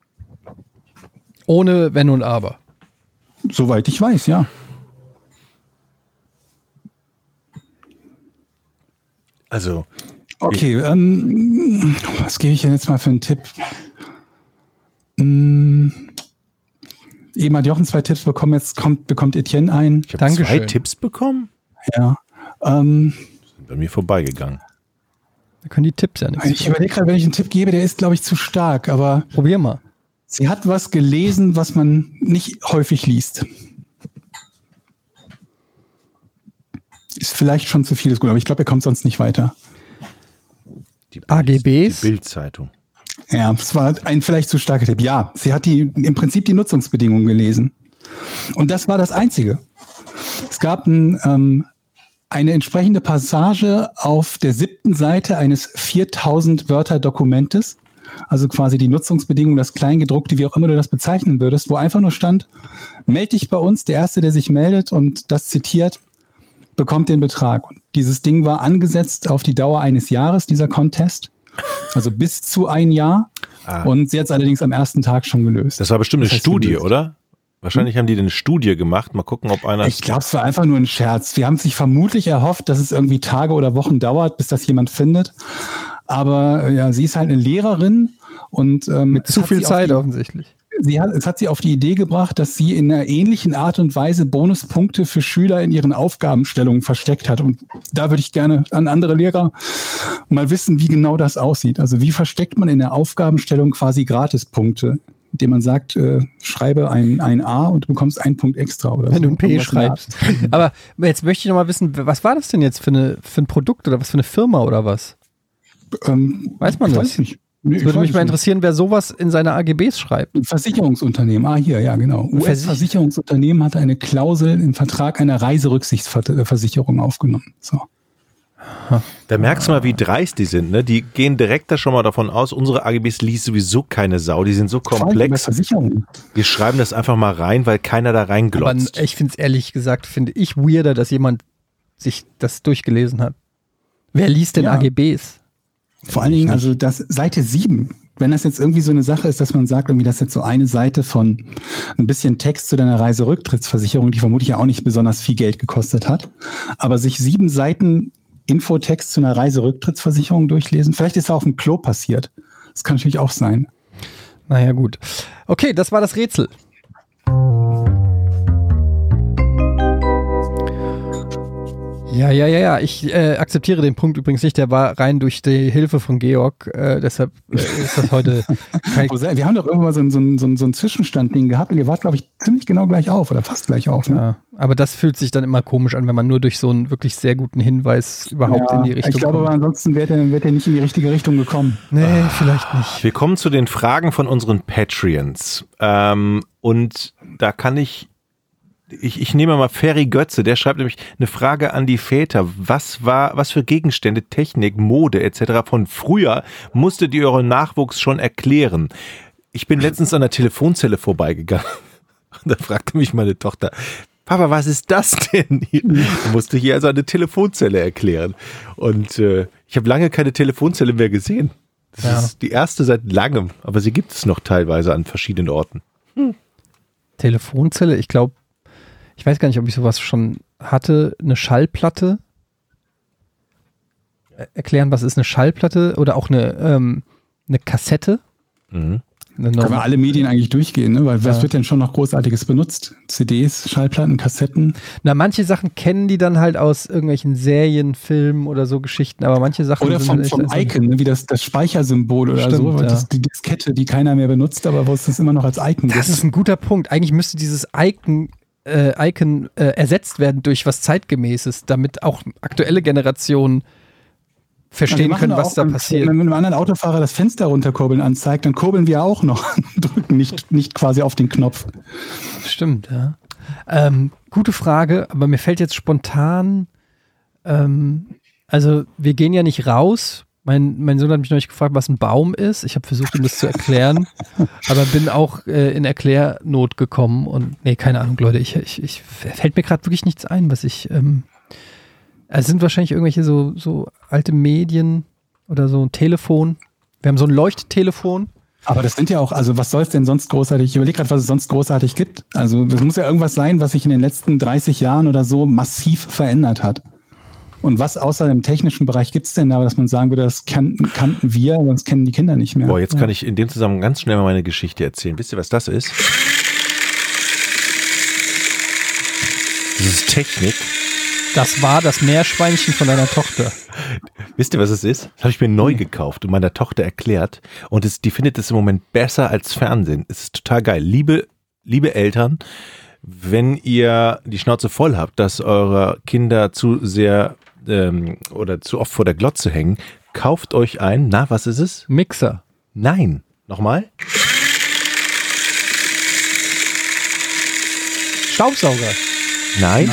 ohne Wenn und Aber. Soweit ich weiß, ja. Also, Okay, was gebe ich denn jetzt mal für einen Tipp? Eben hat Jochen 2 Tipps bekommen, jetzt bekommt Etienne einen. ich habe 2 Dankeschön. Tipps bekommen. Ja. Sind bei mir vorbeigegangen. Da können die Tipps ja nichts. Ich überlege gerade, wenn ich einen Tipp gebe, der ist, glaube ich, zu stark, aber Probier mal. sie hat was gelesen, was man nicht häufig liest. Ist vielleicht schon zu vieles gut, aber ich glaube, er kommt sonst nicht weiter. Die AGBs? Bildzeitung. Ja, es war ein vielleicht zu starker Tipp. Ja, sie hat im Prinzip die Nutzungsbedingungen gelesen. Und das war das Einzige. Es gab eine entsprechende Passage auf der 7. Seite eines 4000 Wörter Dokumentes, also quasi die Nutzungsbedingungen, das Kleingedruckte, wie auch immer du das bezeichnen würdest, wo einfach nur stand, melde dich bei uns, der Erste, der sich meldet und das zitiert, bekommt den Betrag. Und dieses Ding war angesetzt auf die Dauer eines Jahres, dieser Contest, also bis zu ein Jahr. Und sie hat es allerdings am ersten Tag schon gelöst. Das war bestimmt eine Das heißt, Studie, gelöst. oder? Wahrscheinlich haben die eine Studie gemacht. Mal gucken, ob einer... Ich glaube, es war einfach nur ein Scherz. Wir haben sich vermutlich erhofft, dass es irgendwie Tage oder Wochen dauert, bis das jemand findet. Aber ja, sie ist halt eine Lehrerin und Mit zu viel Zeit offensichtlich. Es hat sie auf die Idee gebracht, dass sie in einer ähnlichen Art und Weise Bonuspunkte für Schüler in ihren Aufgabenstellungen versteckt hat. Und da würde ich gerne an andere Lehrer mal wissen, wie genau das aussieht. Also wie versteckt man in der Aufgabenstellung quasi Gratispunkte? indem man sagt, schreibe ein A und du bekommst einen Punkt extra. Oder wenn so. du ein P schreibst. Aber jetzt möchte ich noch mal wissen, was war das denn jetzt für ein Produkt oder was für eine Firma oder was? Weiß man das? Weiß nicht. Nee, Es würde mich mal interessieren, wer sowas in seine AGBs schreibt. Ein Versicherungsunternehmen, hier, ja genau. US-Versicherungsunternehmen hatte eine Klausel im Vertrag einer Reiserücksichtsversicherung aufgenommen. So. Da merkst du mal, wie dreist die sind. Ne? Die gehen direkt da schon mal davon aus, unsere AGBs liest sowieso keine Sau. Die sind so komplex. Wir schreiben das einfach mal rein, weil keiner da reinglotzt. Aber ich finde es ehrlich gesagt, finde ich weirder, dass jemand sich das durchgelesen hat. Wer liest denn AGBs? Vor allen Dingen, also das Seite 7, wenn das jetzt irgendwie so eine Sache ist, dass man sagt, irgendwie das ist jetzt so eine Seite von ein bisschen Text zu deiner Reiserücktrittsversicherung, die vermutlich ja auch nicht besonders viel Geld gekostet hat, aber sich 7 Seiten Infotext zu einer Reiserücktrittsversicherung durchlesen, vielleicht ist da auf dem Klo passiert. Das kann natürlich auch sein. Naja, gut. Okay, das war das Rätsel. Ja. Ich akzeptiere den Punkt übrigens nicht. Der war rein durch die Hilfe von Georg. Deshalb ist das heute Wir haben doch irgendwann mal so ein Zwischenstand-Ding gehabt und ihr wart, glaube ich, ziemlich genau gleich auf oder fast gleich auf. Ne? Ja, aber das fühlt sich dann immer komisch an, wenn man nur durch so einen wirklich sehr guten Hinweis überhaupt in die Richtung kommt. Ich glaube, aber ansonsten wäre der nicht in die richtige Richtung gekommen. Nee, vielleicht nicht. Wir kommen zu den Fragen von unseren Patreons. Und da kann ich nehme mal Ferry Götze, der schreibt nämlich eine Frage an die Väter. Was für Gegenstände, Technik, Mode etc. von früher musstet ihr euren Nachwuchs schon erklären? Ich bin letztens an der Telefonzelle vorbeigegangen und da fragte mich meine Tochter, Papa, was ist das denn hier? Da musste ich ihr also eine Telefonzelle erklären. Und ich habe lange keine Telefonzelle mehr gesehen. Das ist die erste seit langem, aber sie gibt es noch teilweise an verschiedenen Orten. Telefonzelle, ich glaube, ich weiß gar nicht, ob ich sowas schon hatte. Eine Schallplatte. Erklären, was ist eine Schallplatte? Oder auch eine Kassette. Mhm. Können wir alle Medien eigentlich durchgehen, ne? Weil was wird denn schon noch Großartiges benutzt? CDs, Schallplatten, Kassetten? Na, manche Sachen kennen die dann halt aus irgendwelchen Serien, Filmen oder so Geschichten, aber manche Sachen oder vom Icon, ne? Wie das Speichersymbol oder so, die Diskette, die keiner mehr benutzt, aber wo es das immer noch als Icon gibt. Das ist ein guter Punkt. Eigentlich müsste dieses Icon ersetzt werden durch was Zeitgemäßes, damit auch aktuelle Generationen verstehen können, was da passiert. Wenn einem anderen Autofahrer das Fenster runterkurbeln anzeigt, dann kurbeln wir auch noch, drücken nicht quasi auf den Knopf. Stimmt, ja. Gute Frage, aber mir fällt jetzt spontan, also wir gehen ja nicht raus. Mein Sohn hat mich neulich gefragt, was ein Baum ist. Ich habe versucht, ihm das zu erklären, aber bin auch in Erklärnot gekommen und nee, keine Ahnung, Leute, ich fällt mir gerade wirklich nichts ein, was ich es sind wahrscheinlich irgendwelche so alte Medien oder so ein Telefon. Wir haben so ein Leuchttelefon. Aber das sind ja auch, also was soll es denn sonst großartig, ich überlege gerade, was es sonst großartig gibt. Also das muss ja irgendwas sein, was sich in den letzten 30 Jahren oder so massiv verändert hat. Und was außer dem technischen Bereich gibt es denn da, dass man sagen würde, das kannten wir, sonst kennen die Kinder nicht mehr. Boah, jetzt kann ich in dem Zusammenhang ganz schnell mal meine Geschichte erzählen. Wisst ihr, was das ist? Das ist Technik. Das war das Meerschweinchen von deiner Tochter. Wisst ihr, was es ist? Das habe ich mir neu gekauft und meiner Tochter erklärt. Und die findet es im Moment besser als Fernsehen. Es ist total geil. Liebe Eltern, wenn ihr die Schnauze voll habt, dass eure Kinder zu sehr oder zu oft vor der Glotze hängen, kauft euch ein, was ist es? Mixer. Nein. Nochmal? Staubsauger. Nein.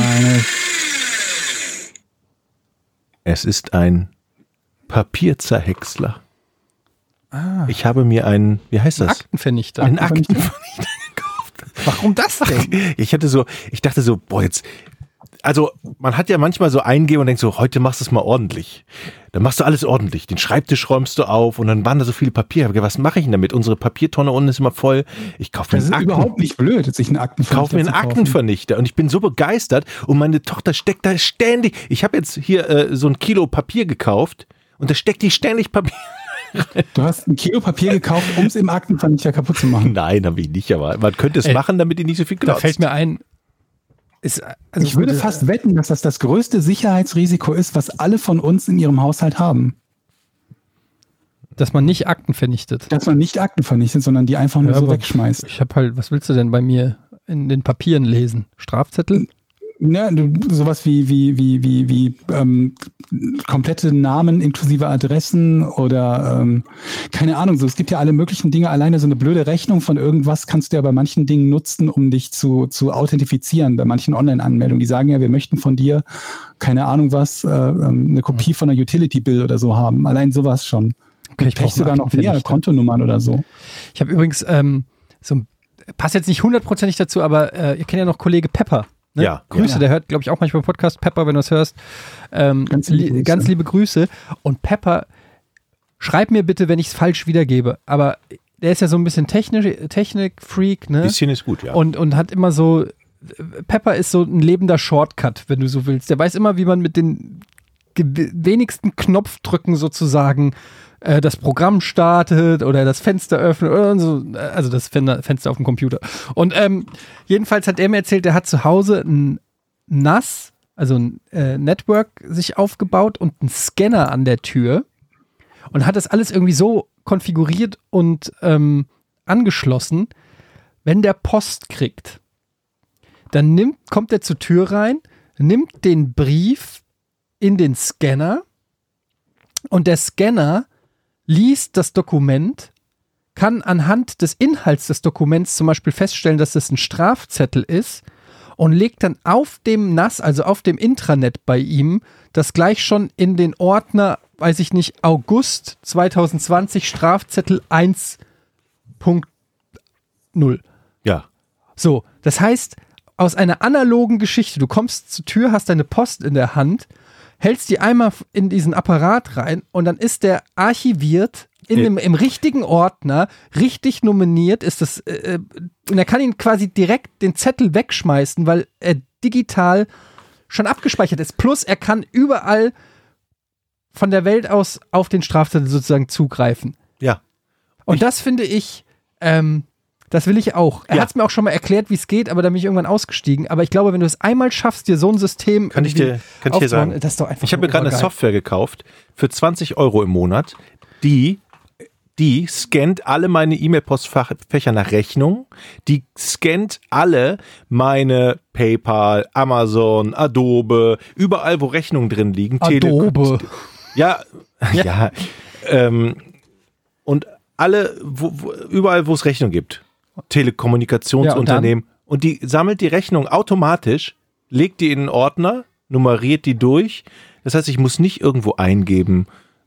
Es ist ein Papierzerhäcksler. Ich habe mir wie heißt das? Aktenvernichter. Einen Aktenvernichter gekauft. Warum das denn? Ich dachte so, boah, jetzt, also man hat ja manchmal so eingeben und denkt so, heute machst du es mal ordentlich. Dann machst du alles ordentlich. Den Schreibtisch räumst du auf und dann waren da so viele Papiere. Was mache ich denn damit? Unsere Papiertonne unten ist immer voll. Ich kaufe mir einen Aktenvernichter. Das ist überhaupt nicht blöd, sich einen Aktenvernichter kaufe mir einen Aktenvernichter und ich bin so begeistert und meine Tochter steckt da ständig. Ich habe jetzt hier so ein Kilo Papier gekauft und da steckt die ständig Papier. Du hast ein Kilo Papier gekauft, um es im Aktenvernichter kaputt zu machen. Nein, habe ich nicht, aber man könnte es machen, damit die nicht so viel glotzt. Da fällt mir ein, ich würde fast wetten, dass das größte Sicherheitsrisiko ist, was alle von uns in ihrem Haushalt haben. Dass man nicht Akten vernichtet. Dass man nicht Akten vernichtet, sondern die einfach nur so aber wegschmeißt. Ich habe halt, was willst du denn bei mir in den Papieren lesen? Strafzettel? Ja, sowas wie komplette Namen inklusive Adressen oder keine Ahnung, so es gibt ja alle möglichen Dinge, alleine so eine blöde Rechnung von irgendwas kannst du ja bei manchen Dingen nutzen, um dich zu authentifizieren, bei manchen Online-Anmeldungen. Die sagen ja, wir möchten von dir, keine Ahnung was, eine Kopie von einer Utility-Bill oder so haben. Allein sowas schon. Okay, ich brauche sogar noch mehr Kontonummern oder so. Ich habe übrigens passt jetzt nicht 100%ig dazu, aber ihr kennt ja noch Kollege Pepper. Ne? Ja. Grüße, der hört, glaube ich, auch manchmal Podcast. Pepper, wenn du es hörst. Ganz liebe Grüße. Und Pepper, schreib mir bitte, wenn ich es falsch wiedergebe. Aber der ist ja so ein bisschen Technik-Freak. Ne? Bisschen ist gut, ja. Und hat immer so, Pepper ist so ein lebender Shortcut, wenn du so willst. Der weiß immer, wie man mit den wenigsten Knopfdrücken sozusagen das Programm startet oder das Fenster öffnet oder so, also das Fenster auf dem Computer. Und jedenfalls hat er mir erzählt, er hat zu Hause ein NAS, also ein Network sich aufgebaut und einen Scanner an der Tür und hat das alles irgendwie so konfiguriert und angeschlossen, wenn der Post kriegt, dann kommt er zur Tür rein, nimmt den Brief in den Scanner und der Scanner liest das Dokument, kann anhand des Inhalts des Dokuments zum Beispiel feststellen, dass das ein Strafzettel ist und legt dann auf dem NAS, also auf dem Intranet bei ihm, das gleich schon in den Ordner, weiß ich nicht, August 2020 Strafzettel 1.0. Ja. So, das heißt, aus einer analogen Geschichte, du kommst zur Tür, hast deine Post in der Hand, hältst die einmal in diesen Apparat rein und dann ist der archiviert im richtigen Ordner, richtig nominiert, ist das, und er kann ihn quasi direkt den Zettel wegschmeißen, weil er digital schon abgespeichert ist. Plus er kann überall von der Welt aus auf den Strafzettel sozusagen zugreifen. Ja. Und das finde ich, das will ich auch. Er hat es mir auch schon mal erklärt, wie es geht, aber da bin ich irgendwann ausgestiegen. Aber ich glaube, wenn du es einmal schaffst, dir so ein System kann ich dir sagen, das ist doch einfach ich habe mir gerade eine Software gekauft für 20 € im Monat, die scannt alle meine E-Mail-Postfächer nach Rechnung, die scannt alle meine PayPal, Amazon, Adobe, überall, wo Rechnungen drin liegen. Adobe. Ja. Und alle, überall, wo es Rechnung gibt. Telekommunikationsunternehmen. Und die sammelt die Rechnung automatisch, legt die in einen Ordner, nummeriert die durch. Das heißt, ich muss nicht irgendwo eingeben,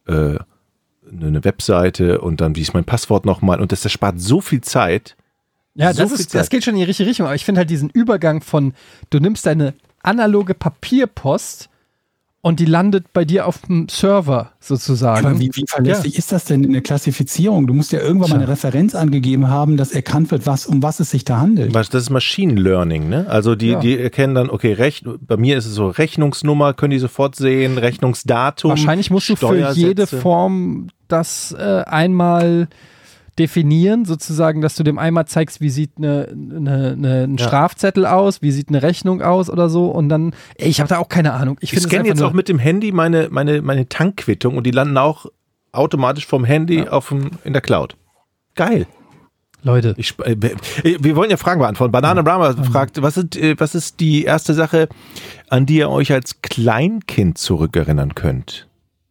eine Webseite und dann, wie ist mein Passwort nochmal? Und das spart so viel Zeit. Ja, das geht schon in die richtige Richtung. Aber ich finde halt diesen Übergang von, du nimmst deine analoge Papierpost und die landet bei dir auf dem Server sozusagen. Aber wie verlässlich ist das denn in der Klassifizierung? Du musst ja irgendwann mal eine Referenz angegeben haben, dass erkannt wird, um was es sich da handelt. Das ist Machine Learning, ne? Also die erkennen dann, okay, bei mir ist es so Rechnungsnummer, können die sofort sehen, Rechnungsdatum. Wahrscheinlich musst du für jede Form das einmal definieren, sozusagen, dass du dem einmal zeigst, wie sieht ein Strafzettel aus, wie sieht eine Rechnung aus oder so und dann, ich habe da auch keine Ahnung. Ich scanne jetzt auch mit dem Handy meine Tankquittung und die landen auch automatisch vom Handy in der Cloud. Geil. Leute. Wir wollen ja Fragen beantworten. Banana Brahma fragt, was ist die erste Sache, an die ihr euch als Kleinkind zurückerinnern könnt?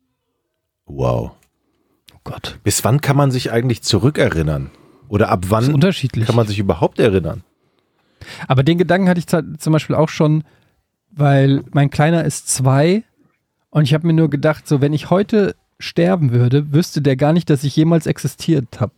Wow. Gott. Bis wann kann man sich eigentlich zurückerinnern? Oder ab wann kann man sich überhaupt erinnern? Aber den Gedanken hatte ich zum Beispiel auch schon, weil mein Kleiner ist 2 und ich habe mir nur gedacht, so wenn ich heute sterben würde, wüsste der gar nicht, dass ich jemals existiert habe.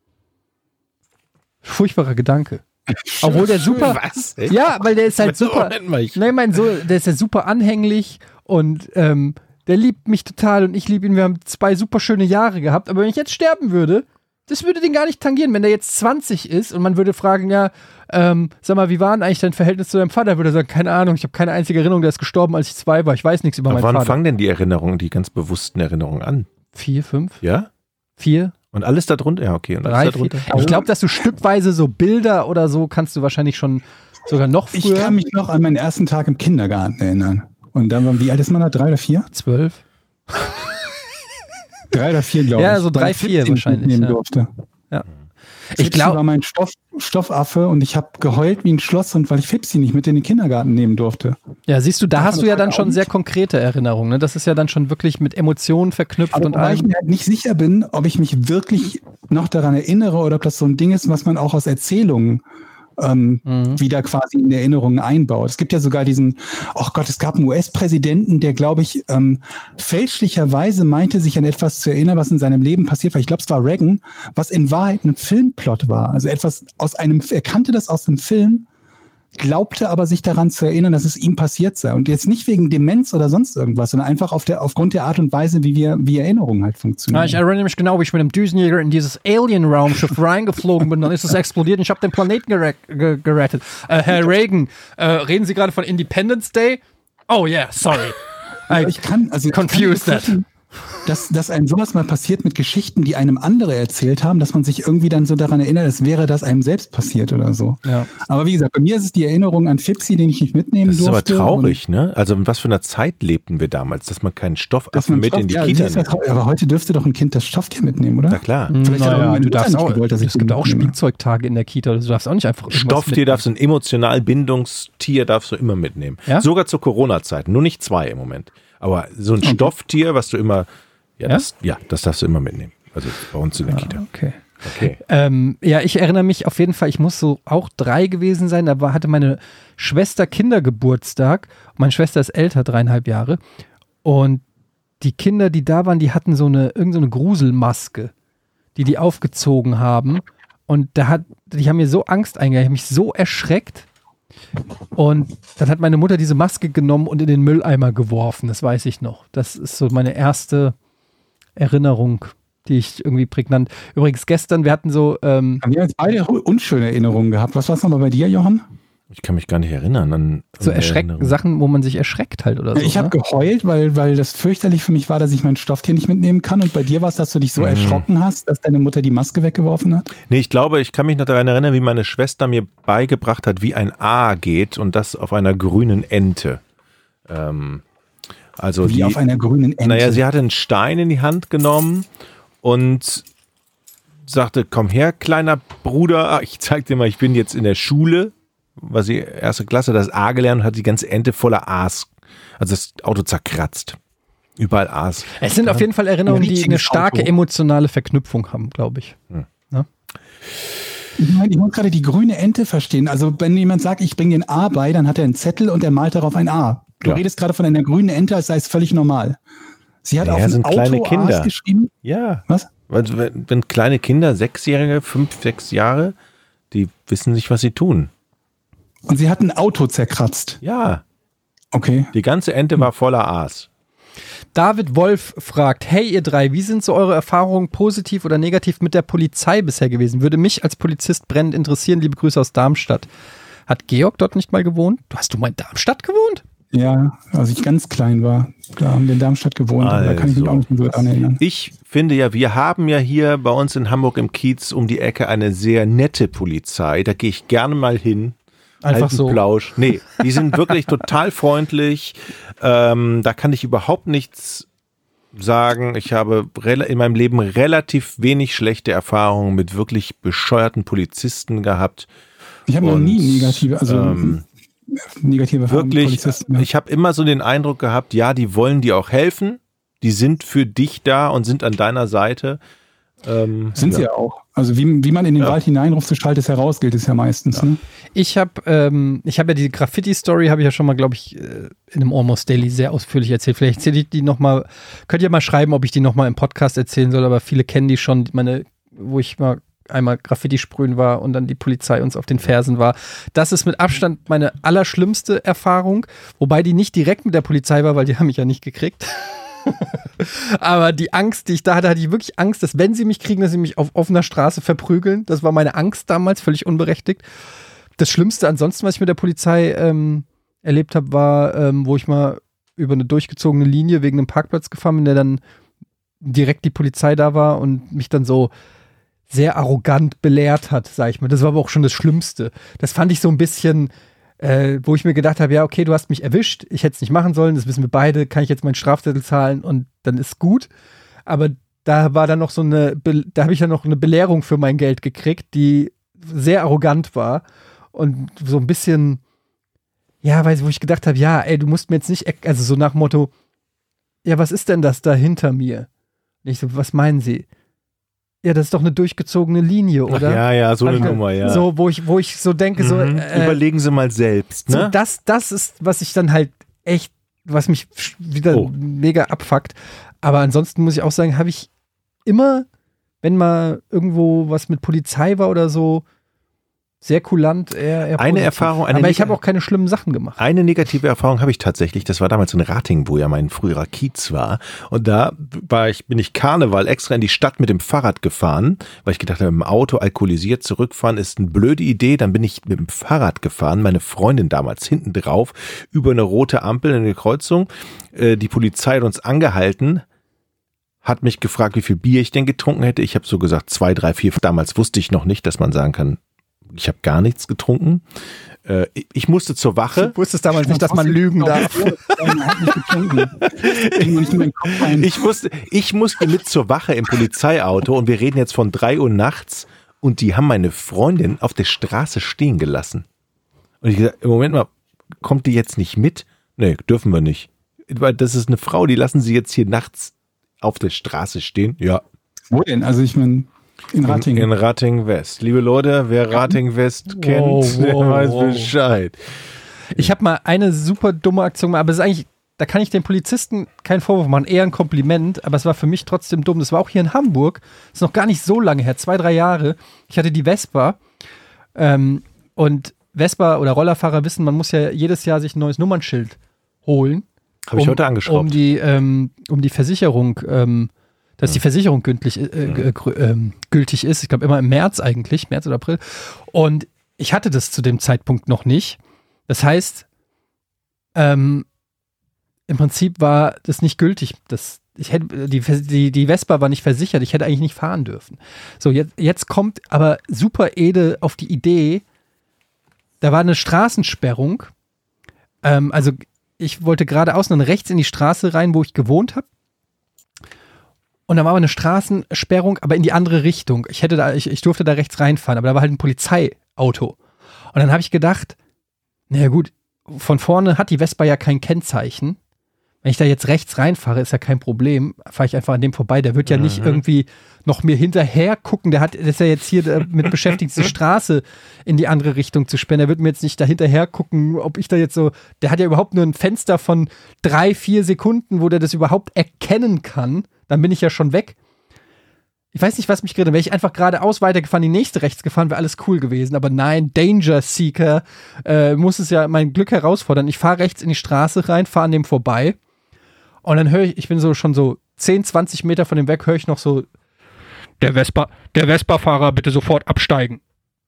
Furchtbarer Gedanke. Obwohl der super... Was? Ja, weil der ist halt super... Nein, der ist ja super anhänglich und der liebt mich total und ich liebe ihn. Wir haben 2 super schöne Jahre gehabt. Aber wenn ich jetzt sterben würde, das würde den gar nicht tangieren. Wenn der jetzt 20 ist und man würde fragen, ja, sag mal, wie war denn eigentlich dein Verhältnis zu deinem Vater? Würde er sagen, keine Ahnung, ich habe keine einzige Erinnerung, der ist gestorben, als ich 2 war. Ich weiß nichts über meinen Vater. Wann fangen denn die Erinnerungen, die ganz bewussten Erinnerungen an? 4, 5? Ja? 4? Und alles da drunter? Ja, okay. Und 3, alles da drunter? 4. Ich glaube, dass du stückweise so Bilder oder so kannst du wahrscheinlich schon sogar noch früher. Ich kann mich noch an meinen ersten Tag im Kindergarten erinnern. Und dann, wie alt ist man da? 3 oder 4? 12. 3 oder 4, glaube ich. Ja, so 3, 4 wahrscheinlich. Ja. Durfte. Ja. Ich glaube, war mein Stoffaffe und ich habe geheult wie ein Schlosshund, weil ich Fipsi nicht mit in den Kindergarten nehmen durfte. Ja, siehst du, da hast du ja dann schon sehr konkrete Erinnerungen. Ne? Das ist ja dann schon wirklich mit Emotionen verknüpft. Aber weil ich mir halt nicht sicher bin, ob ich mich wirklich noch daran erinnere oder ob das so ein Ding ist, was man auch aus Erzählungen wieder quasi in Erinnerungen einbaut. Es gibt ja sogar es gab einen US-Präsidenten, der, glaube ich, fälschlicherweise meinte, sich an etwas zu erinnern, was in seinem Leben passiert war. Ich glaube, es war Reagan, was in Wahrheit ein Filmplot war. Also er kannte das aus einem Film, glaubte aber sich daran zu erinnern, dass es ihm passiert sei. Und jetzt nicht wegen Demenz oder sonst irgendwas, sondern einfach aufgrund der Art und Weise, wie Erinnerungen halt funktionieren. Ja, ich erinnere mich genau, wie ich mit einem Düsenjäger in dieses Alien-Raumschiff reingeflogen bin, dann ist es explodiert und ich habe den Planeten gerettet. Herr Reagan, reden Sie gerade von Independence Day? Oh yeah, sorry. Ich kann confused that. Dass einem sowas mal passiert mit Geschichten, die einem andere erzählt haben, dass man sich irgendwie dann so daran erinnert, als wäre das einem selbst passiert oder so. Ja. Aber wie gesagt, bei mir ist es die Erinnerung an Fipsi, den ich nicht mitnehmen durfte. Das ist aber traurig, ne? Also in was für einer Zeit lebten wir damals, dass man keinen Stoffaffen mit in die Kita nimmt. Aber heute dürfte doch ein Kind das Stofftier mitnehmen, oder? Na klar. Vielleicht du darfst auch, es gibt auch Spielzeugtage in der Kita, du darfst auch nicht einfach Stofftier darfst du, ein emotional Bindungstier darfst du immer mitnehmen. Ja? Sogar zur Corona-Zeit, nur nicht 2 im Moment. Aber so ein Stofftier, was du immer, das darfst du immer mitnehmen. Also bei uns in der Kita. Okay. Ich erinnere mich auf jeden Fall, ich muss so auch 3 gewesen sein, da hatte meine Schwester Kindergeburtstag. Meine Schwester ist älter, 3,5 Jahre. Und die Kinder, die da waren, die hatten irgend so eine Gruselmaske, die aufgezogen haben. Und die haben mir so Angst eingejagt, ich habe mich so erschreckt. Und dann hat meine Mutter diese Maske genommen und in den Mülleimer geworfen, das weiß ich noch. Das ist so meine erste Erinnerung, die ich irgendwie prägnant. Übrigens gestern, wir hatten so... Haben wir jetzt beide unschöne Erinnerungen gehabt. Was war es nochmal bei dir, Johann? Ich kann mich gar nicht erinnern an so Sachen, wo man sich erschreckt halt oder so. Ich habe geheult, weil das fürchterlich für mich war, dass ich mein Stofftier nicht mitnehmen kann. Und bei dir war es, dass du dich so erschrocken hast, dass deine Mutter die Maske weggeworfen hat? Nee, ich glaube, ich kann mich noch daran erinnern, wie meine Schwester mir beigebracht hat, wie ein A geht und das auf einer grünen Ente. Wie auf einer grünen Ente? Naja, sie hatte einen Stein in die Hand genommen und sagte, komm her, kleiner Bruder, ich zeig dir mal, ich bin jetzt in der Schule. War sie erste Klasse, das A gelernt und hat die ganze Ente voller Aas. Also das Auto zerkratzt. Überall Aas. Es sind auf jeden Fall Erinnerungen, die eine starke emotionale Verknüpfung haben, glaube ich. Ja? Ich muss gerade die grüne Ente verstehen. Also wenn jemand sagt, ich bringe den A bei, dann hat er einen Zettel und er malt darauf ein A. Du redest gerade von einer grünen Ente, als sei es völlig normal. Sie hat auf ein Auto Aas geschrieben. Ja. Was? Also wenn kleine Kinder, 6-Jährige, 5, 6 Jahre, die wissen nicht, was sie tun. Und sie hat ein Auto zerkratzt. Ja. Okay. Die ganze Ente war voller Aas. David Wolf fragt, hey ihr 3, wie sind so eure Erfahrungen positiv oder negativ mit der Polizei bisher gewesen? Würde mich als Polizist brennend interessieren. Liebe Grüße aus Darmstadt. Hat Georg dort nicht mal gewohnt? Hast du mal in Darmstadt gewohnt? Ja, als ich ganz klein war, da haben wir in Darmstadt gewohnt. Da kann ich mich auch nicht mehr so daran erinnern. Ich finde ja, wir haben ja hier bei uns in Hamburg im Kiez um die Ecke eine sehr nette Polizei. Da gehe ich gerne mal hin. Einfach so. Plausch. Nee, die sind wirklich total freundlich. Da kann ich überhaupt nichts sagen. Ich habe in meinem Leben relativ wenig schlechte Erfahrungen mit wirklich bescheuerten Polizisten gehabt. Ich habe noch nie negative Erfahrungen wirklich, mit Polizisten gehabt. Ich habe immer so den Eindruck gehabt, ja, die wollen dir auch helfen. Die sind für dich da und sind an deiner Seite. Sind sie ja auch. Also wie man in den Wald hineinruft, so schallt es heraus, gilt es ja meistens. Ne? Ich habe ja die Graffiti-Story, habe ich ja schon mal, glaube ich, in einem Almost Daily sehr ausführlich erzählt. Vielleicht erzähle ich die nochmal, könnt ihr mal schreiben, ob ich die nochmal im Podcast erzählen soll, aber viele kennen die schon, wo ich mal einmal Graffiti sprühen war und dann die Polizei uns auf den Fersen war. Das ist mit Abstand meine allerschlimmste Erfahrung, wobei die nicht direkt mit der Polizei war, weil die haben mich ja nicht gekriegt. Aber die Angst, die ich da hatte ich wirklich Angst, dass wenn sie mich kriegen, dass sie mich auf offener Straße verprügeln. Das war meine Angst damals, völlig unberechtigt. Das Schlimmste ansonsten, was ich mit der Polizei erlebt habe, war, wo ich mal über eine durchgezogene Linie wegen einem Parkplatz gefahren bin, der dann direkt die Polizei da war und mich dann so sehr arrogant belehrt hat, sag ich mal. Das war aber auch schon das Schlimmste. Das fand ich so ein bisschen... wo ich mir gedacht habe, ja, okay, du hast mich erwischt, ich hätte es nicht machen sollen, das wissen wir beide, kann ich jetzt meinen Strafzettel zahlen und dann ist gut. Aber da war dann noch da habe ich ja noch eine Belehrung für mein Geld gekriegt, die sehr arrogant war und so ein bisschen, ja, wo ich gedacht habe, ja, ey, du musst mir jetzt nicht, also so nach dem Motto, ja, was ist denn das da hinter mir? Und ich so, was meinen Sie? Ja, das ist doch eine durchgezogene Linie, oder? Ach, ja, so eine Nummer, ja. So, wo ich so denke, so überlegen Sie mal selbst, ne? So, das ist, was ich dann halt echt, was mich wieder mega abfuckt. Aber ansonsten muss ich auch sagen, habe ich immer, wenn mal irgendwo was mit Polizei war oder so, sehr kulant, eher eine Erfahrung. Aber ich habe auch keine schlimmen Sachen gemacht. Eine negative Erfahrung habe ich tatsächlich. Das war damals in Ratingen, wo ja mein früherer Kiez war. Und da bin ich Karneval extra in die Stadt mit dem Fahrrad gefahren, weil ich gedacht habe, im Auto alkoholisiert zurückfahren ist eine blöde Idee. Dann bin ich mit dem Fahrrad gefahren, meine Freundin damals hinten drauf, über eine rote Ampel in eine Kreuzung. Die Polizei hat uns angehalten, hat mich gefragt, wie viel Bier ich denn getrunken hätte. Ich habe so gesagt 2, 3, 4. Damals wusste ich noch nicht, dass man sagen kann, ich habe gar nichts getrunken. Ich musste zur Wache. Du wusstest damals nicht, dass man lügen darf. Ich musste mit zur Wache im Polizeiauto und wir reden jetzt von 3 Uhr nachts und die haben meine Freundin auf der Straße stehen gelassen. Und ich gesagt, im Moment mal, kommt die jetzt nicht mit? Nee, dürfen wir nicht. Weil das ist eine Frau, die lassen sie jetzt hier nachts auf der Straße stehen. Ja. Wo denn? Also ich meine... In Ratingen. In Ratingen West. Liebe Leute, wer Ratingen West kennt, der weiß Bescheid. Ich habe mal eine super dumme Aktion gemacht, aber es ist eigentlich, da kann ich den Polizisten keinen Vorwurf machen, eher ein Kompliment, aber es war für mich trotzdem dumm. Das war auch hier in Hamburg, das ist noch gar nicht so lange her, 2, 3 Jahre. Ich hatte die Vespa und Vespa oder Rollerfahrer wissen, man muss ja jedes Jahr sich ein neues Nummernschild holen. Habe ich heute angeschraubt. Um die Versicherung dass die Versicherung gültig ist. Ich glaube immer im März eigentlich, März oder April. Und ich hatte das zu dem Zeitpunkt noch nicht. Das heißt, im Prinzip war das nicht gültig. Die Vespa war nicht versichert. Ich hätte eigentlich nicht fahren dürfen. So, jetzt kommt aber Super Ede auf die Idee, da war eine Straßensperrung. Also ich wollte geradeaus und dann rechts in die Straße rein, wo ich gewohnt habe. Und da war aber eine Straßensperrung, aber in die andere Richtung. Ich durfte da rechts reinfahren, aber da war halt ein Polizeiauto. Und dann habe ich gedacht, naja gut, von vorne hat die Vespa ja kein Kennzeichen. Wenn ich da jetzt rechts reinfahre, ist ja kein Problem. Fahre ich einfach an dem vorbei. Der wird ja nicht irgendwie noch mir hinterher gucken. Der ist ja jetzt hier mit beschäftigt, diese Straße in die andere Richtung zu sperren. Der wird mir jetzt nicht da hinterher gucken, ob ich da jetzt so. Der hat ja überhaupt nur ein Fenster von 3, 4 Sekunden, wo der das überhaupt erkennen kann. Dann bin ich ja schon weg. Ich weiß nicht, was mich gerät. Wäre ich einfach geradeaus weitergefahren, die nächste rechts gefahren, wäre alles cool gewesen. Aber nein, Danger Seeker muss es ja mein Glück herausfordern. Ich fahre rechts in die Straße rein, fahre an dem vorbei. Und dann höre ich bin so schon so 10, 20 Meter von dem weg, höre ich noch so, der Vespa-Fahrer bitte sofort absteigen.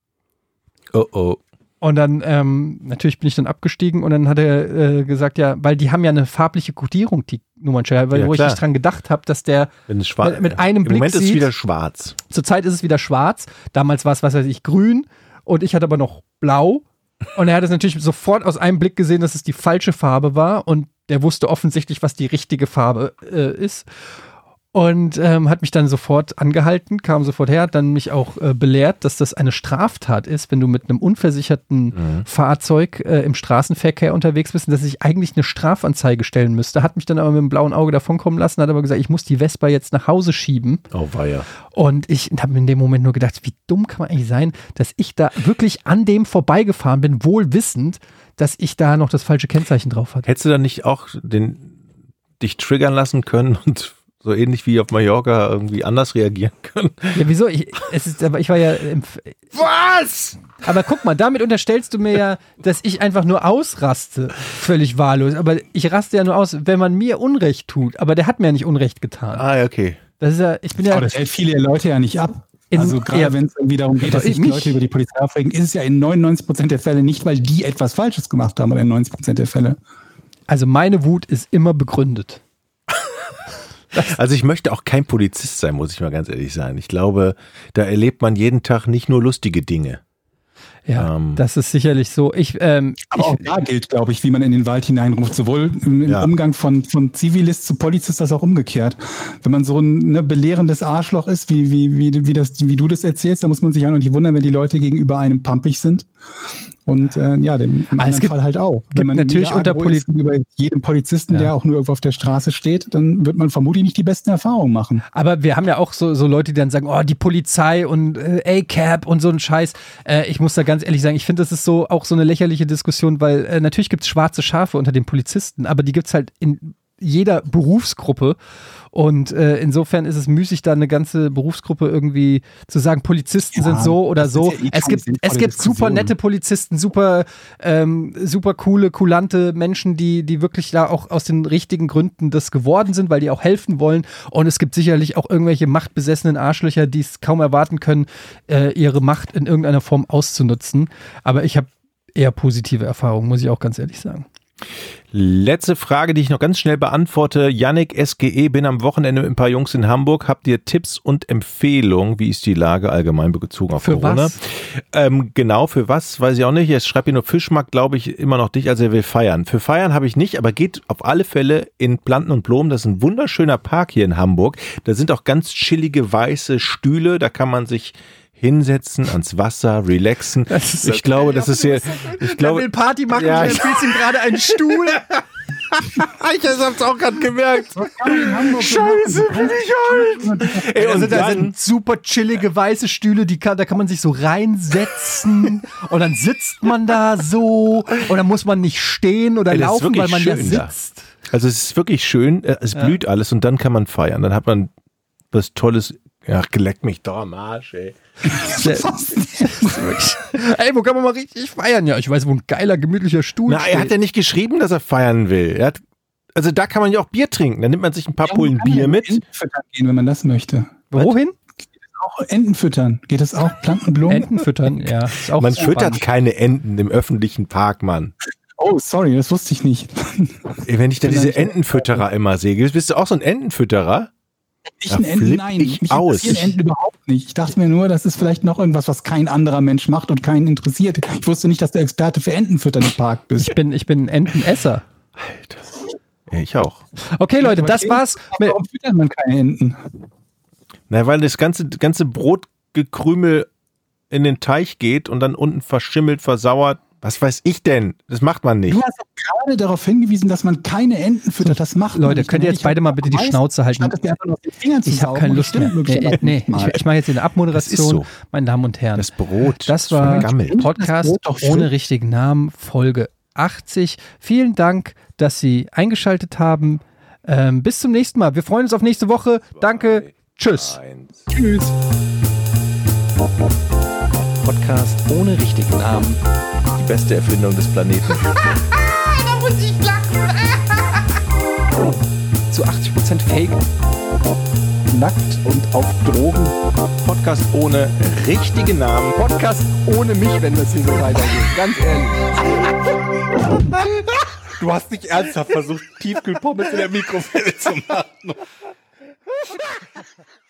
Oh. Und dann, natürlich bin ich dann abgestiegen und dann hat er gesagt, ja, weil die haben ja eine farbliche Kodierung, die Nummernschilder, wo ich nicht dran gedacht habe, dass der mit einem Blick Moment sieht. Ist es wieder schwarz. Zurzeit ist es wieder schwarz. Damals war es, was weiß ich, grün und ich hatte aber noch blau. Und er hat es natürlich sofort aus einem Blick gesehen, dass es die falsche Farbe war und der wusste offensichtlich, was die richtige Farbe ist. Und hat mich dann sofort angehalten, kam sofort her, hat dann mich auch belehrt, dass das eine Straftat ist, wenn du mit einem unversicherten Fahrzeug im Straßenverkehr unterwegs bist und dass ich eigentlich eine Strafanzeige stellen müsste. Hat mich dann aber mit dem blauen Auge davonkommen lassen, hat aber gesagt, ich muss die Vespa jetzt nach Hause schieben. Oh weia. Und ich habe mir in dem Moment nur gedacht, wie dumm kann man eigentlich sein, dass ich da wirklich an dem vorbeigefahren bin, wohl wissend, dass ich da noch das falsche Kennzeichen drauf hatte. Hättest du dann nicht auch dich triggern lassen können und so ähnlich wie auf Mallorca irgendwie anders reagieren können? Ja, wieso? Ich war ja Was? Aber guck mal, damit unterstellst du mir ja, dass ich einfach nur ausraste. Völlig wahllos. Aber ich raste ja nur aus, wenn man mir Unrecht tut. Aber der hat mir ja nicht Unrecht getan. Ah, okay. Das ist ja, ich bin ja. Aber das hält viele Leute ja nicht ab. Also gerade wenn es irgendwie darum geht, dass sich Leute über die Polizei aufregen, ist es ja in 99% der Fälle nicht, weil die etwas Falsches gemacht haben, aber in 90% der Fälle. Also meine Wut ist immer begründet. Also ich möchte auch kein Polizist sein, muss ich mal ganz ehrlich sagen. Ich glaube, da erlebt man jeden Tag nicht nur lustige Dinge. Ja, das ist sicherlich so. Aber auch da gilt, glaube ich, wie man in den Wald hineinruft, sowohl im Umgang von Zivilist zu Polizist als auch umgekehrt. Wenn man so ein belehrendes Arschloch ist, wie du das erzählst, da muss man sich ja noch nicht wundern, wenn die Leute gegenüber einem pampig sind. Und im anderen Fall halt auch. Wenn man natürlich unter gegenüber jedem Polizisten, der auch nur irgendwo auf der Straße steht, dann wird man vermutlich nicht die besten Erfahrungen machen. Aber wir haben ja auch so Leute, die dann sagen, oh, die Polizei und ACAB und so ein Scheiß. Ich muss da ganz ehrlich sagen, ich finde, das ist so auch so eine lächerliche Diskussion, weil natürlich gibt es schwarze Schafe unter den Polizisten, aber die gibt es halt in jeder Berufsgruppe. Und insofern ist es müßig, da eine ganze Berufsgruppe irgendwie zu sagen, Polizisten sind so oder so. Es gibt super nette Polizisten, super coole, kulante Menschen, die wirklich da auch aus den richtigen Gründen das geworden sind, weil die auch helfen wollen. Und es gibt sicherlich auch irgendwelche machtbesessenen Arschlöcher, die es kaum erwarten können, ihre Macht in irgendeiner Form auszunutzen. Aber ich habe eher positive Erfahrungen, muss ich auch ganz ehrlich sagen. Letzte Frage, die ich noch ganz schnell beantworte. Yannick SGE, bin am Wochenende mit ein paar Jungs in Hamburg. Habt ihr Tipps und Empfehlungen? Wie ist die Lage allgemein bezogen auf Corona? Genau, für was? Weiß ich auch nicht. Jetzt schreibt ihr nur Fischmarkt, glaube ich, immer noch dich, also er will feiern. Für feiern habe ich nicht, aber geht auf alle Fälle in Planten und Blumen. Das ist ein wunderschöner Park hier in Hamburg. Da sind auch ganz chillige weiße Stühle. Da kann man sich hinsetzen, ans Wasser, relaxen. Ich glaube, das ist hier. Ich glaube, will Party machen, ja, du empfiehlst ihm gerade einen Stuhl. Ich hab's auch gerade gemerkt. Scheiße, bin ich alt. Ey, und da sind super chillige weiße Stühle, da kann man sich so reinsetzen und dann sitzt man da so und dann muss man nicht stehen oder laufen, weil man ja sitzt. Also es ist wirklich schön, es blüht alles und dann kann man feiern. Dann hat man was Tolles. Ja, leck mich doch am Arsch, ey. Ey, wo kann man mal richtig feiern? Ja, ich weiß, wo ein geiler, gemütlicher Stuhl steht. Er hat ja nicht geschrieben, dass er feiern will. Also da kann man ja auch Bier trinken. Dann nimmt man sich ein paar Pullen Bier mit. Entenfüttern gehen, wenn man das möchte. Wohin? Auch Enten füttern. Geht das auch? Plantenblumen? Enten füttern, ja. Ist auch man so füttert spannend. keine Enten im öffentlichen Park, Mann. Oh, sorry, das wusste ich nicht. Wenn ich da diese Entenfütterer immer sehe, bist du auch so ein Entenfütterer? Nein, mich interessieren Enten überhaupt nicht. Ich dachte mir nur, das ist vielleicht noch irgendwas, was kein anderer Mensch macht und keinen interessiert. Ich wusste nicht, dass du Experte für Entenfüttern im Park bist. Ich bin ein Entenesser. Alter. Ja, ich auch. Okay, Leute, das war's. Warum füttert man keine Enten? Na, weil das ganze Brotgekrümel in den Teich geht und dann unten verschimmelt, versauert. Was weiß ich denn? Das macht man nicht. Du hast doch gerade darauf hingewiesen, dass man keine Enten füttert. Das macht man Leute, nicht. könnt ihr jetzt beide mal bitte die Schnauze halten? Ich habe keine Lust mehr. Nee, ich mache jetzt hier eine Abmoderation. So. Meine Damen und Herren. Das Brot. Das war vergammelt. Podcast ohne richtigen Namen, Folge 80. Vielen Dank, dass Sie eingeschaltet haben. Bis zum nächsten Mal. Wir freuen uns auf nächste Woche. Danke. Tschüss. Tschüss. Podcast ohne richtigen Namen. Die beste Erfindung des Planeten. Da muss ich lachen. Zu 80% Fake. Nackt und auf Drogen. Podcast ohne richtigen Namen. Podcast ohne mich, wenn das hier so weitergeht. Ganz ehrlich. Du hast nicht ernsthaft versucht, Tiefkühlpommes in der Mikrowelle zu machen.